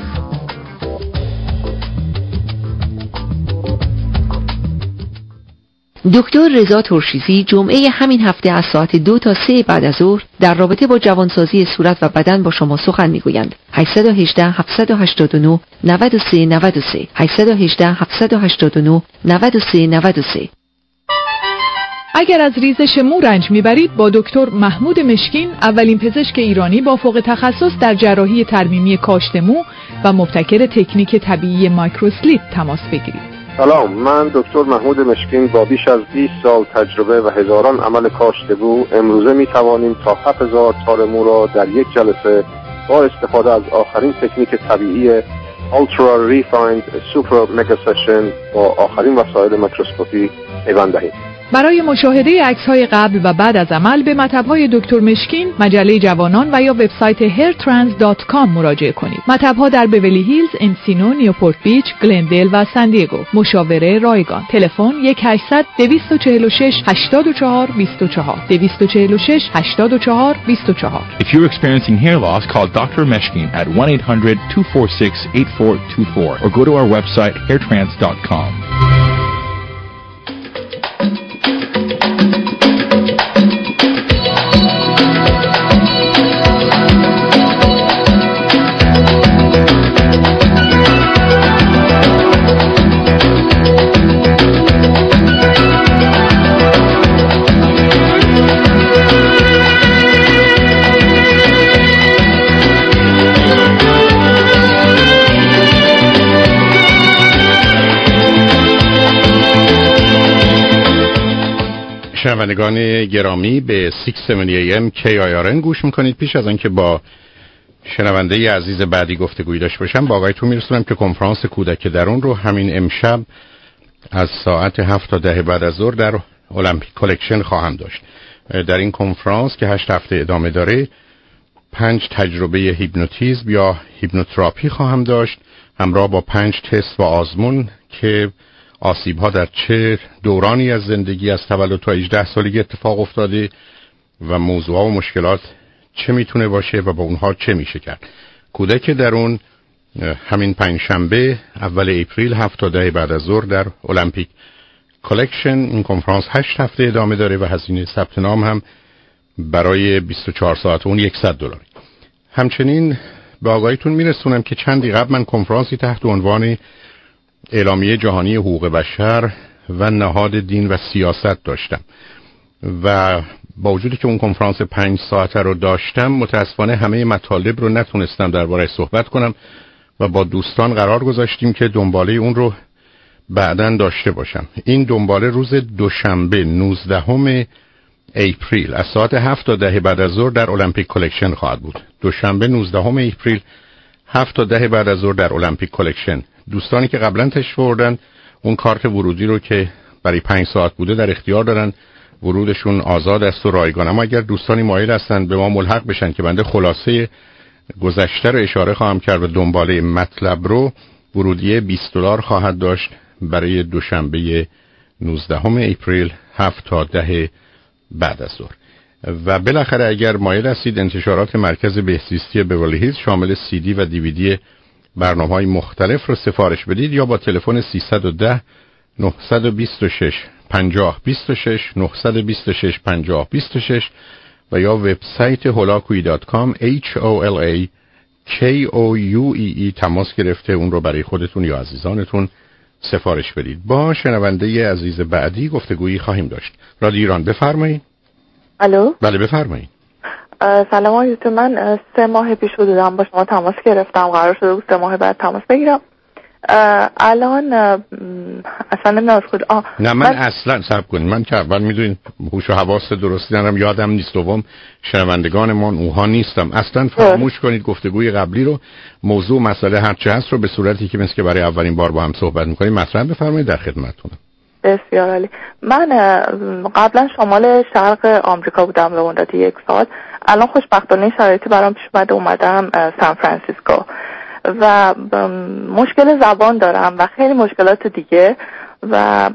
دکتر رضا ترشیزی جمعه همین هفته از ساعت 2 تا 3 بعد از ظهر در رابطه با جوانسازی صورت و بدن با شما سخن میگویند. 818 789 93 93 818 789 93 93. اگر از ریزش مو رنج میبرید با دکتر محمود مشکین، اولین پزشک ایرانی با فوق تخصص در جراحی ترمیمی کاشت مو و مبتکر تکنیک طبیعی مایکروسلیپ تماس بگیرید. سلام، من دکتر محمود مشکین با بیش از 20 سال تجربه و هزاران عمل کاشت مو امروزه می توانیم تا 7000 تار مو را در یک جلسه با استفاده از آخرین تکنیک طبیعی Ultra Refined Super Mega Session با آخرین وسایل میکروسکوپی پیوند دهیم. برای مشاهده عکس‌های قبل و بعد از عمل به مطب‌های دکتر مشکین، مجله جوانان و یا وبسایت hairtrans.com مراجعه کنید. مطب‌ها در بیولی هیلز، انسینو، نیوپورت بیچ، گلندل و سان دیگو. مشاوره رایگان. تلفن 1-800-246-84-24 246-84-24. If you're experiencing hair loss, call Dr. Meshkin at 1-800-246-8424 or go to our website hairtrans.com. شنوندگان گرامی به 670 AM KIRN گوش میکنید. پیش از آنکه با شنونده عزیز بعدی گفتگویی داشته باشم، با آقایتون میرسونم که کنفرانس کودک درون رو همین امشب از ساعت 7 تا 10 بعد از ظهر در المپیک کلکشن خواهم داشت. در این کنفرانس که 8 هفته ادامه داره 5 تجربه هیپنوتیزم یا هیپنوتراپی خواهم داشت، همراه با 5 تست و آزمون که آسیب‌ها در چه دورانی از زندگی از تولد تا 18 سالگی اتفاق افتاده و موضوعات و مشکلات چه میتونه باشه و با اونها چه میشه کرد. کودک درون همین پنجشنبه اول اپریل 7 تا 10 بعد از ظهر در المپیک کلکشن. این کنفرانس 8 هفته ادامه داره و هزینه ثبت نام هم برای 24 ساعت اون $100. همچنین به آگاهیتون میرسونم که چندی قبل من کنفرانسی تحت عنوان اعلامیه جهانی حقوق بشر و نهاد دین و سیاست داشتم و با وجودی که اون کنفرانس 5 ساعته رو داشتم، متاسفانه همه مطالب رو نتونستم درباره‌اش صحبت کنم و با دوستان قرار گذاشتیم که دنباله اون رو بعداً داشته باشم. این دنباله روز دوشنبه 19 اپریل از ساعت 7 تا 10 بعد از ظهر در المپیک کلکشن خواهد بود. دوشنبه 19 اپریل 7 تا 10 بعد از ظهر در المپیک کلکشن. دوستانی که قبلا تشریف آوردن اون کارت ورودی رو که برای 5 ساعت بوده در اختیار دارن، ورودشون آزاد است و رایگان. اما اگر دوستانی مایل هستند به ما ملحق بشن که بنده خلاصه گذشته رو اشاره خواهم کرد و دنباله مطلب رو، ورودی $20 خواهد داشت برای دوشنبه 19 اپریل 7 تا 10 بعد از ظهر. و بالاخره اگر مایل هستید انتشارات مرکز بهزیستی بیورلی هیلز شامل CD و DVD برنامه‌های مختلف رو سفارش بدید یا با تلفن 310 926 5026 926 5026 و یا وبسایت holakoui.com HOLAKOUEE تماس گرفته اون رو برای خودتون یا عزیزانتون سفارش بدید. با شنونده عزیز بعدی گفتگویی خواهیم داشت. رادیو ایران بفرمایید. الو. بله بفرمایید. سلام آقای دکتر، من 3 ماه پیش حدوداً با شما تماس گرفتم، قرار شده بود 3 ماه بعد تماس بگیرم. الان اصلا نمیدونم خود نه من اصلا صبر کنید، من که اول میدونین هوش و حواس درستی ندارم، یادم نیست، دوم شنوندگانمان اوها نیستم، اصلا فراموش کنید گفتگوی قبلی رو. موضوع مسئله هر چه هست رو به صورتی که مثل که برای اولین بار با هم صحبت می‌کنیم مطرح بفرمایید، در خدمتتونم. بسیار عالی. من قبلا شمال شرق آمریکا بودم به مدت 1 سال. الان خوشبختانه شرایطی برام پیش اومدم سان فرانسیسکو و مشکل زبان دارم و خیلی مشکلات دیگه و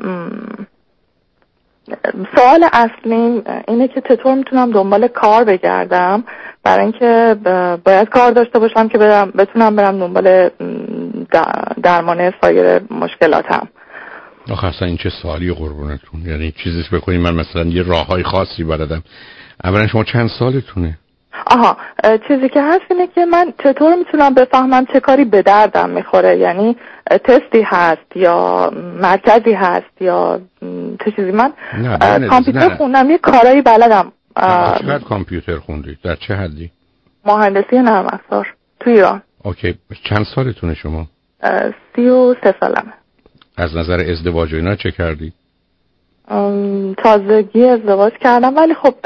سوال اصلی اینه که چطور میتونم دنبال کار بگردم، برای اینکه باید کار داشته باشم که بتونم برم دنبال درمان سایر مشکلاتم. آخه اصلا این چه سوالی قربونتون، یعنی چیزی بکنید من مثلا یه راههای خاصی بلدم. اولا شما چند سالتونه؟ چیزی که هست اینه که من چطور میتونم بفهمم چه کاری به دردم میخوره، یعنی تستی هست یا مرکزی هست یا چه چیزی. من کامپیوتر خوندم، یه کارایی بلدم. چقدر کامپیوتر خوندید؟ در چه حدی؟ مهندسی نرم افزار تو ایران. اوکی، چند سالتونه شما؟ 33 سالمه. از نظر ازدواج و اینا چه کردی؟ تازگی ازدواج کردم، ولی خب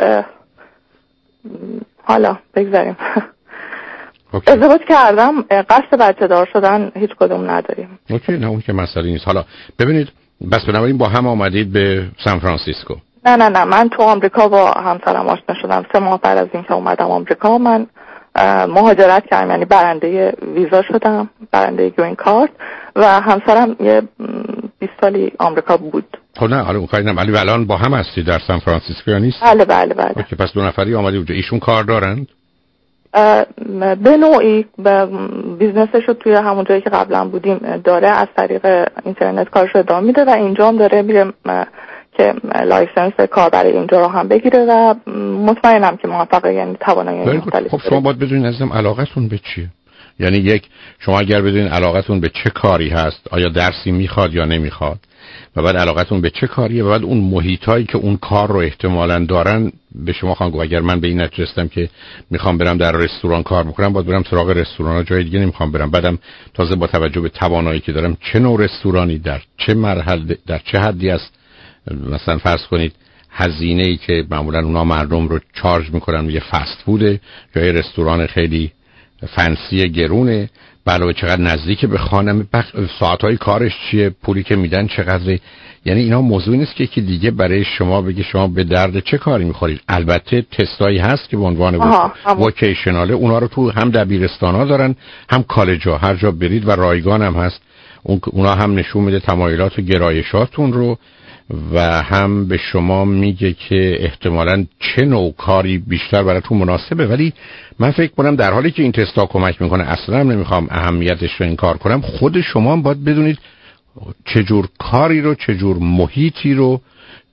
حالا بگذاریم. ازدواج کردم، قصد بچه دار شدن هیچ کدوم نداریم. اوکی، نه اون که مسئله نیست. حالا ببینید، بس بنابراین با هم آمدید به سان فرانسیسکو؟ نه من تو آمریکا با همسرم آشنا شدم. 3 ماه بعد از اینکه اومدم آمریکا من مهاجرت کردم، یعنی برنده ویزا شدم، برنده گرین کارت، و همسرم یه 20 سالی آمریکا بود. خب نه حالا اون کاری نه، ولی الان با هم هستی در سان فرانسیسکو یا نیست؟ بله. اوکی، پس 2 نفری آمدید اونجا. ایشون کار دارند؟ به نوعی بیزنسش رو توی همون جایی که قبلا بودیم داره، از طریق اینترنت کارش رو ادامه میده و اینجا هم داره میره که لایسنس کار برای اینجا رو هم بگیره و مطمئنم که موفقه، یعنی توانایی مختلفی. خب شما باید بدونید عزیزم علاقتون به چیه. یعنی یک، شما اگر بدونید علاقتون به چه کاری هست، آیا درسی میخواد یا نمیخواد، و بعد علاقتون به چه کاریه، و بعد اون محیطایی که اون کار رو احتمالاً دارن به شما خواهم گفت. اگر من به این نتیجه رسیدم که میخوام برم در رستوران کار بکنم، باید برم سراغ رستوران، جای دیگه نمیخوام برم. بعدم تازه با توجه به توانایی که دارم چه نوع رستورانی در چه مرحله در چه حدی است، مثلا فرض کنید هزینه‌ای که معمولاً اونا مردم رو چارج میکنن یه فست فوده یا یه رستوران خیلی فنسی گرونه، علاوه چقدر نزدیک به خانم، ساعتهای کارش چیه، پولی که میدن چقدره. یعنی اینا موضوعی نیست که یکی دیگه برای شما بگه شما به درد چه کاری میخورید. البته تستایی هست که به عنوان وکیشناله، اونا رو تو هم دبیرستانا دارن هم کالجا، هر جا برید، و رایگان هم هست. اونا هم نشون میده تمایلات و گرایشاتون رو و هم به شما میگه که احتمالاً چه نوع کاری بیشتر براتون مناسبه. ولی من فکر کنم در حالی که این تستا کمک میکنه، اصلا نمیخوام اهمیتش رو انکار کنم، خود شما باید بدونید چه جور کاری رو، چه جور محیطی رو،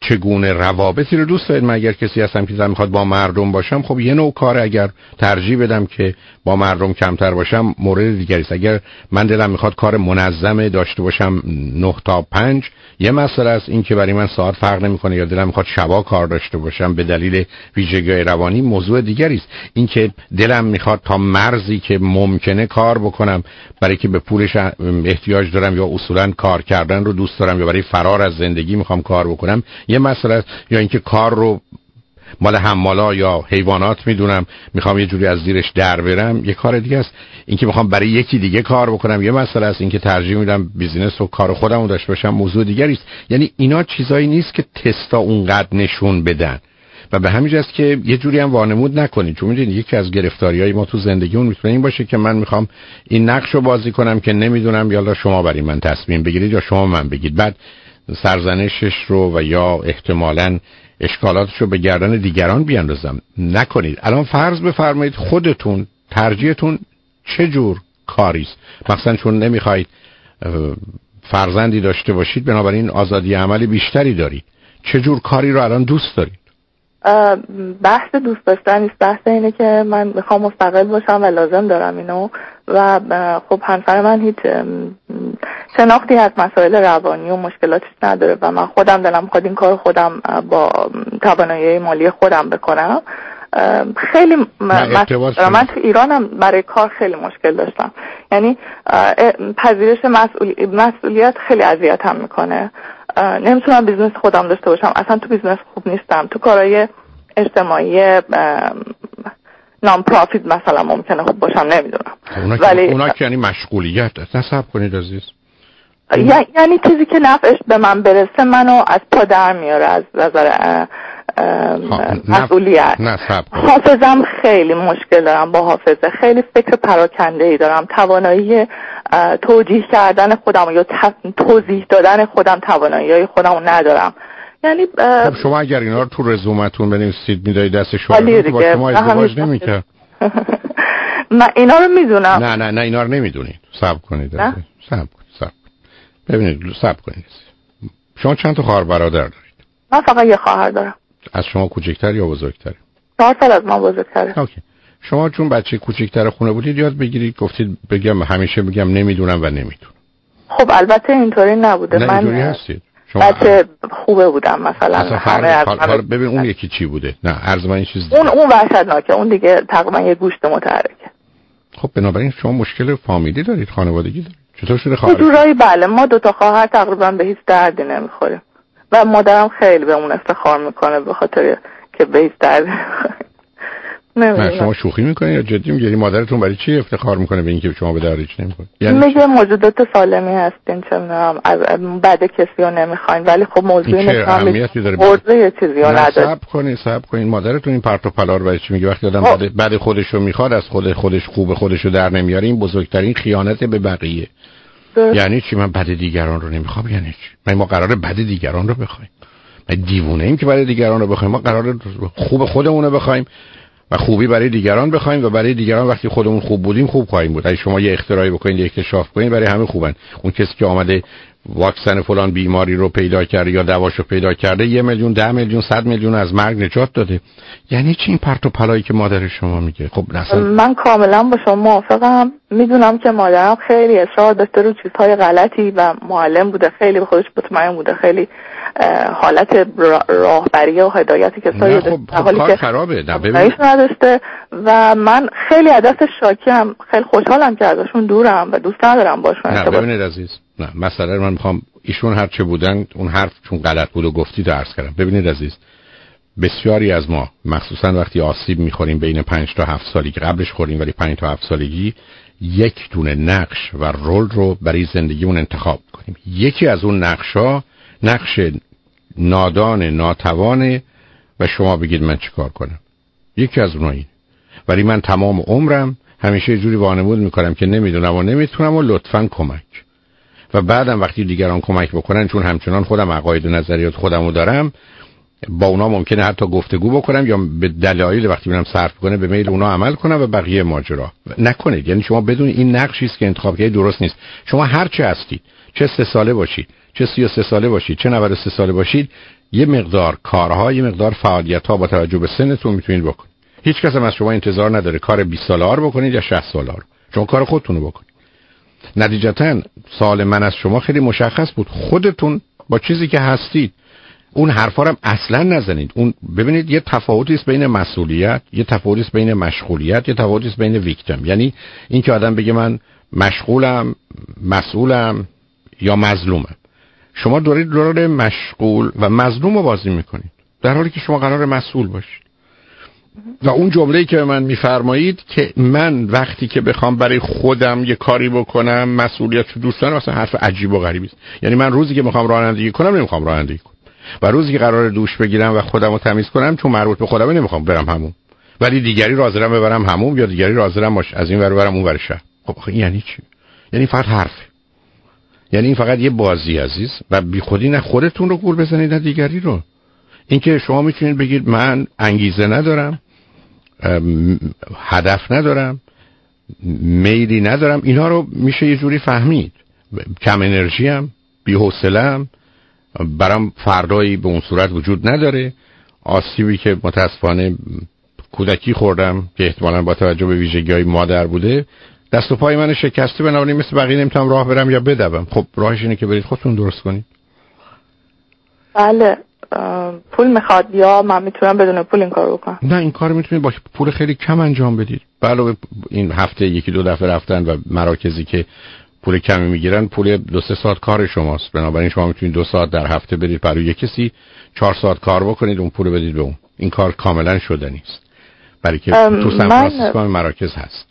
چگونه روابطی رو دوست دارید. من اگر کسی هستم که دلم میخواد با مردم باشم، خب یه نوع کار. اگر ترجیح بدم که با مردم کمتر باشم مورد دیگری است. اگر من دلم میخواد کار منظم داشته باشم 9 تا 5 یه مسئله است. این که برای من ساعت فرق نمیکنه. یا دلم میخواد شبا کار داشته باشم به دلیل ویژگی‌های روانی موضوع دیگری است. این که دلم میخواد تا مرزی که ممکنه کار بکنم برای که به پولش احتیاج دارم یا اصولا کار کردن رو دوست دارم یا برای فرار از زندگی میخوام کار بکنم یه مسئله است. یا اینکه کار رو مال حمالا یا حیوانات میدونم میخوام یه جوری از زیرش در برم یه کار دیگه است. اینکه میخوام برای یکی دیگه کار بکنم یه مسئله است. اینکه ترجیح میدم بیزینس و کار خودم رو داشته باشم موضوع دیگری است. یعنی اینا چیزایی نیست که تستا اونقدر نشون بدن و به همین جاست که یه جوری هم وانمود نکنید. چون میدونید یکی از گرفتاریای ما تو زندگیمون میتونه این باشه که من میخوام این نقش رو بازی کنم که نمیدونم یالا شما برای من تصمیم بگیرید یا شما من بگید. بعد سرزنشش رو و یا احتمالاً اشکالاتش رو به گردن دیگران بیاندازم. نکنید. الان فرض بفرمایید خودتون ترجیحتون چه جور کاری است؟ مثلا چون نمیخواید فرزندی داشته باشید بنابراین آزادی عملی بیشتری دارید. چه جور کاری رو الان دوست دارید؟ بحث دوست داشتن نیست. بحث اینه که من میخوام مستقل باشم و لازم دارم اینو و خب همسر من هیچ شناختی از مسائل روانی و مشکلاتش نداره و من خودم دلم میخواد این کار خودم با توانایی مالی خودم بکنم. خیلی من تو ایرانم برای کار خیلی مشکل داشتم. یعنی پذیرش مسئولیت خیلی اذیتم میکنه. نمیتونم بیزنس خودم داشته باشم. اصلا تو بیزنس خوب نیستم. تو کارهای اجتماعی نام پرافیت مثلا ممکنه خوب باشم نمیدونم. ولی اونا که یعنی مشغولیت نصب کنید عزیز. یعنی چیزی که نفعش به من برسه منو از پا در میاره از نظر مسئولیت. حافظم خیلی مشکل دارم با حافظه. خیلی فکر پراکنده‌ای دارم. توانایی توجیه کردن خودم یا توضیح دادن خودم توانایی خودم ندارم. یعنی خب شما اگر اینا رو تو رزومتون بنویسید میدادید دست شما با شما ازدواج نمی‌کرد. من اینا رو میدونم. نه اینا رو نمیدونید. صبر کنید. ببینید صبر کنید. شما چند تا خواهر برادر دارید؟ من فقط یه خواهر دارم. از شما کوچکتر یا بزرگتر؟ 4 سال از من بزرگتره. اوکی. شما چون بچه کوچکتر خونه بودید یاد بگیرید گفتید همیشه بگم نمیدونم و نمیتونم. خب البته اینطوری نبوده. من اینطوری هستید. بچه خوبه بودم مثلا همه ببین اون یکی چی بوده؟ نه عرض من این چیز اون وحشتناکه. اون دیگه تقریبا یه گوشت متحرکه. خب بنابراین شما مشکل فامیلی دارید، خانوادگی دارید. چطور شده خواهر؟ جورایی بله. ما 2 تا خواهر تقریبا به هیچ دردی نمیخوریم و مادرم خیلی به اون افتخار میکنه به خاطر که به هیچ دردی نه شما شوخی میکنید یا جدی میگید؟ مادرتون برای چی افتخار میکنه به اینکه شما به دردش نمیخورید؟ یعنی میگه موجودات سالمی هستین چه میدونم از بعد کسی رو نمیخواین. ولی خب موضوع موضوع یه چیزی رو نداره. صبر کنین مادرتون این پرت و پلا رو برای چی میگه؟ وقتی آدم بعد خودش رو میخواد از خودش خوبه خودش رو در نمیاره این بزرگترین خیانت به بقیه. یعنی چی من بد دیگران رو نمیخوام؟ یعنی چی ما قراره بد دیگران رو بخوایم؟ ما دیوونه ایم که بد دیگران رو بخوایم؟ ما قراره خوب خودمون رو بخوایم و خوبی برای دیگران بخوایم و برای دیگران وقتی خودمون خوب بودیم خوب خواهیم بود. اگه شما یه اختراعی بکنید، یه اکتشاف کنید، برای همه خوبن. اون کسی که آمده واکسن فلان بیماری رو پیدا کرده یا دواشو پیدا کرده 1 میلیون 10 میلیون 100 میلیون از مرگ نجات داده. یعنی چی این پرت و پلایی که مادر شما میگه؟ خب اصلا من کاملا با شما موافقم. میدونم که مادرم خیلی اصرار داشته رو چیزهای غلطی و معلم بوده، خیلی به خودش مطمئن بوده، خیلی حالت راهبری و هدایتی که سایه داشته. خب حالی که خرابه. نداشته و من خیلی از دست شاکیم. خیلی خوشحالم که ازشون دورم و دوست ندارم باشون. نه ببینید عزیز، نه مثلا من میخوام ایشون هر چه بودن اون حرف چون غلط بود و گفتی تو عرض کردم. ببینید عزیز، بسیاری از ما مخصوصا وقتی آسیب میخوریم بین 5 تا 7 سالگی، قبلش خوریم ولی 5 تا 7 سالگی، یک دونه نقش و رول رو برای زندگیمون انتخاب کنیم. یکی از اون نقشا نقش نادان ناتوانه و شما بگید من چیکار کنم. یکی از اونها این. ولی من تمام عمرم همیشه جوری وانمود میکنم که نمیدونم و نمیتونم و لطفاً کمک. و بعدم وقتی دیگران کمک بکنن چون همچنان خودم عقاید و نظریات خودمو دارم با اونا ممکنه حتی گفتگو بکنم یا به دلایل وقتی میرم صرف کنه به میل اونا عمل کنم و بقیه ماجرا نکنید. یعنی شما بدون این نقشی است که انتخاب کردید درست نیست. شما هر چه هستید، چه 3 ساله باشید، چه 33 ساله باشید چه 93 ساله باشید، یه مقدار کارها، یه مقدار فعالیت‌ها با توجه به سنتون میتونید بکنید. هیچ کس هم از شما انتظار نداره کار 20 ساله رو بکنید یا 60 ساله رو. چون کار خودتون رو بکنید. نتیجتاً سوال من از شما خیلی مشخص بود. خودتون با چیزی که هستید اون حرفا رو اصلا نزنید. اون ببینید یه تفاوتی است بین مسئولیت، یه تفاوتی است بین مشغولیت، یه تفاوتی است بین ویکتیم. یعنی این که آدم بگه من مشغولم، مسئولم یا مظلومم. شما دارید رول مشغول و مظلوم رو بازی میکنید در حالی که شما قرار مسئول باشید. و اون جمله‌ای که من میفرمایید که من وقتی که بخوام برای خودم یه کاری بکنم مسئولیتشو دوست دارم، اصلا حرف عجیب و غریبی است. یعنی من روزی که میخوام رانندگی کنم نمیخوام رانندگی کنم، و روزی که قرار دوش بگیرم و خودمو تمیز کنم چون مربوط به خودمه نمیخوام برم همون، ولی دیگری رو حاضرم ببرم همون یا دیگری رو حاضرم از این ور برم اون ور شهر. خب این یعنی چی؟ یعنی فقط حرفه. یعنی این فقط یه بازی عزیز، و بی خودی نه خودتون رو گول بزنید نه دیگری رو. اینکه شما میتونید بگید من انگیزه ندارم، هدف ندارم، میلی ندارم، اینا رو میشه یه جوری فهمید. کم انرژی ام، بی‌حوصله ام، برام فردایی به اون صورت وجود نداره، آسیبی که متاسفانه کودکی خوردم که احتمالاً با توجه به ویژگی‌های مادر بوده دست و پای من شکسته، بنابراین مثل بقیه نمیتونم راه برم یا بدوم. خب راهش اینه که برید خودتون درست کنید. بله. پول میخواد یا من میتونم بدون پول این کارو بکنم؟ نه، این کارو میتونید با پول خیلی کم انجام بدید. علاوه این هفته یکی دو دفعه رفتن و مراکزی که پول کمی میگیرن پول 2-3 ساعت کار شماست، بنابراین شما میتونید 2 ساعت در هفته بدید برای یک کسی، 4 ساعت کار بکنید اون پول بدید به اون. این کار کاملا شدنی است، برای که تو سان فرانسیسکو مراکز هست.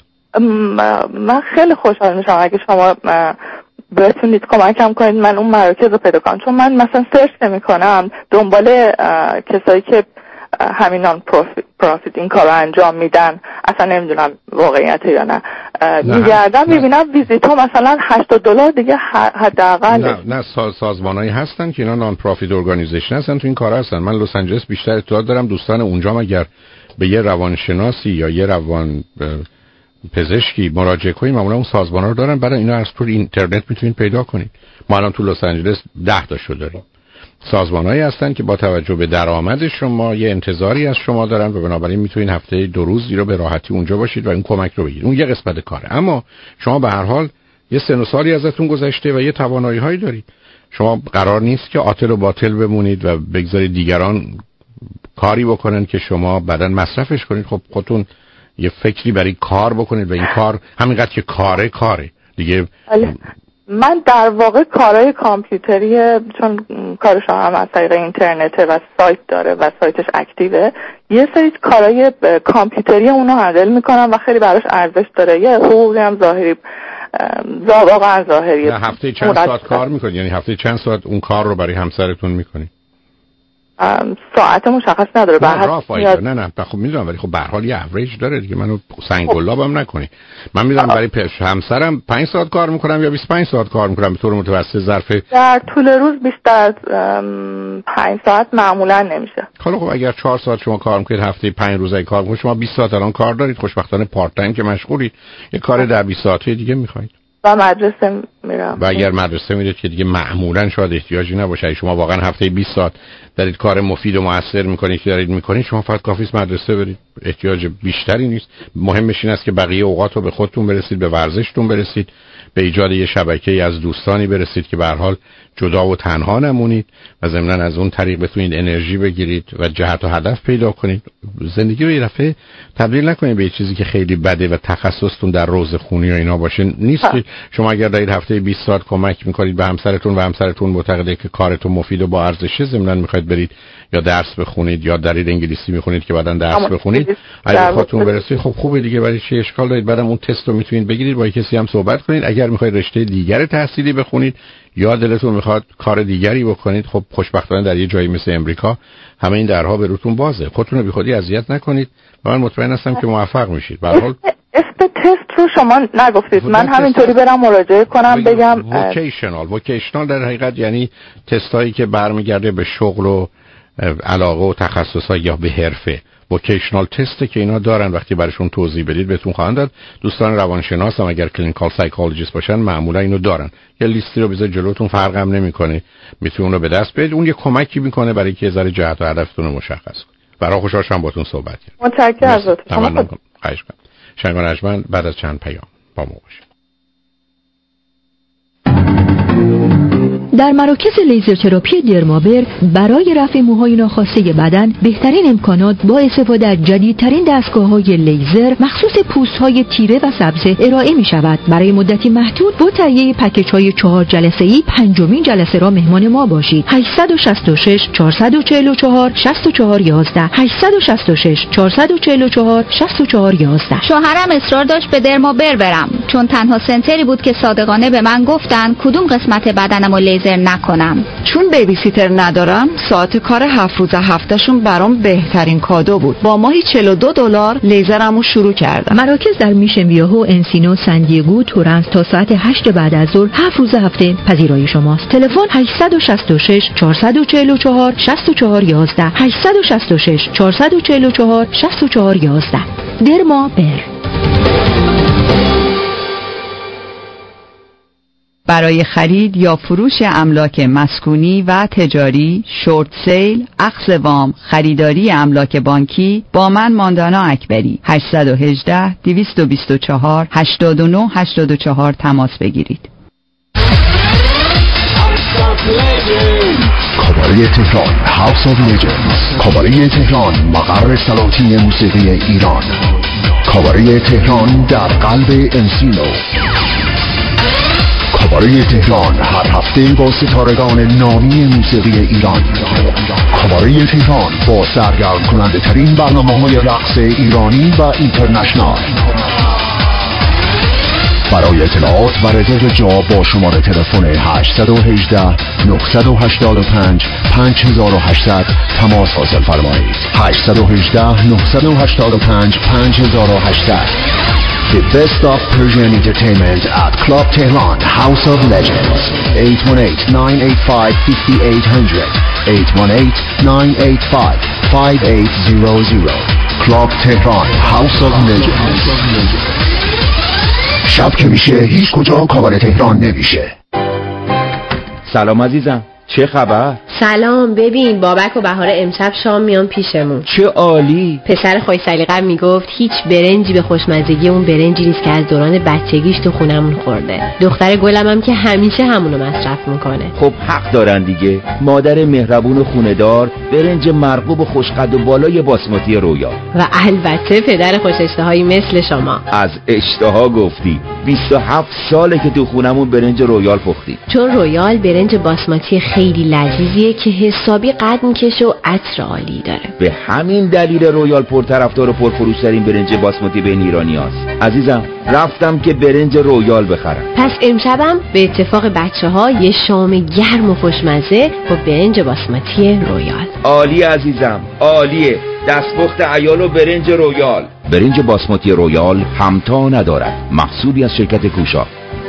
من خیلی خوشحال میشم اگه شما بتونید کمکم کنید من اون مراکز رو پیدا کنم، چون من مثلا سرچ نمی‌کنم دنبال کسایی که همین نان پروفیت این کار رو انجام میدن، اصلا نمیدونم واقعیت یا نه، میگردم میبینم ویزیت ها مثلا $80 دیگه حداقل. نه سازمانایی هستن که اینا نان پروفیت ارگانیزیشن هستن، تو این کار هستن. من لس آنجلس بیشتر اطلاع دارم، دوستان اونجا اگر به یه روانشناسی یا یه روان پزشکی مراجعه کنید معمولا اون سازمان‌ها رو دارن، برای اینا از طریق اینترنت میتونید پیدا کنید. ما الان تو لس آنجلس 10 تاشو داریم. سازمان‌هایی هستن که با توجه به درآمد شما یه انتظاری از شما دارن و بنابراین میتونید هفته 2 روزی رو به راحتی اونجا باشید و این کمک رو بگیرید. اون یه قسمت کاره، اما شما به هر حال یه سن و سالی ازتون گذشته و یه توانایی‌هایی دارید. شما قرار نیست که عاطل و باطل بمونید و بگذارید دیگران کاری بکنن که شما بعداً مصرفش کنید. خب خودتون یه فکری برای کار بکنید و این کار همینقدر که کاره دیگه. من در واقع کارهای کامپیوتری، چون کارش هم از طریق اینترنته و سایت داره و سایتش اکتیوه، یه سری کارهای کامپیوتری اونو هندل میکنم و خیلی براش ارزش داره. یه حقوقی هم ظاهری واقعا ظاهریه. هفته چند ساعت کار میکنید؟ یعنی هفته چند ساعت اون کار رو برای همسرتون میکنید؟ ساعت مشخص نداره. نه خب میدونم، ولی خب به هر حال یه اوریج داره دیگه. منو سنگ‌گلابم نکنی. من میدونم برای همسرم 5 ساعت کار میکنم یا 25 ساعت کار میکنم به طور متوسط ظرف در طول روز بیشتر از 5 ساعت معمولا نمیشه. خب اگر 4 ساعت شما کار میکنید هفته 5 روز کار میکنید، شما 20 ساعت الان کار دارید، خوشبختانه پارت تایم که مشغولید، یه کار در 20 ساعته دیگه میخواید. و مدرسه میرم. و اگر مدرسه میرید که دیگه معمولا شاید احتیاجی نباشه. شما واقعا هفته 20 ساعت دارید کار مفید و موثر میکنید که دارید میکنید، شما فقط کافی است مدرسه برید، احتیاج بیشتری نیست. مهمش این است که بقیه اوقات رو به خودتون برسید، به ورزشتون برسید، به ایجاد یه شبکه‌ای از دوستانی برسید که به هر حال جدا و تنها نمونید و ضمناً از اون طریق بتونید انرژی بگیرید و جهت و هدف پیدا کنید. زندگی رو یه دفعه تبدیل نکنید به چیزی که خیلی بده و تخصصتون در روزخونی و اینا باشه. نیست که شما اگر دارید هفته 20 ساعت کمک میکنید به همسرتون و همسرتون معتقده که کارتون مفید و با ارزشه، ضمناً میخواید برید یا درس بخونید یا دارید انگلیسی میخونید که بعداً درس بخونید، اگه خودتون برسید خب خوبه دیگه، برای چه اشکال دارید؟ بعدم اون تست رو میتونید بگیرید، با کسی هم صحبت کنید. اگر میخواید رشته دیگر تحصیلی بخونید یا دلتون میخواد کار دیگری بکنید، خب خوشبختانه در یه جایی مثل امریکا همه این درها به روتون بازه. خودتون رو بیخودی اذیت نکنید و من مطمئن هستم که موفق میشید. به هر حال اسم تست رو شما نگفتید، من همینطوری برم مراجعه کنم بگم وکیشنال در حقیقت یعنی تستایی که برمیگرده به شغل و علاقه و تخصصات یا به حرفه. وکیشنال تست که اینا دارن، وقتی براشون توضیح بدید بهتون خواهند داد. دوستان روانشناس هم اگر کلینیکال سایکولوژیست باشن معمولا اینو دارن. یه لیستی رو بذار جلوتون، فرق هم نمیکنه، میتونید اون رو به دست بیارید. اون یه کمکی میکنه برای اینکه ذره جهت و هدفتون رو مشخص کنید. برای خوشحال شدم باهاتون صحبت کردم. متشکرم ازتون. خواهش می‌کنم. شنگان ارجمند بعد از چند پیام با ما باشید. در مراکز لیزر تراپی درمابر برای رفع موهای ناخواسته بدن بهترین امکانات با استفاده از جدیدترین دستگاه‌های لیزر مخصوص پوست‌های تیره و سبز ارائه می‌شود. برای مدتی محدود با تهیه پکیج‌های 4 جلسه‌ای پنجمین جلسه را مهمان ما باشید. 866 444 6411 866 444 6411. شوهرم اصرار داشت به درمابر برم چون تنها سنتری بود که صادقانه به من گفتن کدوم قسمت بدنمو لیزر نکنم. چون بیبی سیتر ندارم ساعت کار 7 روز هفتهشون برام بهترین کادو بود. با ماهی $42 لیزرمو شروع کردم. مراکز در میشن ویاهو، انسینو، سندیگو، تورنس تا ساعت 8 بعد از ظهر 7 روز هفته پذیرای شماست. تلفن 866 444 6411 866 444 6411. درمابر. برای خرید یا فروش املاک مسکونی و تجاری، شورت سیل، اخذ وام، خریداری املاک بانکی با من ماندانا اکبری 818 224 89 84 تماس بگیرید. کاباره تهران هاوس آف لیجندز. کاباره تهران مقر سلاطین موسیقی ایران. کاباره تهران در قلب انسینو. کاباره تهران هر هفته با ستارگان نامی موسیقی ایران. کاباره تهران با سرگرم کننده ترین برنامه‌های رقص ایرانی و اینترنشنال. برای اطلاعات و رزرو جا با شماره تلفن 818 985 5800 تماس حاصل فرمایید. 818 985 5800. The best of Persian entertainment at Club Tehran House of Legends. 818-985-5800 818-985-5800. Club Tehran House of Legends. شب که میشه هیچ کجا کاباره تهران نمیشه. سلام عزیزم، چه خبر؟ سلام، ببین بابک و بهار امشب شام میان پیشمون. چه عالی. پسر خوش سلیقه‌ام میگفت هیچ برنجی به خوشمزگی اون برنجی نیست که از دوران بچگیش تو خونمون خورده. دختر گلم هم که همیشه همونو مصرف میکنه. خب حق دارن دیگه. مادر مهربون و خونه‌دار، برنج مرغوب و خوشقد و بالای باسمتی رویا. و البته پدر خوش اشتهایی مثل شما. از اشتها گفتی. 27 ساله که تو خونمون برنج رویال پختی. چون رویال برنج باسمتی خیلی لذیذیه که حسابی قد میکشه و عطر عالی داره. به همین دلیل رویال پرطرفدار و پرفروش‌ترین برنج باسمتی بین ایرانیاست. عزیزم رفتم که برنج رویال بخرم. پس امشبم به اتفاق بچه‌ها یه شام گرم و خوشمزه با برنج باسمتی رویال. عالی عزیزم، عالیه. دستپخت عیال و برنج رویال. برنج باسمتی رویال همتا ندارد. محصولی از شرکت کوشا.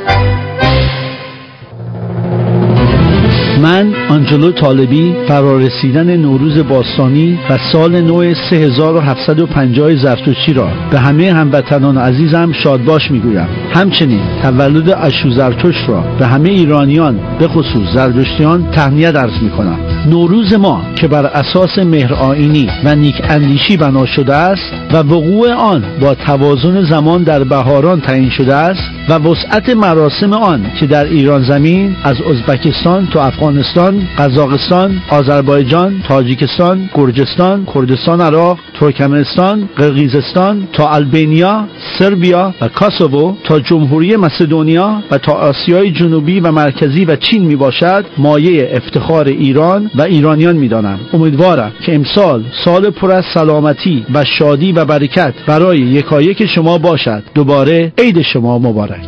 من آنجلو طالبی فرارسیدن نوروز باستانی و سال نو 3750 زرتشتی را به همه هموطنان عزیزم شادباش میگویم. همچنین تولد اشو زرتشت را به همه ایرانیان به خصوص زرتشتیان تهنیت عرض میکنم. نوروز ما که بر اساس مهرآیینی و نیک اندیشی بنا شده است و وقوع آن با توازن زمان در بهاران تعیین شده است و وسعت مراسم آن که در ایران زمین از ازبکستان تا افغانستان، قزاقستان، آذربایجان، تاجیکستان، گرجستان، کردستان عراق، ترکمنستان، قرقیزستان تا آلبانیا، سربیا و کاسوو تا جمهوری مسدونیا و تا آسیای جنوبی و مرکزی و چین می باشد مایه افتخار ایران و ایرانیان می دانم. امیدوارم که امسال سال پر از سلامتی و شادی و برکت برای یکایک شما باشد. دوباره عید شما مبارک.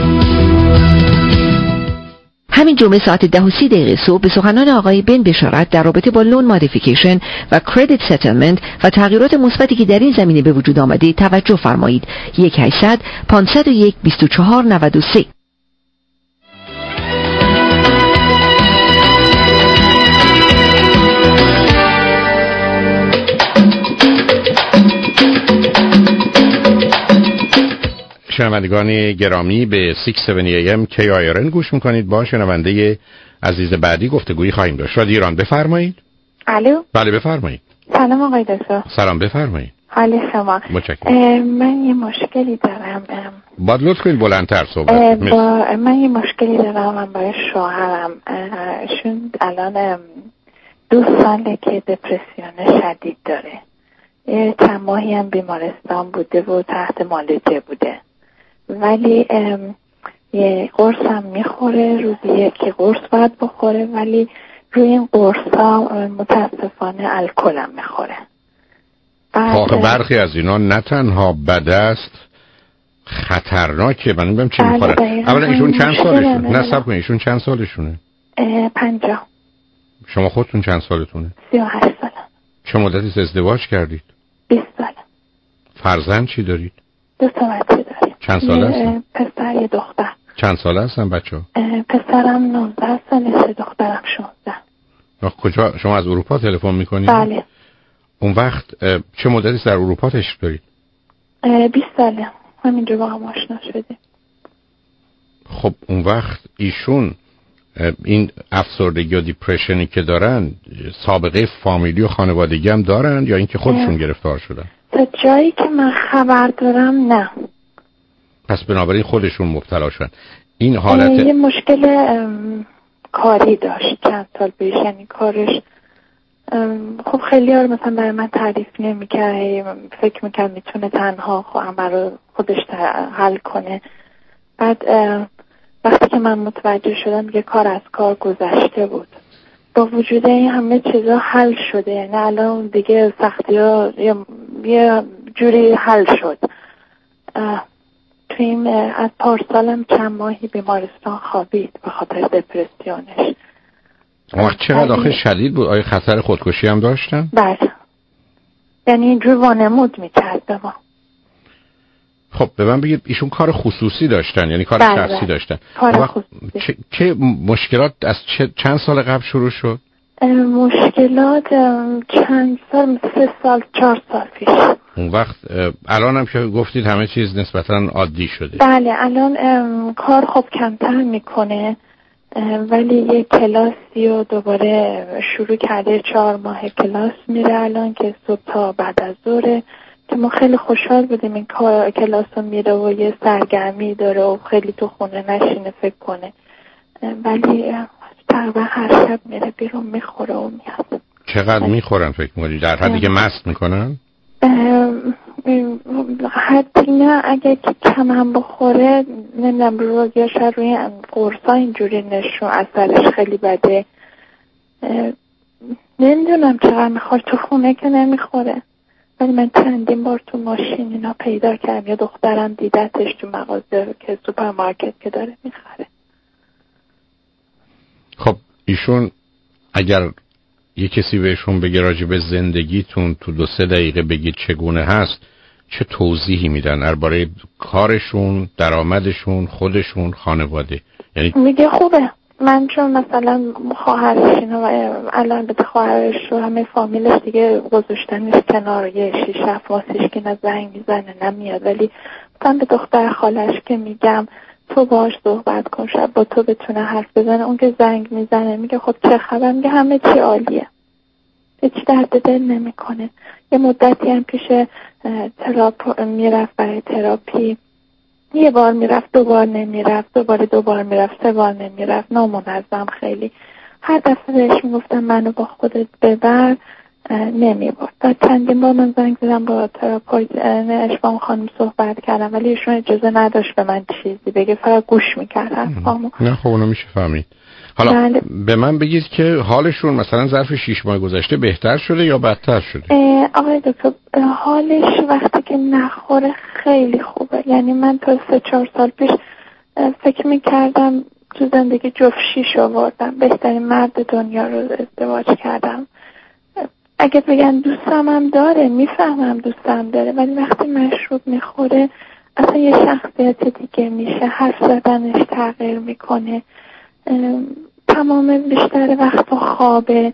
همین جمعه ساعت 10:30 صبح به سخنان آقای بن بشارت در رابطه با لون مودیفیکیشن و کردیت ستلمنت و تغییرات مثبتی که در این زمینه به وجود آمده توجه فرمایید. 1-800-501-2493. شنوندگان گرامی به 670 AM KIRN گوش میکنید. با شنونده عزیز بعدی گفتگویی خواهیم داشت. رادیو ایران بفرمایید. الو. بله بفرمایید. سلام آقای دکتر. سلام بفرمایید. حال شما؟ متشکرم. من یه مشکلی دارم. باید لطف کنید بلندتر صحبت کنید. من یه مشکلی دارم. من برای شوهرم شون الان 2 ساله که دپرسیون شدید داره. چند ماهی هم بیمارستان بوده و تحت معالجه بوده، ولی یه قرص هم میخوره، روزی 1 قرص باید بخوره، ولی روی این قرص ها متاسفانه الکل هم میخوره. برخی از اینا نه تنها بد است، خطرناکه. من نمیدونم چی میخوره. اولا ایشون چند سالشونه؟ نه صبر کنید، ایشون چند سالشونه؟ 50. شما خودتون چند سالتونه؟ 38 ساله. چه مدتی ازدواج کردید؟ 20 ساله. فرزند چی دارید؟ 2 تا بچه داریم. چند ساله هستن؟ پسر یه دختر. چند ساله هستن بچه‌ها؟ پسرم 19 سالشه، دخترم 16. کجا شما از اروپا تلفن میکنید؟ بله. اون وقت چه مدتی در اروپا تشریف دارید؟ 20 ساله. همینجا با هم آشنا شدیم. خب اون وقت ایشون این افسردگی و دیپرشنی که دارن سابقه فامیلی و خانوادگی هم دارن یا اینکه خودشون گرفتار شدن؟ تا جایی که من خبر دارم نه. پس بنابراین خودشون مبتلا شدن. این حالت یه مشکل کاری داشت چند سال پیش، یعنی کارش خب خیلی ها رو مثلا برای من تعریف نمی‌کرد، فکر می‌کرد میتونه تنها همه رو خودش حل کنه. بعد وقتی که من متوجه شدم دیگه کار از کار گذشته بود. با وجود این همه چیزا حل شده، یعنی الان دیگه سختی‌ها یه جوری حل شد. تو این از پارسالم چند ماهی بیمارستان خوابید به خاطر دپرسیونش. وقت چقدر آخه شدید بود؟ آیا خطر خودکشی هم داشتن؟ بله، یعنی اینجور وانمود میکرد به ما. خب به من بگید ایشون کار خصوصی داشتن، یعنی کار شخصی داشتن؟ کار خصوصی. چه مشکلات از چند سال قبل شروع شد؟ مشکلات چند سال، 3 سال 4 سال پیش. اون وقت الان هم که گفتید همه چیز نسبتاً عادی شده. بله الان کار خب کمتر میکنه، ولی یه کلاسی رو دوباره شروع کرده. 4 ماه کلاس میره الان که صبح تا بعد از ظهر، که ما خیلی خوشحال بودیم این کلاس رو میره و یه سرگرمی داره و خیلی تو خونه نشینه فکر کنه، ولی تقریبا هر شب میره بیرون میخوره و میاد. چقدر میخورن فکر میکنی؟ در حدی که مست میکنن؟ حتی نه، اگه کم هم بخوره نمیدونم روزیاش روی قرصا اینجوری نشون اثرش خیلی بده. نمیدونم چقدر میخوره، تو خونه که نمیخوره، ولی من چندین بار تو ماشین اینا پیدا کردم، یا دخترم دیدتش تو مغازه که سوپرمارکت که داره میخره. خب ایشون اگر یه کسی بهشون بگه راجع به زندگیتون تو 2-3 دقیقه بگید چگونه هست، چه توضیحی میدن درباره کارشون، درآمدشون، خودشون، خانواده؟ یعنی میگه خوبه. من چون مثلا خواهرش اینا و الان به خواهرش و همه فامیلش دیگه گذاشتنش کنار، یه 6-7 ماهش که نه زنگ میزنه نمیاد، ولی مثلا به دختر خالش که میگم تو باش صحبت کن، شب با تو بتونه حرف بزنه، اون که زنگ میزنه میگه خب چه خبر، میگه همه چی عالیه، هیچ درد دل نمیکنه. یه مدتی هم پیش میرفت برای تراپی، 1 بار میرفت، 2 بار نمیرفت، دوباره 2 بار میرفت، 3 بار نمیرفت، نامنظم خیلی. هر دفعه بهش میگفتم منو با خودت ببر، نمیبرد. بعد چندین بار من زنگ زدم با تراپیست اشبام خانم صحبت کردم، ولی ایشون اجازه نداشت به من چیزی بگه، فقط گوش میکرد حرفامو. نه خب اونو میشه فهمید. حالا بله. به من بگید که حالشون مثلا ظرف 6 ماه گذشته بهتر شده یا بدتر شده؟ آقای دکتر حالش وقتی که نخوره خیلی خوبه. یعنی من تا 3-4 سال پیش فکر میکردم تو زندگی جفت 6 آوردم، بهترین مرد دنیا رو ازدواج کردم. اگه بگن دوستم هم داره، میفهمم دوستم داره، ولی وقتی مشروب میخوره اصلا یه شخصیت دیگه میشه، حرف زدنش تغییر میکنه، تمام بیشتر وقت خوابه.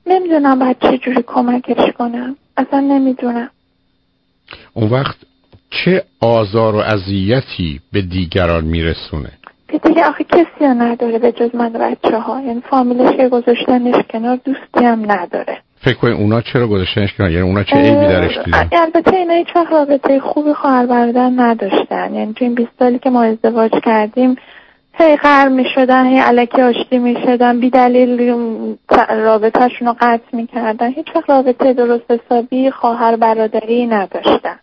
نمیدونم باید چه جوری کمکش کنم، اصلا نمیدونم. اون وقت چه آزار و اذیتی به دیگران میرسونه؟ که دیگه آخه کسی نداره به جز من و بچه‌ها، یعنی فامیلش که گذاشتنش کنار، دوستی هم نداره. فکر کنید اونا چرا گذاشتنش کنار؟ یعنی اونا چه عیبی درش دیدن؟ البته اینا هیچ وقت رابطه خوبی خواهر برادر نداشتن، یعنی تو این 20 سالی که ما ازدواج کردیم هی قهر می‌شدن، هی الکی آشتی می‌شدن، بی دلیل رابطه‌شون رو قطع می‌کردن، هیچ وقت رابطه درست حسابی خواهر برادری نداشتن.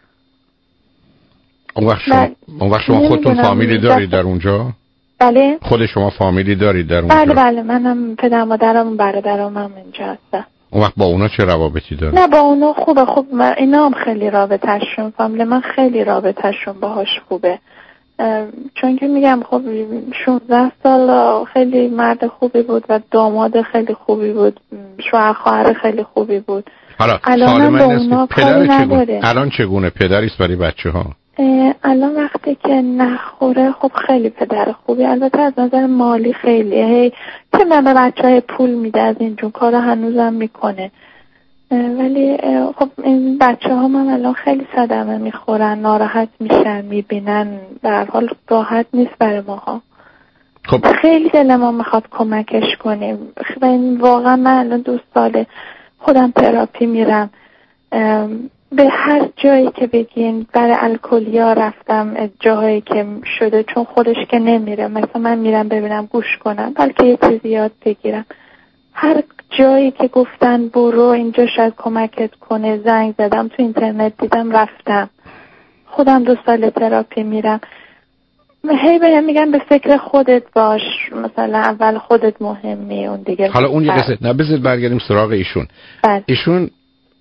اون وقت شما خودتون فامیلی دارید در اونجا؟ بله. خود شما فامیلی دارید در اونجا؟ بله منم پدر مادرم و برادرام هم اینجا هستن. اون وقت با اونا چه روابطی داره؟ نه با اونا خوبه، خب اینا هم خیلی رابطه‌شون، فامیل من خیلی رابطه‌شون باهاش خوبه، چون که میگم خب 16 سال خیلی مرد خوبی بود و داماد خیلی خوبی بود، شوهر خواهر خیلی خوبی بود. حالا سوال من اینه پدر چگونه؟ الان چگونه پدریست برای بچه‌ها؟ الان وقتی که نخوره خب خیلی پدر خوبی، البته از نظر مالی خیلی که من به بچه‌های پول میده، از اینجور کارا هنوزم میکنه، ولی خب این بچه‌ها من الان خیلی صدمه میخورن، ناراحت میشن، میبینن در حال راحت نیست برای ماها. خب خیلی دل ما میخواد کمکش کنیم. واقعا من الان 2 ساله خودم تراپی میرم، به هر جایی که بگین، برای الکلیا رفتم جاهایی که شده، چون خودش که نمیره، مثلا من میرم ببینم گوش کنم بلکه یه چیزی یاد بگیرم، هر جایی که گفتن برو اینجا شاید کمکت کنه زنگ زدم، تو اینترنت دیدم رفتم، خودم 2 سال تراپی میرم. هی بهم میگن به فکر خودت باش، مثلا اول خودت مهمی، اون دیگه. حالا اون یه قصه، نه بذار برگردیم سراغ ایشون. ایشون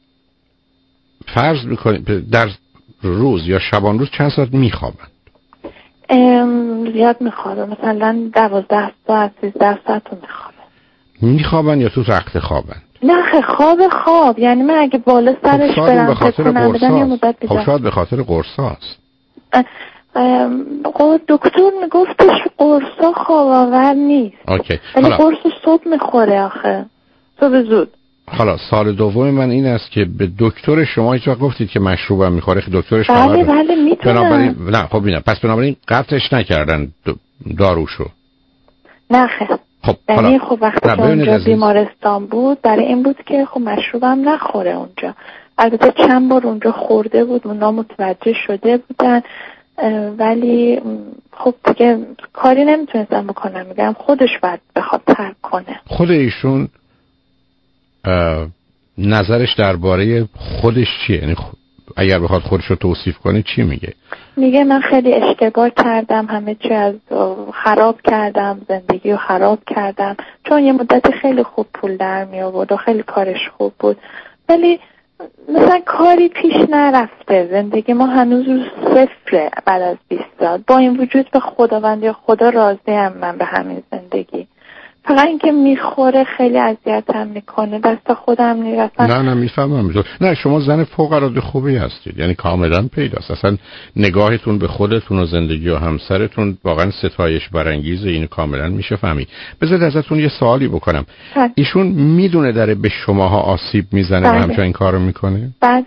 فرض میکنیم در روز یا شبان روز چند ساعت میخوابن؟ زیاد میخوابه، مثلا 12 ساعت 13 ساعت میخوابن یا تو رخت خوابن؟ نه خواب، یعنی من اگه بالا سرش برم تکونم بدم یه مدت بیدار. خب شاید به خاطر قرصاست. دکتر میگفتش قرصا خواب‌آور نیست. اوکی. ولی قرص صبح میخوره آخه، صبح زود. حالا سال دوم من این است که به دکتر شما هیچ وقت گفتید که مشروبم میخوره؟ دکترش بله میتونم. نه خب ببینم، پس بنابراین قطعش نکردن داروشو؟ نه خیر. خب یعنی خب وقتی که اونجا بیمارستان بود برای این بود که خب مشروبم نخوره اونجا. البته چند بار اونجا خورده بود، اونا متوجه شده بودن، ولی خب دیگه کاری نمیتونستم بکنم، میگم خودش باید بخواد ترک کنه. خود ایشون نظرش درباره خودش چیه؟ یعنی اگر بخواد خودش رو توصیف کنه چی میگه؟ میگه من خیلی اشتباه کردم، همه چی از خراب کردم، زندگی رو خراب کردم، چون یه مدت خیلی خوب پول در می آورد و خیلی کارش خوب بود، ولی مثلا کاری پیش نرفته، زندگی ما هنوز رو صفره بعد از 20 سال. با این وجود به خداوند یا خدا راضیم من به همین زندگی، فقط اینکه میخوره خیلی اذیتم میکنه، دست خودم نیست. نه میفهمم. نه شما زن فوق العاده خوبی هستید، یعنی کاملا پیداست، اصلا نگاهتون به خودتون و زندگی و همسرتون واقعا ستایش برانگیزه، اینو کاملا میشه فهمید. بذارید ازتون یه سوالی بکنم. ایشون میدونه داره به شماها آسیب میزنه و همچنین این کارو میکنه؟ بله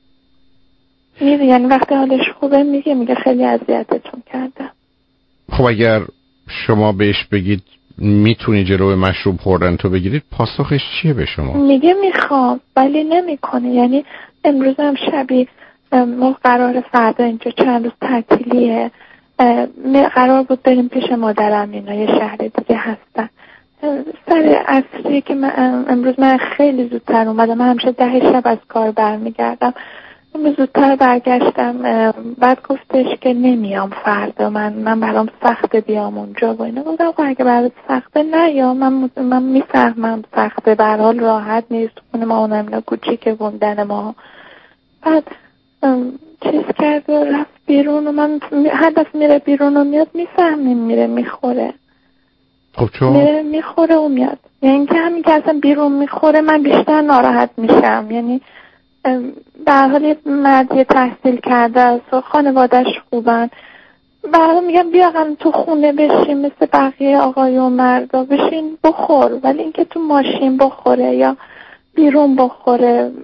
میدونه، یعنی وقتی حالش خوبه میگه خیلی اذیتتون کردم. خب اگر شما بهش بگید میتونی جلوی مشروب خوردن تو بگیرید، پاسخش چیه به شما؟ میگه میخوام ولی نمیکنه. یعنی امروز هم شبی ما قرار فردا اینجا چند روز تعطیلیه، قرار بود بریم پیش مادرم، اینا یه شهر دیگه هستن. سر عصری که امروز من خیلی زودتر اومدم، من همیشه 10 شب از کار برمیگردم، زودتر برگشتم، بعد گفتش که نمیام فردا، من برام سخته بیام اونجا و اینا. گفتم خب اگه برات سخته نیا، من میفهمم سخته، به هر حال راحت نیست، خونه ما اونم اینا کوچیکه بوندن ما. بعد چیز کرد و رفت بیرون و من هر دفعه میره بیرون و میاد میفهمیم میره میخوره. خب چون؟ میره میخوره و میاد، یعنی اینکه همین که اصلا بیرون میخوره من بیشتر ناراحت میشم. یعنی به هر حال مردی تحصیل کرده است و خانوادش خوبن، برای میگم بیا تو خونه بشین مثل بقیه آقایون مردا، بشین بخور، ولی اینکه تو ماشین بخوره یا بیرون بخوره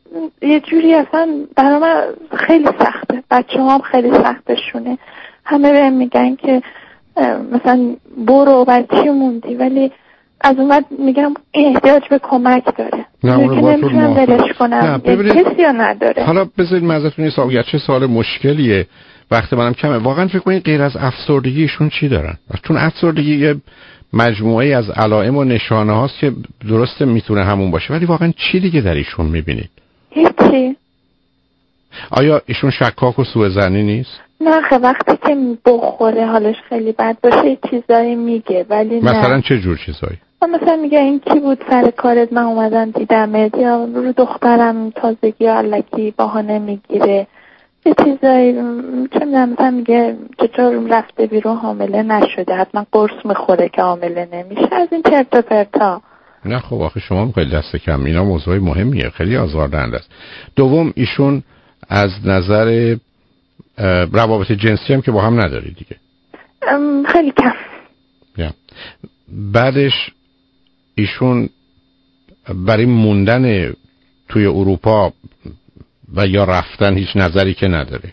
یه جوری اصلا برای من خیلی سخته. بچه‌ها هم خیلی سختشونه. همه بهم میگن که مثلا برو برای چی موندی، ولی از اون بعد میگم این احتیاج به کمک داره. نمیتونم دلش کنم. کسی ها نداره. حالا بذارید من ازتون یه سوال، چه سوال مشکلیه، وقت منم کمه. واقعا فکر کنید غیر از افسردگیشون چی دارن؟ چون افسردگی یه مجموعه از علائم و نشانه هاست که درسته میتونه همون باشه، ولی واقعا چی دیگه در ایشون میبینید؟ هیچی. آیا ایشون شکاک و سوءظنی نیست؟ نه، وقتی که بخوره حالش خیلی بد باشه چیزایی میگه، ولی نه. مثلا چه جور چیزایی؟ مثلا میگه این کی بود سر کارت من اومدم دیدمت، یا رو دخترم تازگی الکی بهانه میگیره، یه چیزایی چه میدونم. مثلا میگه چطور رفته بیرون حامله نشده، حتما قرص میخوره که حامله نمیشه، از این چرت و پرتا. نه خب آخه شما خیلی دست کم، اینا موضوع مهمیه، خیلی آزاردهنده است. دوم ایشون از نظر روابط جنسی هم که با هم نداری دیگه؟ خیلی کم. بعدش ایشون برای موندن توی اروپا و یا رفتن هیچ نظری که نداره؟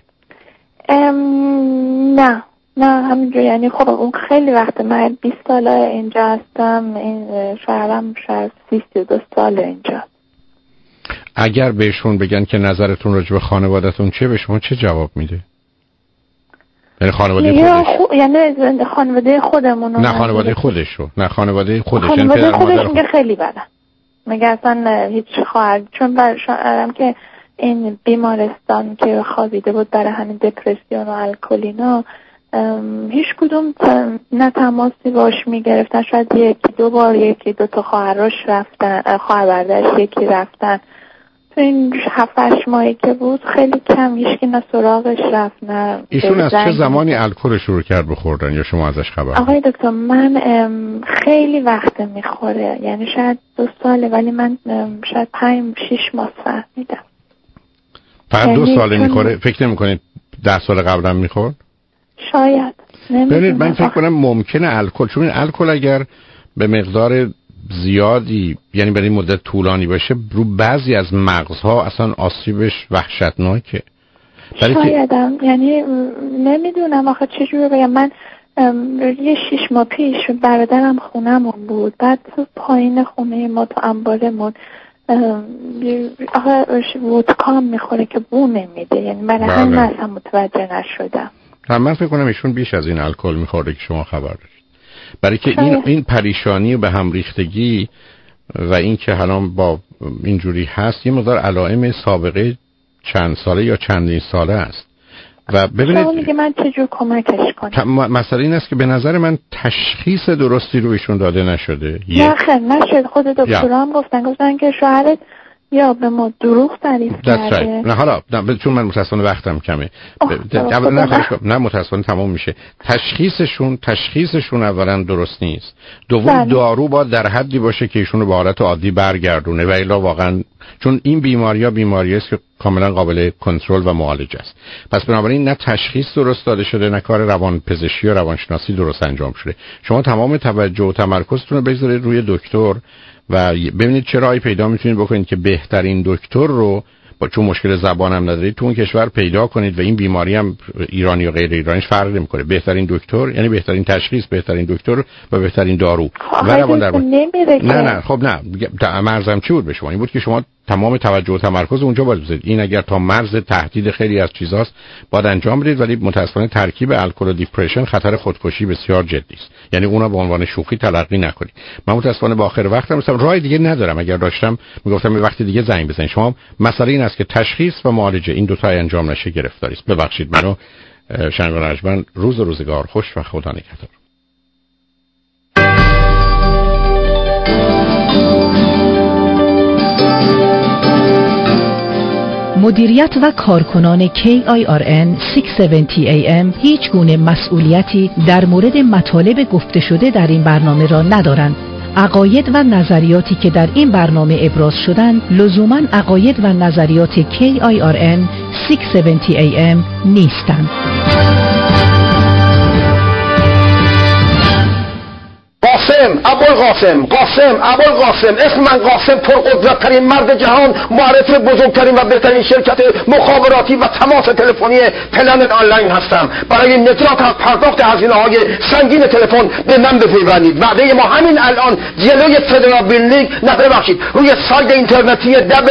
نه همینجور. یعنی خب اون خیلی وقت، من 20 ساله اینجا هستم، این شوهرم شاید 32 ساله اینجا. اگر بهشون بگن که نظرتون راجع به خانواده‌تون چه، به شما چه جواب میده؟ یعنی خانواده خودش؟ یعنی خانواده خودمون؟ نه خانواده خودشو. نه خانواده خودش. خانواده خودش میگه خیلی بده. میگه اصلا هیچ خواهر، چون برشارم که این بیمارستان که خوابیده بود برای همین دپرسیون و الکلینا، هیچ کدوم نه تماسی باش میگرفتن. شاید یکی دو تا خواهرش رفتن، خواهر برادرش یکی رفتن. تو این 7-8 ماهی که بود خیلی کم، هیچ کی نه سراغش رفت نه. ایشون از چه زمانی الکل شروع کرد بخوردن یا شما ازش خبر؟ آقای دکتر من خیلی وقت میخوره، یعنی شاید 2 ساله، ولی من شاید 5-6 ماه فهمیدم. فقط 2 ساله میخوره؟ فکر نمی‌کنید 10 سال قبلا میخورد؟ شاید. ببینید من فکر کنم ممکنه الکل، چون الکل اگر به مقدار زیادی یعنی برای مدت طولانی باشه، رو بعضی از مغزها اصلا آسیبش وحشتناکه. شایدم، یعنی نمیدونم آخه چجوری بگم. من یه 6 ماه پیش برادرم خونمون بود، بعد تو پایین خونه ما تو انبارمون آخه ودکا میخوره که بو نمیده، یعنی برای همین اصلا متوجه نشدم. من فکر کنم ایشون بیش از این الکل میخورده که شما خبر داشت، برای که این پریشانی و به هم ریختگی و این که الان با اینجوری هست یه مقدار علائم سابقه چند ساله یا چندین ساله است. و ببینید میگه من چجور کمکش کنم. مسئله این است که به نظر من تشخیص درستی رو ایشون داده نشده. نه خیر نشد. خود دکترها هم گفتن که شوهرت یا به ما دروغ تعریف کرده. نه حالا چون من متاسفانه وقتم کمه. نه متاسفانه تمام میشه. تشخیصشون اولا درست نیست. دوم دارو باید در حدی باشه که ایشون رو به حالت عادی برگردونه و الا واقعا، چون این بیماری است که کاملا قابل کنترل و معالجه است. پس بنابراین نه تشخیص درست داده شده، نه کار روانپزشکی و روانشناسی درست انجام شده. شما تمام توجه و تمرکزتون رو بذارید روی دکتر و ببینید چه راهی پیدا میتونید بکنید که بهترین دکتر رو، با چون مشکل زبان هم ندارید، تو اون کشور پیدا کنید و این بیماری هم ایرانی و غیر ایرانیش فرق نمیکنه. بهترین دکتر یعنی بهترین تشخیص، بهترین دکتر و بهترین دارو و روان درمان. نه خب نه مرزم چی بود به شما؟ این بود که شما تمام توجه و تمرکز اونجا باید بذارید. این اگر تا مرز تهدید خیلی از چیزاست باید انجام بدید، ولی متاسفانه ترکیب الکل و دیپرشن خطر خودکشی بسیار جدی است. یعنی اونا به عنوان شوخی تلقی نکنید. من متاسفانه با آخر وقتم مثلا راه دیگه ندارم. اگر داشتم میگفتم یه وقتی دیگه زنگ بزنید. شما مسئله این است که تشخیص و معالجه این دو تا انجام نشه گرفتاری است. ببخشید منو شنوان ارجمند. روزگار خوش و خدا نگهدار. مدیریت و کارکنان KIRN 670 AM هیچ گونه مسئولیتی در مورد مطالب گفته شده در این برنامه را ندارند. عقاید و نظریاتی که در این برنامه ابراز شدند لزوماً عقاید و نظریات KIRN 670 AM نیستند. با ابوالقاسم اسم من قاسم، پرقدرت‌ترین مرد جهان، معرف بزرگترین و بهترین شرکت مخابراتی و تماس تلفنی پلنت آنلاین هستم. برای نجات از پرداخت هزینه‌های سنگین تلفن به من بپیوندید. وعده ما همین الان جلوی فدرال بیلدینگ، ببخشید روی سایت اینترنتی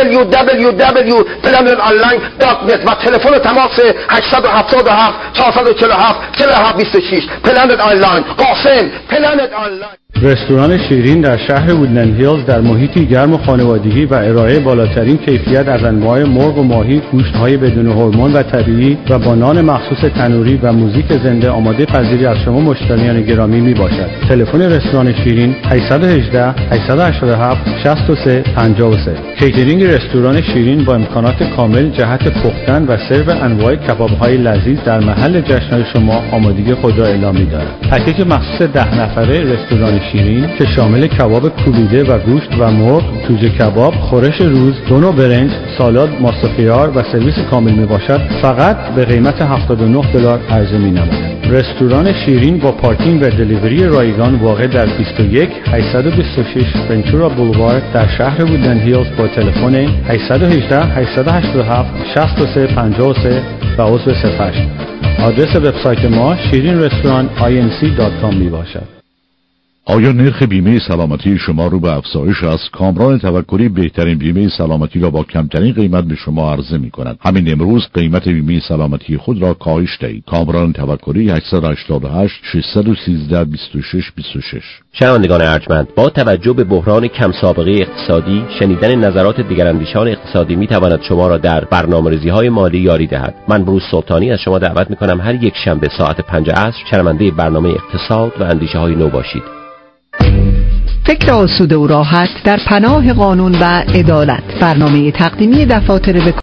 www.planetonline.net و تلفن تماس 877 447 4726. پلنت آنلاین، قاسم، پلنت آنلاین. رستوران شیرین در شهر وودلند هیلز در محیطی گرم و خانوادگی و ارائه بالاترین کیفیت از انواع مرغ و ماهی، گوشت‌های بدون هورمون و طبیعی و با نان مخصوص تنوری و موزیک زنده آماده پذیری از شما مشتریان گرامی میباشد. تلفن رستوران شیرین 818 887 63 53. کیترینگ رستوران شیرین با امکانات کامل جهت پختن و سرو انواع کباب‌های لذیذ در محل جشن شما آمادگی خود را اعلام می‌دارد. پکیج مخصوص 10 نفره رستوران شیرین که شامل کباب کوبیده و گوشت و مرغ، جوجه کباب، خورش روز، دو نوع برنج، سالاد، ماست خیار و سرویس کامل می باشد، فقط به قیمت $79 عرضه می نماید. رستوران شیرین با پارکینگ و دلیوری رایگان واقع در 21 826 ونچورا بولوار در شهر وودلند هیلز با تلفن 818 887 63 53 و عضو صفحه. آدرس وبسایت ما shirinrestaurant.inc.com می باشد. آیا نرخ بیمه سلامتی شما رو به افزایش است؟ کامران توکلی بهترین بیمه سلامتی را با کمترین قیمت به شما عرضه می کند. همین امروز قیمت بیمه سلامتی خود را کاهش دهید. کامران توکلی 888 613 26 26. شنوندگان ارجمند، با توجه به بحران کم سابقه اقتصادی، شنیدن نظرات دیگراندیشان اقتصادی می تواند شما را در برنامه‌ریزی‌های مالی یاری دهد. من بروس سلطانی از شما دعوت می کنم هر یک شنبه ساعت 5 عصر شنونده برنامه اقتصاد و اندیشه‌های نو باشید. فکر آسوده و راحت در پناه قانون و عدالت. برنامه تقدیمی دفاتر